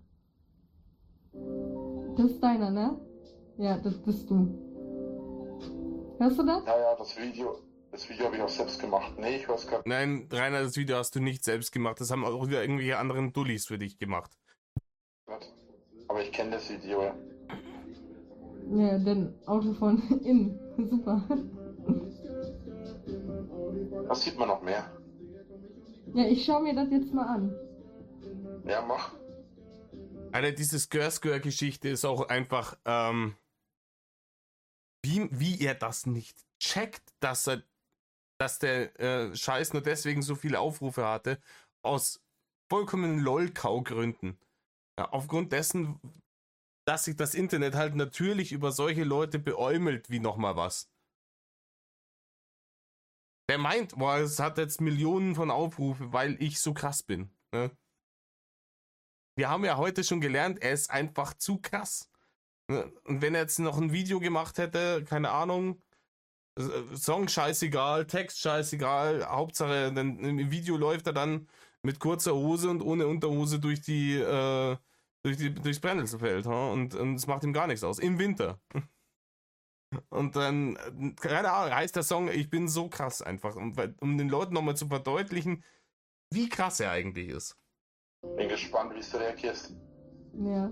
Das ist deiner, ne? Ja, das bist du. Hörst du das? Ja, ja, das Video, das Video habe ich auch selbst gemacht. Nee, ich hör's gerade Nein, Rainer, das Video hast du nicht selbst gemacht. Das haben auch wieder irgendwelche anderen Dullis für dich gemacht. nicht. Aber ich kenne das Video, ja. Ja, denn Auto von innen. Super. Was sieht man noch mehr? Ja, ich schaue mir das jetzt mal an. Ja, mach. Alter, diese Skr-Skr-Geschichte ist auch einfach, ähm, wie, wie er das nicht checkt, dass er, dass der äh, Scheiß nur deswegen so viele Aufrufe hatte, aus vollkommenen LOL-Kau-Gründen. Ja, aufgrund dessen, dass sich das Internet halt natürlich über solche Leute beäumelt wie nochmal was. Der meint, boah, es hat jetzt Millionen von Aufrufen, weil ich so krass bin. Ne? Wir haben ja heute schon gelernt, er ist einfach zu krass. Ne? Und wenn er jetzt noch ein Video gemacht hätte, keine Ahnung, Song scheißegal, Text scheißegal, Hauptsache dann, im Video läuft er dann mit kurzer Hose und ohne Unterhose durch die, äh, durch die durchs Brennnesselfeld, ha? und und es macht ihm gar nichts aus. Im Winter. Und dann, keine Ahnung, heißt der Song, ich bin so krass einfach, um, um den Leuten nochmal zu verdeutlichen, wie krass er eigentlich ist. Bin gespannt, wie du reagierst. Ja.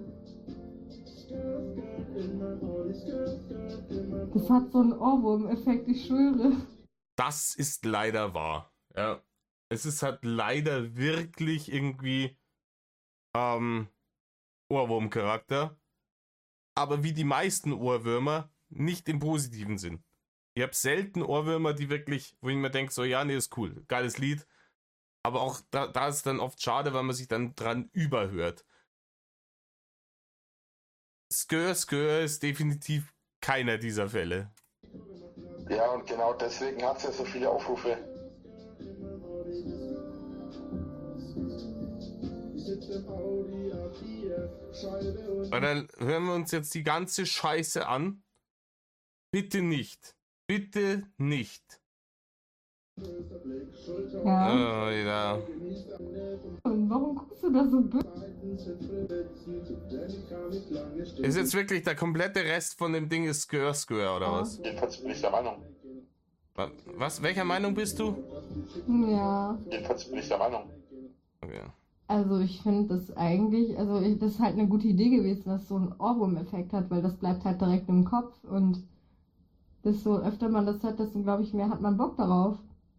Das hat so einen Ohrwurm-Effekt, ich schwöre. Das ist leider wahr. Ja. Es ist halt leider wirklich irgendwie ähm, Ohrwurm-Charakter. Aber wie die meisten Ohrwürmer, nicht im positiven Sinn. Ich habe selten Ohrwürmer, die wirklich, wo ich mir denke, so, ja, nee, ist cool, geiles Lied. Aber auch da, da ist es dann oft schade, weil man sich dann dran überhört. Skr Skr ist definitiv keiner dieser Fälle. Ja, und genau deswegen hat es ja so viele Aufrufe. Und dann hören wir uns jetzt die ganze Scheiße an. Bitte nicht. Bitte nicht. Ja. Oh, ja. Und warum guckst du da so böse? Ist jetzt wirklich der komplette Rest von dem Ding ist Skr Skr oder was? Jedenfalls bin ich der Meinung. Wa- Was? Welcher Meinung bist du? Ja. Jedenfalls bin ich der Meinung. Okay. Also ich finde das eigentlich, also ich, das ist halt eine gute Idee gewesen, dass es so einen Ohrwurm-Effekt hat, weil das bleibt halt direkt im Kopf und desto öfter man das hat, desto, glaube ich, mehr hat man Bock darauf.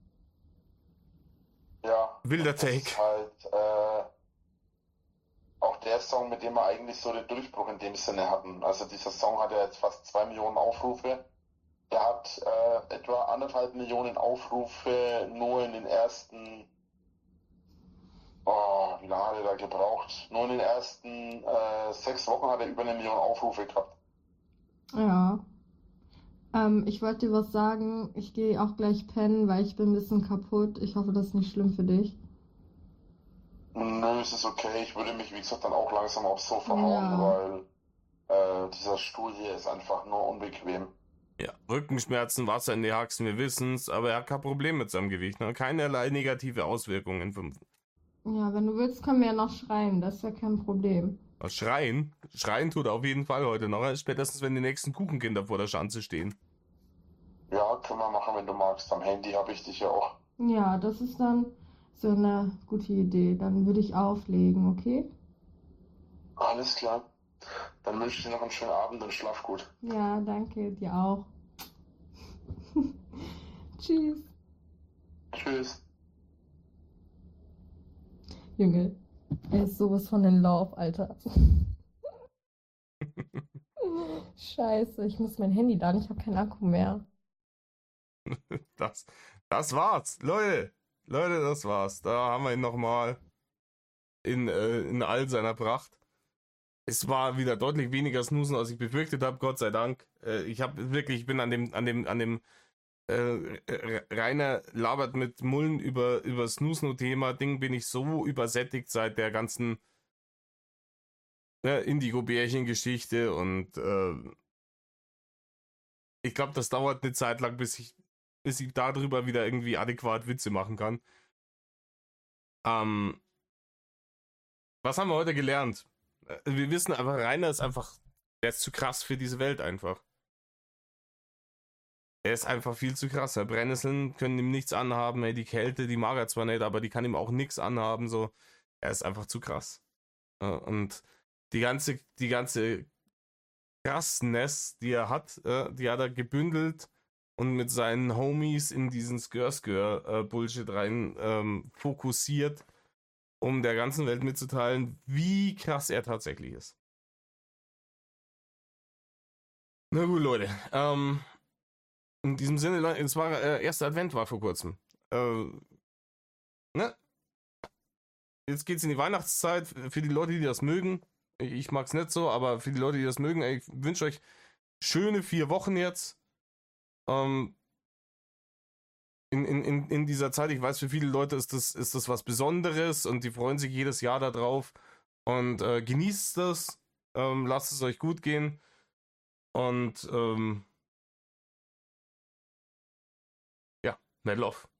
Ja. Wilder und das Take. ist halt äh, auch der Song, mit dem wir eigentlich so den Durchbruch in dem Sinne hatten. Also dieser Song hat ja jetzt fast zwei Millionen Aufrufe. Der hat äh, etwa anderthalb Millionen Aufrufe nur in den ersten, Oh, wie lange hat er da gebraucht? Nur in den ersten äh, sechs Wochen hat er über eine Million Aufrufe gehabt. Ja. Ähm, ich wollte dir was sagen. Ich gehe auch gleich pennen, weil ich bin ein bisschen kaputt. Ich hoffe, das ist nicht schlimm für dich. Nö, es ist okay. Ich würde mich, wie gesagt, dann auch langsam aufs Sofa hauen, Ja. weil äh, dieser Stuhl hier ist einfach nur unbequem. Ja, Rückenschmerzen, Wasser in die Haxen, wir wissen's, aber er hat kein Problem mit seinem Gewicht, ne? Keinerlei negative Auswirkungen. Vom Ja, wenn du willst, können wir ja noch schreien. Das ist ja kein Problem. Schreien, Schreien tut er auf jeden Fall heute noch, spätestens wenn die nächsten Kuchenkinder vor der Schanze stehen. Ja, können wir machen, wenn du magst. Am Handy habe ich dich ja auch. Ja, das ist dann so eine gute Idee. Dann würde ich auflegen, okay? Alles klar. Dann wünsche ich dir noch einen schönen Abend und schlaf gut. Ja, danke, dir auch. Tschüss. Tschüss. Junge, er ist sowas von in Love, Alter. Scheiße, ich muss mein Handy laden, ich habe keinen Akku mehr. Das, das war's, Leute. Leute, das war's. Da haben wir ihn nochmal in, äh, in all seiner Pracht. Es war wieder deutlich weniger Snoozen, als ich befürchtet habe, Gott sei Dank. Äh, ich habe wirklich, ich bin an dem, an dem, an dem äh, Rainer labert mit Mullen über, über Snooze-No-Thema-Ding, bin ich so übersättigt seit der ganzen ne, Indigo-Bärchen-Geschichte und äh, ich glaube, das dauert eine Zeit lang, bis ich, bis ich darüber wieder irgendwie adäquat Witze machen kann. Ähm, was haben wir heute gelernt? Wir wissen einfach, Rainer ist einfach, der ist zu krass für diese Welt einfach. Er ist einfach viel zu krass. Ja, Brennnesseln können ihm nichts anhaben. Ey, die Kälte, die mag er zwar nicht, aber die kann ihm auch nichts anhaben. So, er ist einfach zu krass. Ja, und die ganze, die ganze Krassness, die er hat, äh, die hat er gebündelt und mit seinen Homies in diesen Skör-Skör-Bullshit rein ähm, fokussiert, um der ganzen Welt mitzuteilen, wie krass er tatsächlich ist. Na gut, Leute. Ähm, in diesem Sinne, es war äh, erster Advent war vor kurzem. Äh, ne? Jetzt geht's in die Weihnachtszeit. Für die Leute, die das mögen, ich mag's nicht so, aber für die Leute, die das mögen, ich wünsche euch schöne vier Wochen jetzt. Ähm, in, in, in, in dieser Zeit, ich weiß, für viele Leute ist das, ist das was Besonderes und die freuen sich jedes Jahr darauf. Und äh, genießt das, ähm, lasst es euch gut gehen. Und ähm, ja, Mad Love.